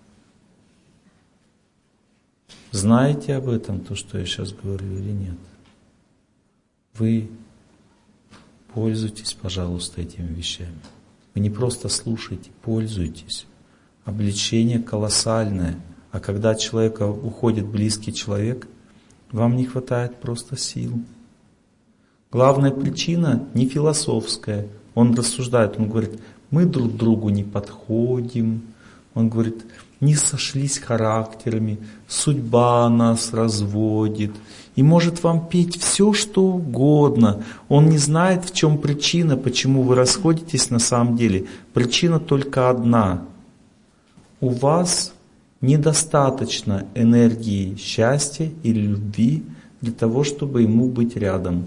Знаете об этом, то, что я сейчас говорю, или нет? Вы пользуйтесь, пожалуйста, этими вещами. Вы не просто слушайте, пользуйтесь. Облегчение колоссальное. А когда от человека уходит близкий человек, вам не хватает просто сил. Главная причина не философская. Он рассуждает, он говорит, мы друг другу не подходим. Он говорит, не сошлись характерами, судьба нас разводит. И может вам петь все, что угодно. Он не знает, в чем причина, почему вы расходитесь на самом деле. Причина только одна. У вас недостаточно энергии счастья или любви для того, чтобы ему быть рядом.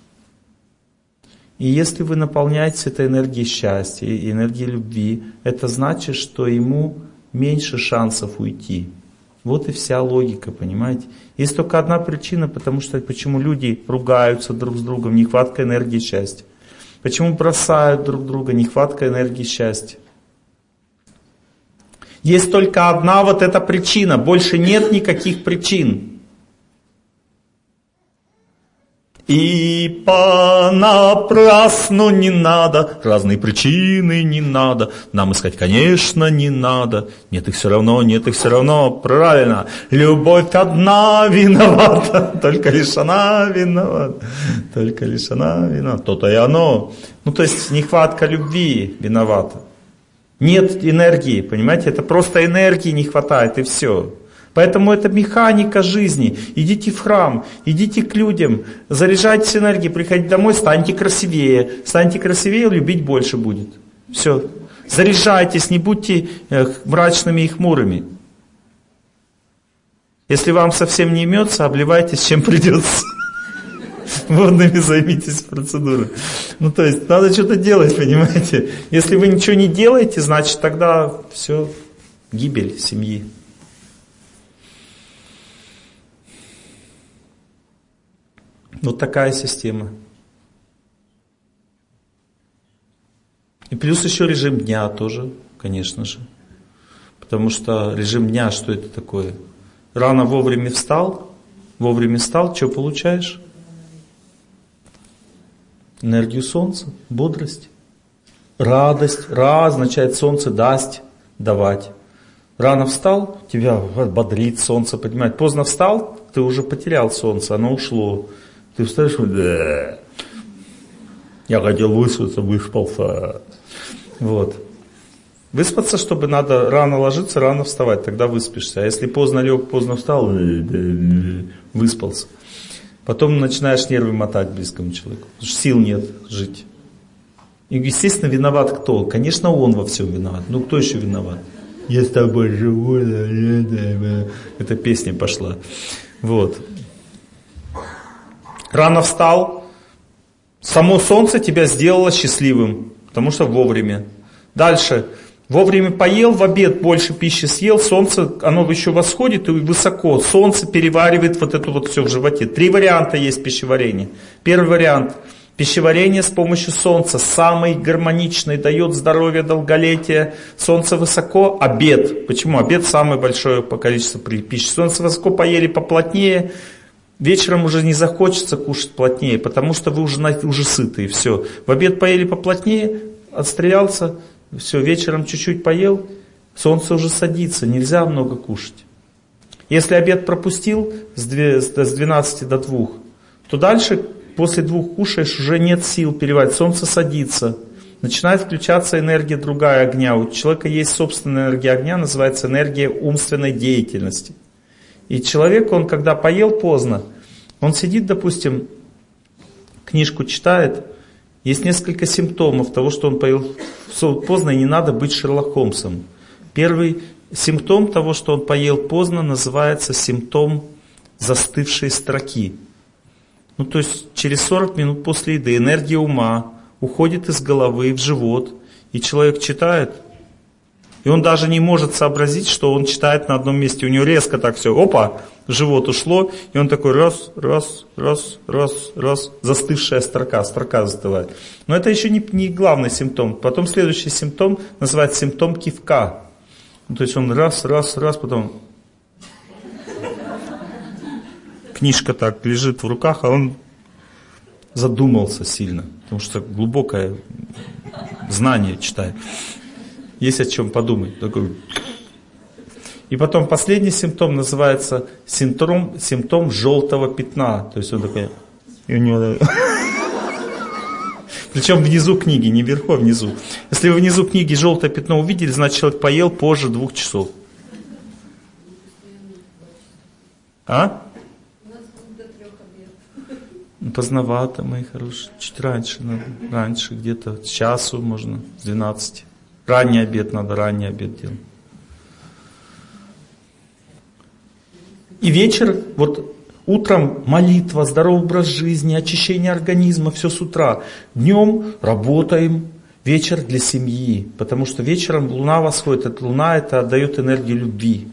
И если вы наполняетесь этой энергией счастья и энергией любви, это значит, что ему меньше шансов уйти. Вот и вся логика, понимаете? Есть только одна причина, потому что почему люди ругаются друг с другом, нехватка энергии счастья. Почему бросают друг друга, нехватка энергии счастья. Есть только одна вот эта причина, больше нет никаких причин. И понапрасну не надо, разные причины не надо, нам искать, конечно, не надо. Нет их все равно, нет их все равно, правильно. Любовь одна виновата, только лишь она виновата, только лишь она виновата. То-то и оно. Ну, то есть нехватка любви виновата. Нет энергии, понимаете, это просто энергии не хватает и все. Поэтому это механика жизни. Идите в храм, идите к людям, заряжайтесь энергией, приходите домой, станьте красивее. Станьте красивее, любить больше будет. Все. Заряжайтесь, не будьте мрачными и хмурыми. Если вам совсем не имется, обливайтесь, чем придется. Водными займитесь процедурой. Ну, то есть, надо что-то делать, понимаете. Если вы ничего не делаете, значит, тогда все, гибель семьи. Вот такая система. И плюс еще режим дня тоже, конечно же. Потому что режим дня, что это такое? Рано вовремя встал, вовремя встал, что получаешь? Энергию солнца, бодрость. Радость. Ра означает солнце даст, давать. Рано встал, тебя бодрит солнце, понимаете. Поздно встал, ты уже потерял солнце, оно ушло. Ты встаешь, да, я хотел выспаться, выспался. Вот. Выспаться, чтобы надо рано ложиться, рано вставать, тогда выспишься. А если поздно лег, поздно встал, выспался. Потом начинаешь нервы мотать близкому человеку. Потому что сил нет жить. И, естественно, виноват кто? Конечно, он во всем виноват. Ну, кто еще виноват? Я с тобой живу. Эта песня пошла. Вот. Рано встал, само солнце тебя сделало счастливым, потому что вовремя. Дальше, вовремя поел, в обед больше пищи съел, солнце, оно еще восходит и высоко, солнце переваривает вот это вот все в животе. Три варианта есть пищеварения. Первый вариант, пищеварение с помощью солнца, самый гармоничный, дает здоровье, долголетие. Солнце высоко, обед. Почему? Обед самое большое по количеству пищи. Солнце высоко, поели поплотнее. Вечером уже не захочется кушать плотнее, потому что вы уже, уже сыты, и все. В обед поели поплотнее, отстрелялся, все, вечером чуть-чуть поел, солнце уже садится, нельзя много кушать. Если обед пропустил с двенадцати до двух, то дальше, после двух кушаешь, уже нет сил переваривать, солнце садится. Начинает включаться энергия другая огня. У человека есть собственная энергия огня, называется энергия умственной деятельности. И человек, он когда поел поздно, он сидит, допустим, книжку читает, есть несколько симптомов того, что он поел поздно, и не надо быть Шерлок Холмсом. Первый симптом того, что он поел поздно, называется симптом застывшей строки. Ну, то есть через сорок минут после еды энергия ума уходит из головы в живот, и человек читает, и он даже не может сообразить, что он читает на одном месте. У него резко так все, опа, в живот ушло, и он такой раз, раз, раз, раз, раз, застывшая строка, строка застывает. Но это еще не, не главный симптом. Потом следующий симптом называется симптом кивка. Ну, то есть он раз, раз, раз, потом книжка так лежит в руках, а он задумался сильно, потому что глубокое знание читает. Есть о чем подумать. Такой. И потом последний симптом называется симптом, симптом желтого пятна. То есть он такой... И у него... Причем внизу книги, не вверху, а внизу. Если вы внизу книги желтое пятно увидели, значит человек поел позже двух часов. А? Поздновато, мои хорошие. Чуть раньше надо. Раньше где-то с часу можно, с двенадцати. Ранний обед надо, ранний обед делать. И вечер, вот утром молитва, здоровый образ жизни, очищение организма, все с утра. Днем работаем, вечер для семьи, потому что вечером луна восходит, эта луна это отдает энергию любви.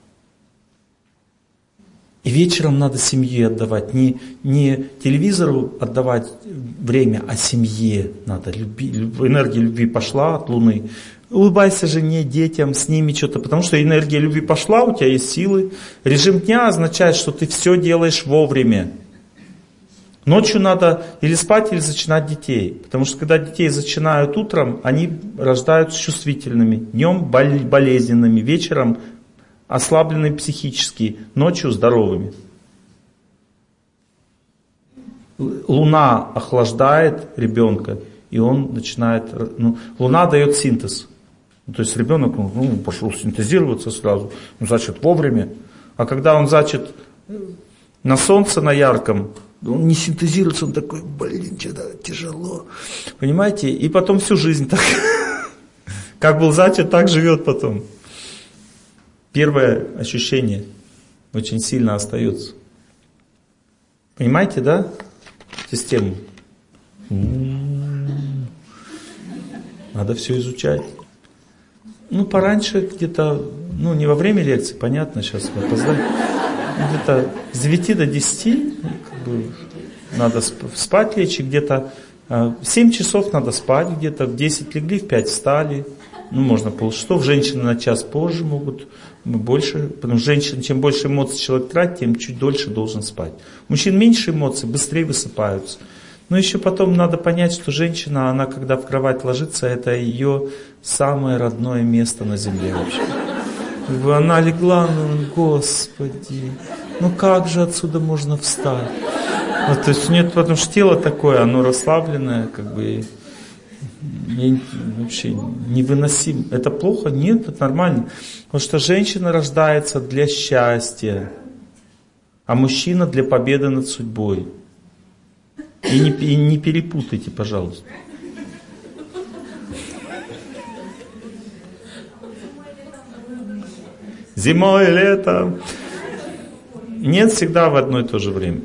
И вечером надо семье отдавать, не, не телевизору отдавать время, а семье надо. Люби, энергия любви пошла от Луны. Улыбайся жене, детям, с ними что-то, потому что энергия любви пошла, у тебя есть силы. Режим дня означает, что ты все делаешь вовремя. Ночью надо или спать, или зачинать детей. Потому что когда детей зачинают утром, они рождаются чувствительными. Днем болезненными, вечером ослабленные психически, ночью здоровыми. Луна охлаждает ребенка, и он начинает... Ну, Луна дает синтез. То есть ребенок ну, пошел синтезироваться сразу, ну, зачат вовремя. А когда он зачат на солнце, на ярком, он не синтезируется, он такой, блин, что-то тяжело. Понимаете? И потом всю жизнь так. Как был зачат, так живет потом. Первое ощущение очень сильно остается. Понимаете, да? Систему. Надо все изучать. Ну, пораньше где-то, ну, не во время лекции, понятно, сейчас мы опоздаем. Где-то с девяти до десяти как бы, надо спать лечь, и где-то в семь часов надо спать, где-то в десять легли, в пять встали. Ну, можно полшестого. Женщины на час позже могут, больше. Потому что женщин, чем больше эмоций человек тратит, тем чуть дольше должен спать. У мужчин меньше эмоций, быстрее высыпаются. Но еще потом надо понять, что женщина, она когда в кровать ложится, это ее самое родное место на земле вообще. Она легла, ну, Господи, ну как же отсюда можно встать? Ну, то есть нет, потому что тело такое, оно расслабленное, как бы, и вообще невыносимо. Это плохо? Нет, это нормально. Потому что женщина рождается для счастья, а мужчина для победы над судьбой. И не, и не перепутайте, пожалуйста. Зимой и летом. Нет, всегда в одно и то же время.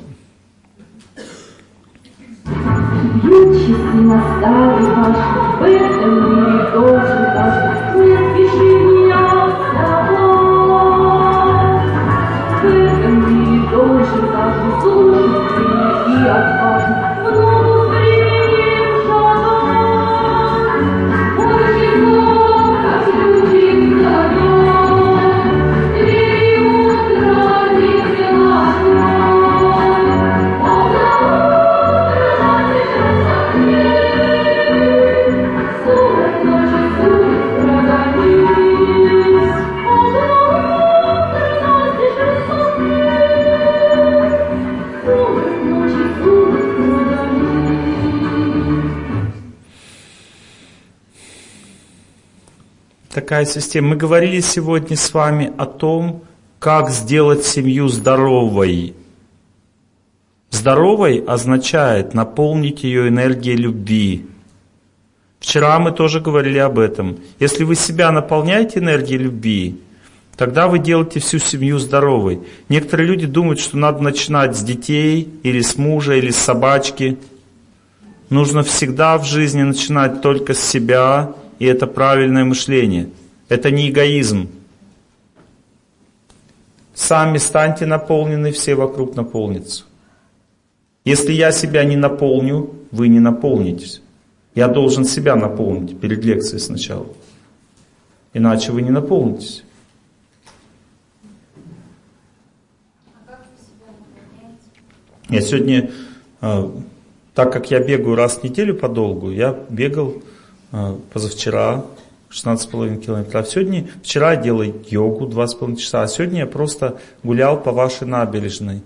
Такая система. Мы говорили сегодня с вами о том, как сделать семью здоровой. Здоровой означает наполнить ее энергией любви. Вчера мы тоже говорили об этом. Если вы себя наполняете энергией любви, тогда вы делаете всю семью здоровой. Некоторые люди думают, что надо начинать с детей, или с мужа, или с собачки. Нужно всегда в жизни начинать только с себя. И это правильное мышление. Это не эгоизм. Сами станьте наполнены, все вокруг наполнятся. Если я себя не наполню, вы не наполнитесь. Я должен себя наполнить перед лекцией сначала. Иначе вы не наполнитесь. Я сегодня, так как я бегаю раз в неделю подолгу, я бегал позавчера шестнадцать с половиной километров, а сегодня, вчера я делал йогу два с половиной часа, а сегодня я просто гулял по вашей набережной.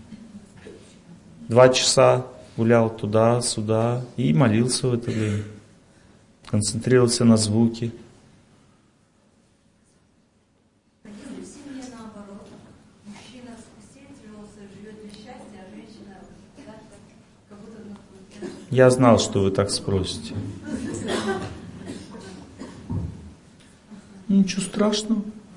Два часа гулял туда-сюда и молился в это время. Концентрировался на звуке. Я знал, что вы так спросите. Ничего страшного.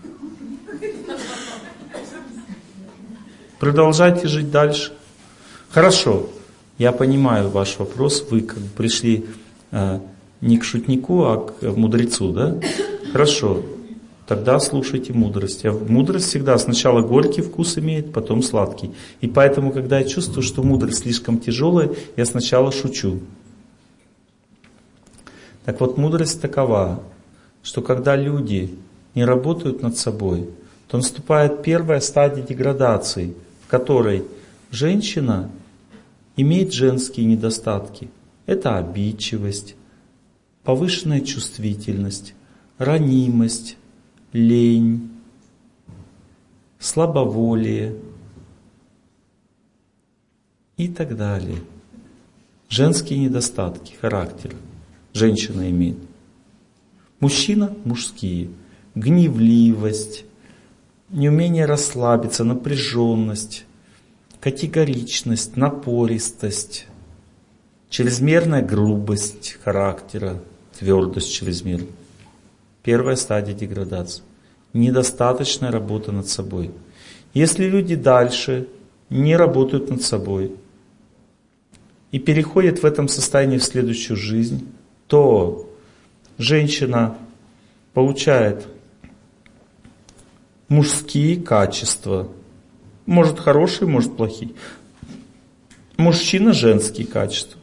Продолжайте жить дальше. Хорошо, я понимаю ваш вопрос. Вы как бы пришли э, не к шутнику, а к мудрецу, да? Хорошо, тогда слушайте мудрость. А мудрость всегда сначала горький вкус имеет, потом сладкий. И поэтому, когда я чувствую, что мудрость слишком тяжелая, я сначала шучу. Так вот, мудрость такова, что когда люди не работают над собой, то наступает первая стадия деградации, в которой женщина имеет женские недостатки. Это обидчивость, повышенная чувствительность, ранимость, лень, слабоволие и так далее. Женские недостатки характера женщина имеет. Мужчина – мужские. Гневливость, неумение расслабиться, напряженность, категоричность, напористость, чрезмерная грубость характера, твердость чрезмерная. Первая стадия деградации. Недостаточная работа над собой. Если люди дальше не работают над собой и переходят в этом состоянии в следующую жизнь, то женщина получает мужские качества. Может хорошие, может плохие. Мужчина женские качества.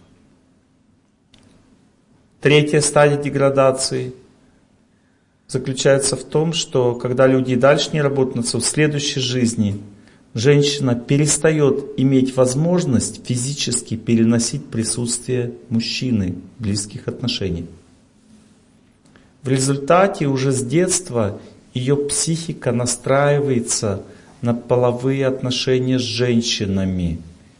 Третья стадия деградации заключается в том, что когда люди дальше не работают над собой, в следующей жизни женщина перестает иметь возможность физически переносить присутствие мужчины в близких отношениях. В результате уже с детства ее психика настраивается на половые отношения с женщинами.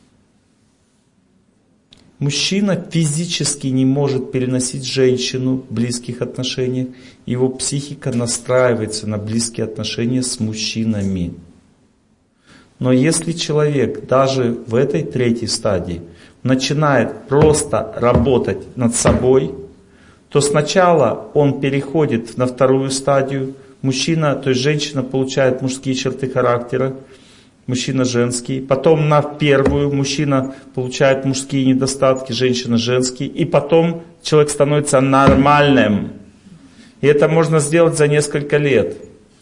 Мужчина физически не может переносить женщину в близких отношениях, его психика настраивается на близкие отношения с мужчинами. Но если человек даже в этой третьей стадии начинает просто работать над собой, то сначала он переходит на вторую стадию. Мужчина, то есть женщина получает мужские черты характера, мужчина женский. Потом на первую мужчина получает мужские недостатки, женщина женские. И потом человек становится нормальным. И это можно сделать за несколько лет.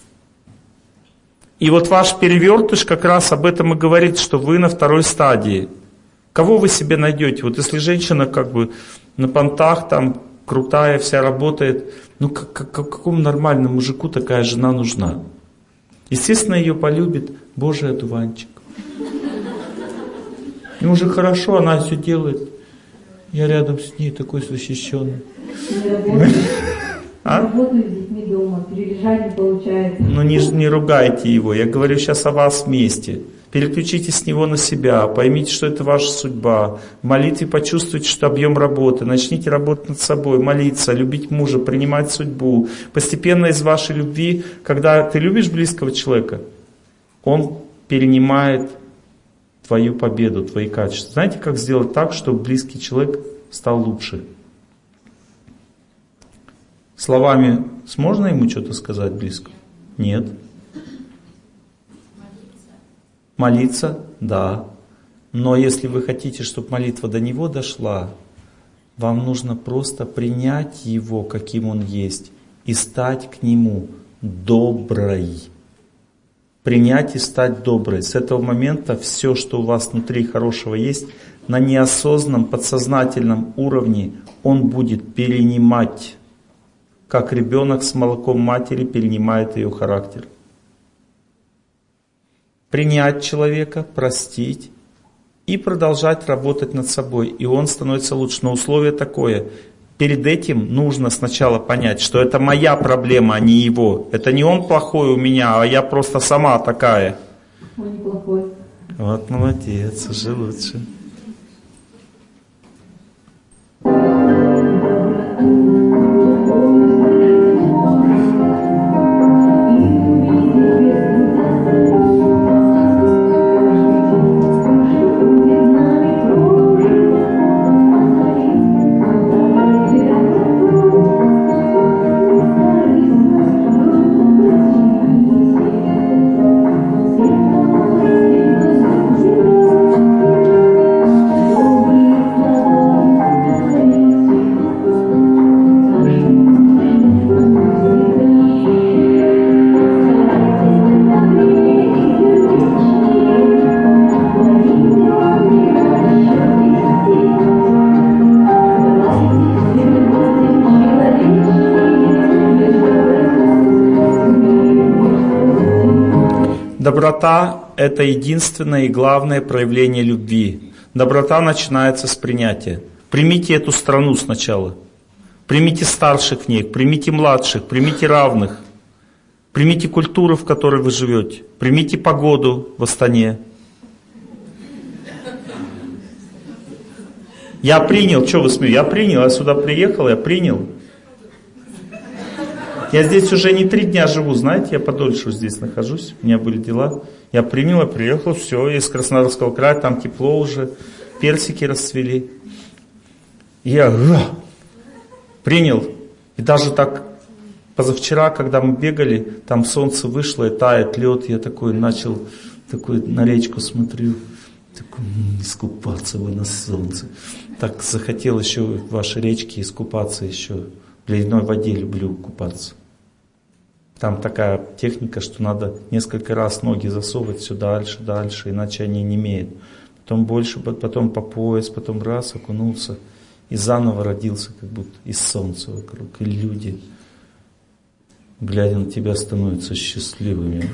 И вот ваш перевертыш как раз об этом и говорит, что вы на второй стадии. Кого вы себе найдете? Вот если женщина как бы на понтах там, крутая, вся работает, ну как, как, какому нормальному мужику такая жена нужна? Естественно, ее полюбит Божий одуванчик. И уже хорошо, она все делает. Я рядом с ней такой защищенный. А? Работаю с детьми дома, переезжать не получается. Ну не, не ругайте его, я говорю сейчас о вас вместе. Переключите с него на себя, поймите, что это ваша судьба. В молитве почувствуйте, что объем работы. Начните работать над собой, молиться, любить мужа, принимать судьбу. Постепенно из вашей любви, когда ты любишь близкого человека, он перенимает твою победу, твои качества. Знаете, как сделать так, чтобы близкий человек стал лучше? Словами можно ему что-то сказать близко? Нет. Молиться? Да. Но если вы хотите, чтобы молитва до него дошла, вам нужно просто принять его, каким он есть, и стать к нему доброй. Принять и стать доброй. С этого момента все, что у вас внутри хорошего есть, на неосознанном, подсознательном уровне он будет перенимать, как ребенок с молоком матери перенимает ее характер. Принять человека, простить и продолжать работать над собой. И он становится лучше. Но условие такое. Перед этим нужно сначала понять, что это моя проблема, а не его. Это не он плохой у меня, а я просто сама такая. Он неплохой. Вот молодец, уже лучше. Доброта – это единственное и главное проявление любви. Доброта начинается с принятия. Примите эту страну сначала. Примите старших в ней, примите младших, примите равных. Примите культуру, в которой вы живете. Примите погоду в Астане. Я принял, что вы смеете? Я принял, я сюда приехал, я принял. Я здесь уже не три дня живу, знаете, я подольше здесь нахожусь, у меня были дела. Я принял, я приехал, все, я из Краснодарского края, там тепло уже, персики расцвели. И я принял. И даже так позавчера, когда мы бегали, там солнце вышло и тает лед, я такой начал, такой на речку смотрю, такой, искупаться бы на солнце. Так захотел еще в вашей речке искупаться еще. В ледяной воде люблю купаться. Там такая техника, что надо несколько раз ноги засовывать все дальше, дальше, иначе они немеют. Потом больше, потом по пояс, потом раз окунулся и заново родился, как будто из солнца вокруг. И люди, глядя на тебя, становятся счастливыми.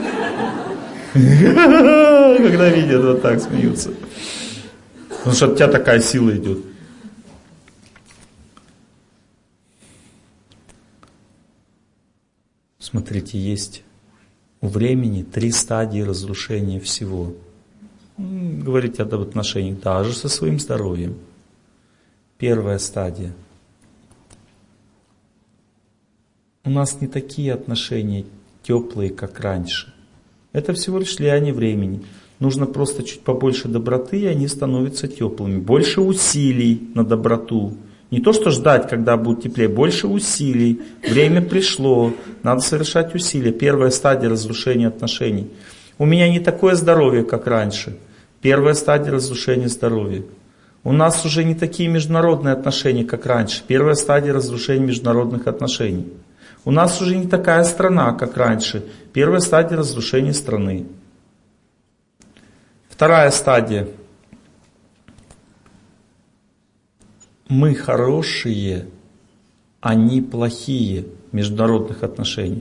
Когда видят, вот так смеются. Потому что от тебя такая сила идет. Смотрите, есть у времени три стадии разрушения всего. Говорить об отношениях даже со своим здоровьем. Первая стадия. У нас не такие отношения теплые, как раньше. Это всего лишь влияние времени. Нужно просто чуть побольше доброты, и они становятся теплыми. Больше усилий на доброту. Не то, что ждать, когда будет теплее, больше усилий. Время пришло, надо совершать усилия. Первая стадия разрушения отношений. У меня не такое здоровье, как раньше. Первая стадия разрушения здоровья. У нас уже не такие международные отношения, как раньше. Первая стадия разрушения международных отношений. У нас уже не такая страна, как раньше. Первая стадия разрушения страны. Вторая стадия. Мы хорошие, они плохие в международных отношениях.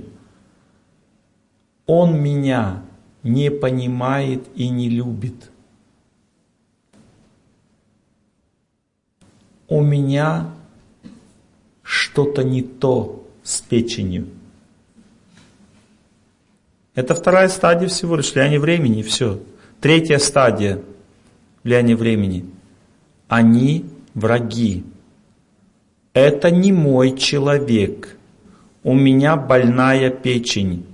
Он меня не понимает и не любит. У меня что-то не то с печенью. Это вторая стадия всего лишь влияние времени, и все. Третья стадия влияния времени. Они враги. Это не мой человек. У меня больная печень.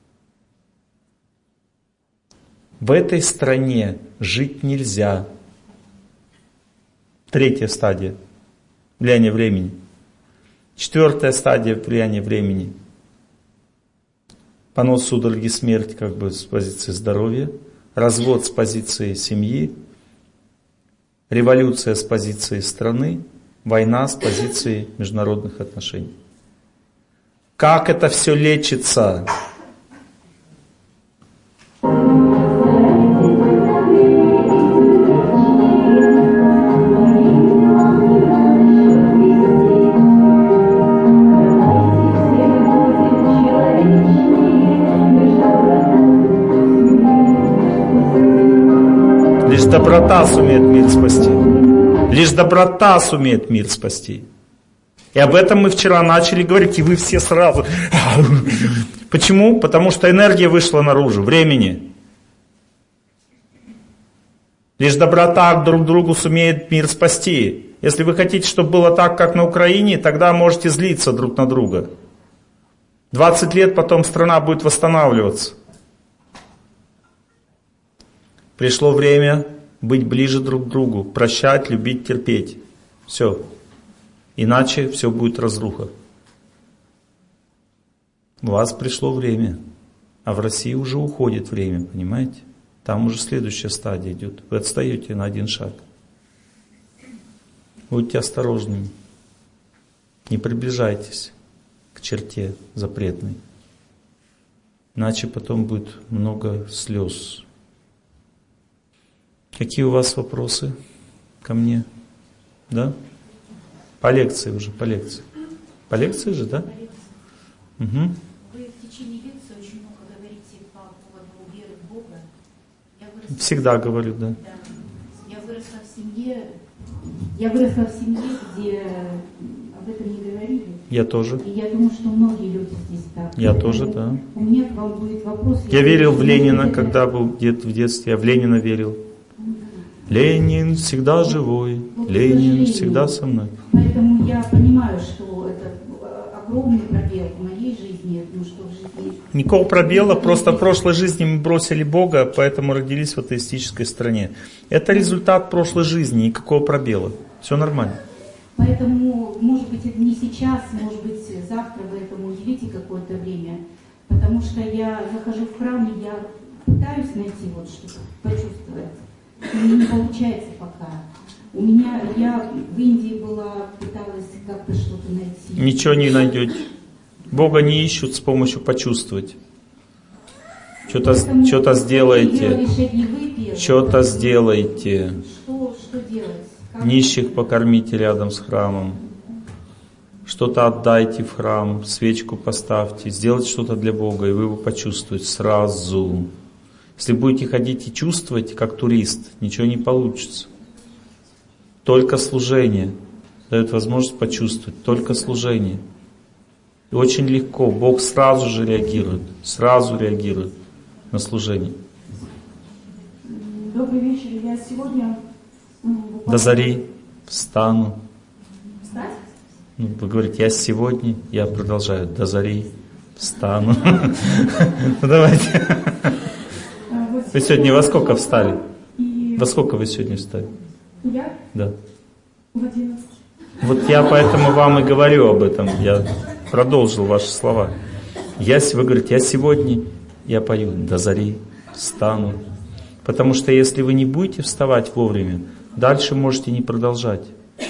В этой стране жить нельзя. Третья стадия влияния времени. Четвертая стадия влияния времени. Понос, судороги, смерть как бы с позиции здоровья. Развод с позиции семьи. Революция с позиции страны. Война с позиции международных отношений. Как это все лечится? Лишь доброта сумеет мир спасти. Лишь доброта сумеет мир спасти. И об этом мы вчера начали говорить, и вы все сразу. Почему? Потому что энергия вышла наружу, времени. Лишь доброта друг другу сумеет мир спасти. Если вы хотите, чтобы было так, как на Украине, тогда можете злиться друг на друга. двадцать лет потом страна будет восстанавливаться. Пришло время быть ближе друг к другу, прощать, любить, терпеть. Все. Иначе все будет разруха. У вас пришло время, а в России уже уходит время, понимаете? Там уже следующая стадия идет. Вы отстаете на один шаг. Будьте осторожными. Не приближайтесь к черте запретной. Иначе потом будет много слез. Какие у вас вопросы ко мне? Да? По лекции уже, по лекции. По лекции же, да? Угу. Вы в течение лекции очень много говорите по поводу веры в Бога. Я выросла... Всегда говорю, да. да. Я выросла в семье, я выросла в семье, где об этом не говорили. Я тоже. И я думаю, что многие люди здесь так. Я тоже, да. У меня к вам будет вопрос. Я верил в Ленина, когда был в детстве. Я в Ленина верил. Ленин всегда живой, вот, Ленин всегда со мной. Поэтому я понимаю, что это огромный пробел в моей жизни, ну, что в жизни... Никакого пробела, просто в прошлой жизни мы бросили Бога, поэтому родились в атеистической стране. Это результат прошлой жизни, никакого пробела. Все нормально. Поэтому, может быть, это не сейчас, может быть, завтра вы этому уделите какое-то время. Потому что я захожу в храм, и я пытаюсь найти вот что-то, почувствовать. Но не получается пока. У меня, я в Индии была, пыталась как-то что-то найти. Ничего не найдете. Бога не ищут с помощью почувствовать. Что-то, что-то сделайте. Что-то сделайте. Что, что делать? Как Нищих покормите рядом с храмом. Что-то отдайте в храм, свечку поставьте, сделайте что-то для Бога, и вы его почувствуете сразу. Если будете ходить и чувствовать, как турист, ничего не получится. Только служение дает возможность почувствовать, только служение. И очень легко, Бог сразу же реагирует, сразу реагирует на служение. Добрый вечер, я сегодня... До зари встану. Встать? Ну, вы говорите, я сегодня, я продолжаю, до зари встану. Ну давайте. Вы сегодня во сколько встали? Во сколько вы сегодня встали? Я? Да. В одиннадцать. Вот я поэтому вам и говорю об этом. Я продолжил ваши слова. Я, вы говорите, я сегодня, я пою, до зари встану. Потому что если вы не будете вставать вовремя, дальше можете не продолжать.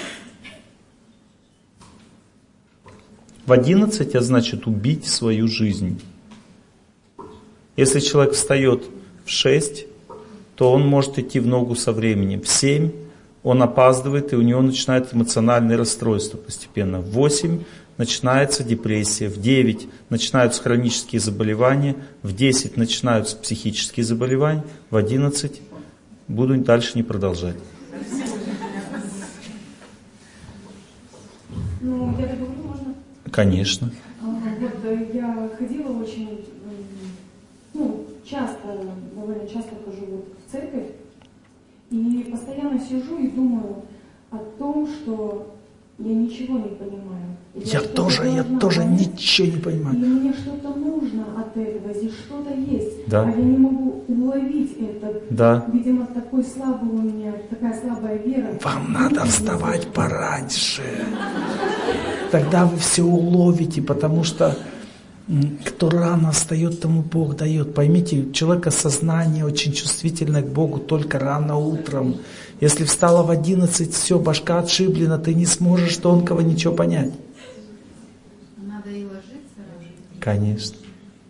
В одиннадцать, это значит убить свою жизнь. Если человек встает в шесть, то он может идти в ногу со временем. В семь он опаздывает, и у него начинает эмоциональное расстройство постепенно. В восемь начинается депрессия, в девять начинаются хронические заболевания, в десять начинаются психические заболевания, в одиннадцать буду дальше не продолжать. Ну, я договорю, можно? Конечно. Вот я ходила очень, ну, часто, довольно часто хожу вот в церковь, и постоянно сижу и думаю о том, что я ничего не понимаю. Я, я тоже, я тоже понять, ничего не понимаю. И мне что-то нужно от этого, здесь что-то есть, да. А я не могу уловить это. Да. Видимо, такой слабый у меня, такая слабая вера. Вам надо вставать пораньше. Тогда вы все уловите, потому что кто рано встает, тому Бог дает. Поймите, у человека сознание очень чувствительное к Богу только рано утром. Если встала в одиннадцать, все, башка отшиблена, ты не сможешь тонкого ничего понять. Надо и ложиться раньше. Конечно.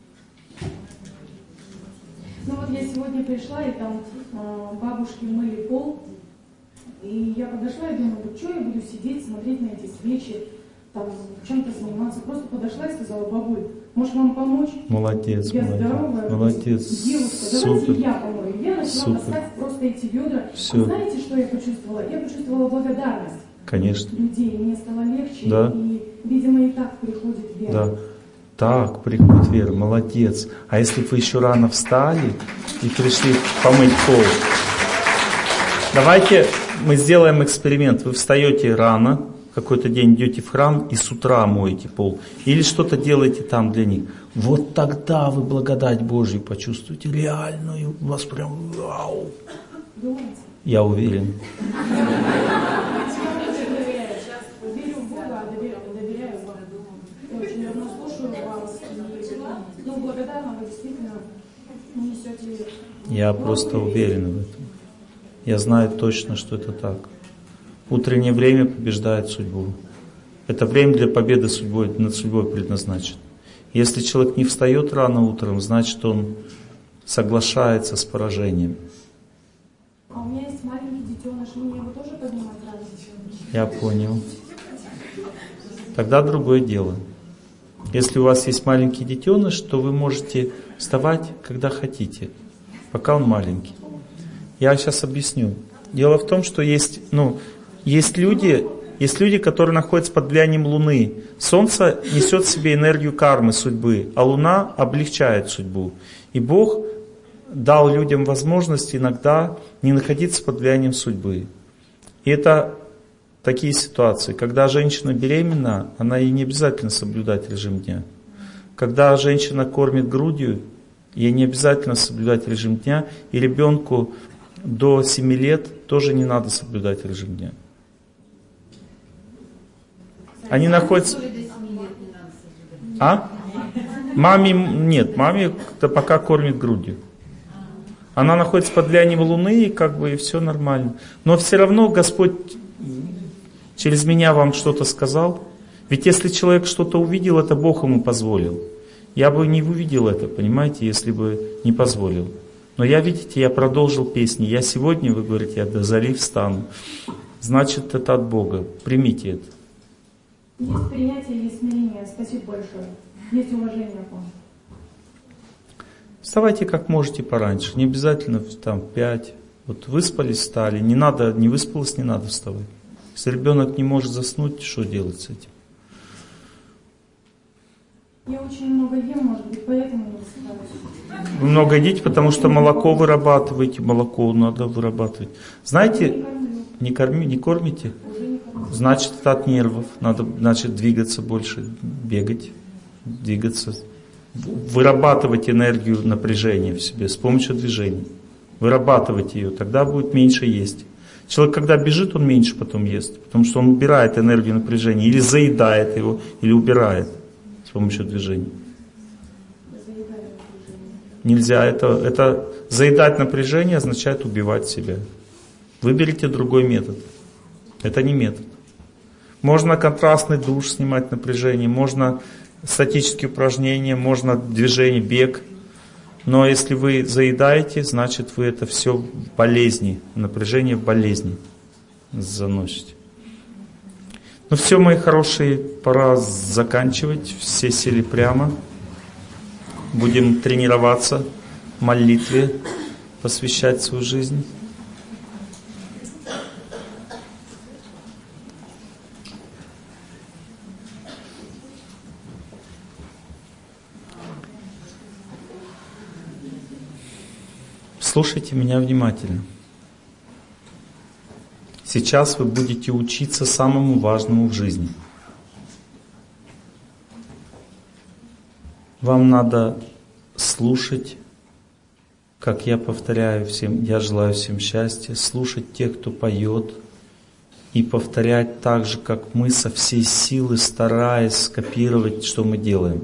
Ну вот я сегодня пришла, и там э, бабушки мыли пол, и я подошла и думаю, вот что я буду сидеть, смотреть на эти свечи, там, чем-то заниматься. Просто подошла и сказала, бабуль, может вам помочь? Молодец, я молодец. здоровая, молодец. девушка, Супер. давайте я помою. Я начала Супер. таскать просто эти ведра. Все. А знаете, что я почувствовала? Я почувствовала благодарность. Конечно. Людей. Мне стало легче. Да. И, видимо, и так приходит вера. Да. Так приходит вера. Молодец. А если бы вы еще рано встали и пришли помыть пол? Давайте мы сделаем эксперимент. Вы встаете рано, какой-то день идете в храм и с утра моете пол. Или что-то делаете там для них. Вот тогда вы благодать Божью почувствуете. Реальную. У вас прям вау. Думаете? Я уверен. Верю в Бога, доверяю, доверяю Богу. Я очень давно слушаю вас. И, ну, благодарна, вы действительно несете... Я просто уверен в этом. Я знаю точно, что это так. Утреннее время побеждает судьбу. Это время для победы судьбой, над судьбой предназначено. Если человек не встает рано утром, значит он соглашается с поражением. А у меня есть маленький детеныш, мне его тоже поднимать рано? Я понял. Тогда другое дело. Если у вас есть маленький детеныш, то вы можете вставать, когда хотите, пока он маленький. Я сейчас объясню. Дело в том, что есть, ну, есть люди, есть люди, которые находятся под влиянием Луны. Солнце несет в себе энергию кармы, судьбы, а Луна облегчает судьбу. И Бог дал людям возможность иногда не находиться под влиянием судьбы. И это такие ситуации. Когда женщина беременна, она ей не обязательно соблюдать режим дня. Когда женщина кормит грудью, ей не обязательно соблюдать режим дня. И ребенку до семи лет тоже не надо соблюдать режим дня. Они находятся... А? Маме нет, маме пока кормит грудью. Она находится под влиянием Луны, и как бы и все нормально. Но все равно Господь через меня вам что-то сказал. Ведь если человек что-то увидел, это Бог ему позволил. Я бы не увидел это, понимаете, если бы не позволил. Но я, видите, я продолжил песни. Я сегодня, вы говорите, я до зари встану. Значит, это от Бога. Примите это. Есть принятие, есть смирение. Спасибо большое. Есть уважение к вам. Вставайте как можете пораньше. Не обязательно там в пять. Вот выспались, встали. Не надо, не выспалась, не надо вставать. Если ребенок не может заснуть, что делать с этим? Я очень много ем, может быть, поэтому не высыпаюсь. Вы много едите, потому что молоко вырабатываете. Молоко надо вырабатывать. Знаете, не, корми, не кормите? Значит, это от нервов. Надо, значит, двигаться больше, бегать, двигаться. Вырабатывать энергию напряжения в себе с помощью движения. Вырабатывать ее, тогда будет меньше есть. Человек, когда бежит, он меньше потом ест, потому что он убирает энергию напряжения, или заедает его, или убирает с помощью движения. Нельзя, это, это заедать напряжение означает убивать себя. Выберите другой метод. Это не метод. Можно контрастный душ снимать напряжение, можно статические упражнения, можно движение, бег. Но если вы заедаете, значит вы это все в болезни, напряжение в болезни заносите. Ну все, мои хорошие, пора заканчивать. Все сели прямо. Будем тренироваться в молитве, посвящать свою жизнь. Слушайте меня внимательно. Сейчас вы будете учиться самому важному в жизни. Вам надо слушать, как я повторяю всем, я желаю всем счастья, слушать тех, кто поет, и повторять так же, как мы, со всей силы, стараясь скопировать, что мы делаем.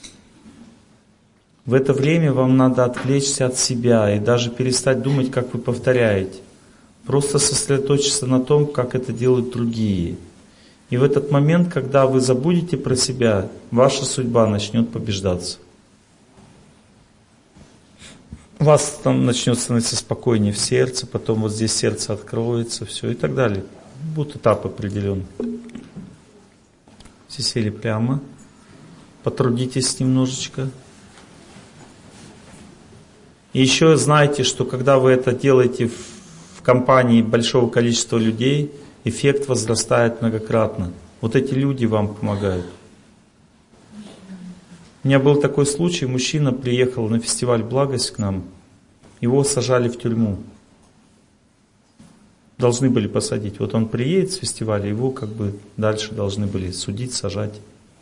В это время вам надо отвлечься от себя и даже перестать думать, как вы повторяете. Просто сосредоточиться на том, как это делают другие. И в этот момент, когда вы забудете про себя, ваша судьба начнет побеждаться. У вас там начнет становиться спокойнее в сердце, потом вот здесь сердце откроется, все и так далее. Будут этапы определенные. Все сели прямо. Потрудитесь немножечко. И еще знайте, что когда вы это делаете в компании большого количества людей, эффект возрастает многократно. Вот эти люди вам помогают. У меня был такой случай, мужчина приехал на фестиваль «Благость» к нам, его сажали в тюрьму. Должны были посадить. Вот он приедет с фестиваля, его как бы дальше должны были судить, сажать.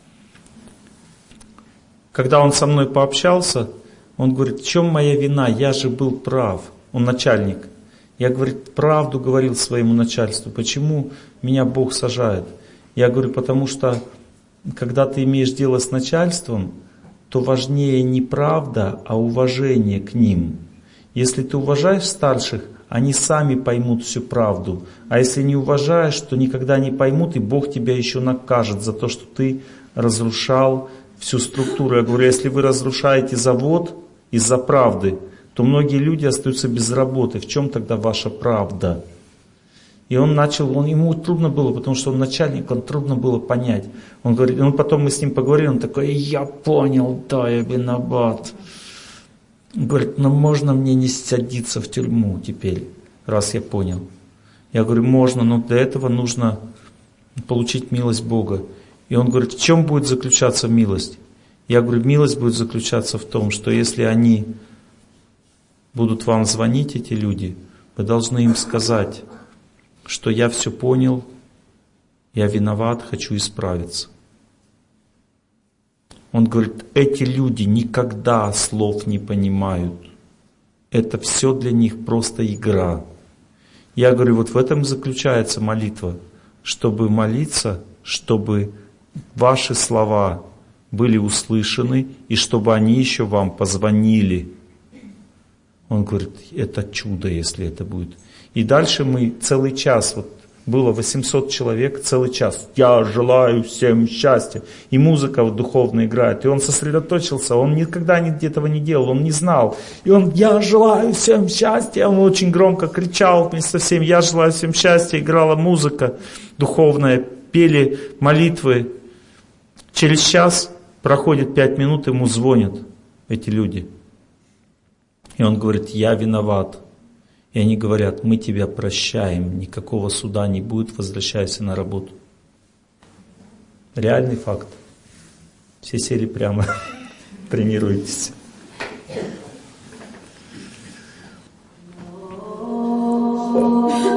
Когда он со мной пообщался, он говорит: в чем моя вина? Я же был прав. Он начальник. Я, говорит, правду говорил своему начальству. Почему меня Бог сажает? Я говорю, потому что, когда ты имеешь дело с начальством, то важнее не правда, а уважение к ним. Если ты уважаешь старших, они сами поймут всю правду. А если не уважаешь, то никогда не поймут, и Бог тебя еще накажет за то, что ты разрушал всю структуру. Я говорю, если вы разрушаете завод из-за правды, то многие люди остаются без работы. В чем тогда ваша правда? И он начал, он, ему трудно было, потому что он начальник, он трудно было понять. Он говорит, ну потом мы с ним поговорили, он такой: я понял, да, я виноват. Он говорит, ну можно мне не садиться в тюрьму теперь, раз я понял. Я говорю, можно, но для этого нужно получить милость Бога. И он говорит, в чем будет заключаться милость? Я говорю, милость будет заключаться в том, что если они будут вам звонить, эти люди, вы должны им сказать, что я все понял, я виноват, хочу исправиться. Он говорит, эти люди никогда слов не понимают. Это все для них просто игра. Я говорю, вот в этом заключается молитва. Чтобы молиться, чтобы ваши слова были услышаны, и чтобы они еще вам позвонили. Он говорит, это чудо, если это будет. И дальше мы целый час, вот было восемьсот человек, целый час. Я желаю всем счастья. И музыка вот духовная играет. И он сосредоточился, он никогда этого не делал, он не знал. И он, я желаю всем счастья. Он очень громко кричал вместе со всеми, я желаю всем счастья. Играла музыка духовная, пели молитвы. Через час проходит пять минут, ему звонят эти люди. И он говорит, я виноват. И они говорят, мы тебя прощаем, никакого суда не будет, возвращайся на работу. Реальный факт. Все сели прямо, тренируйтесь. Oh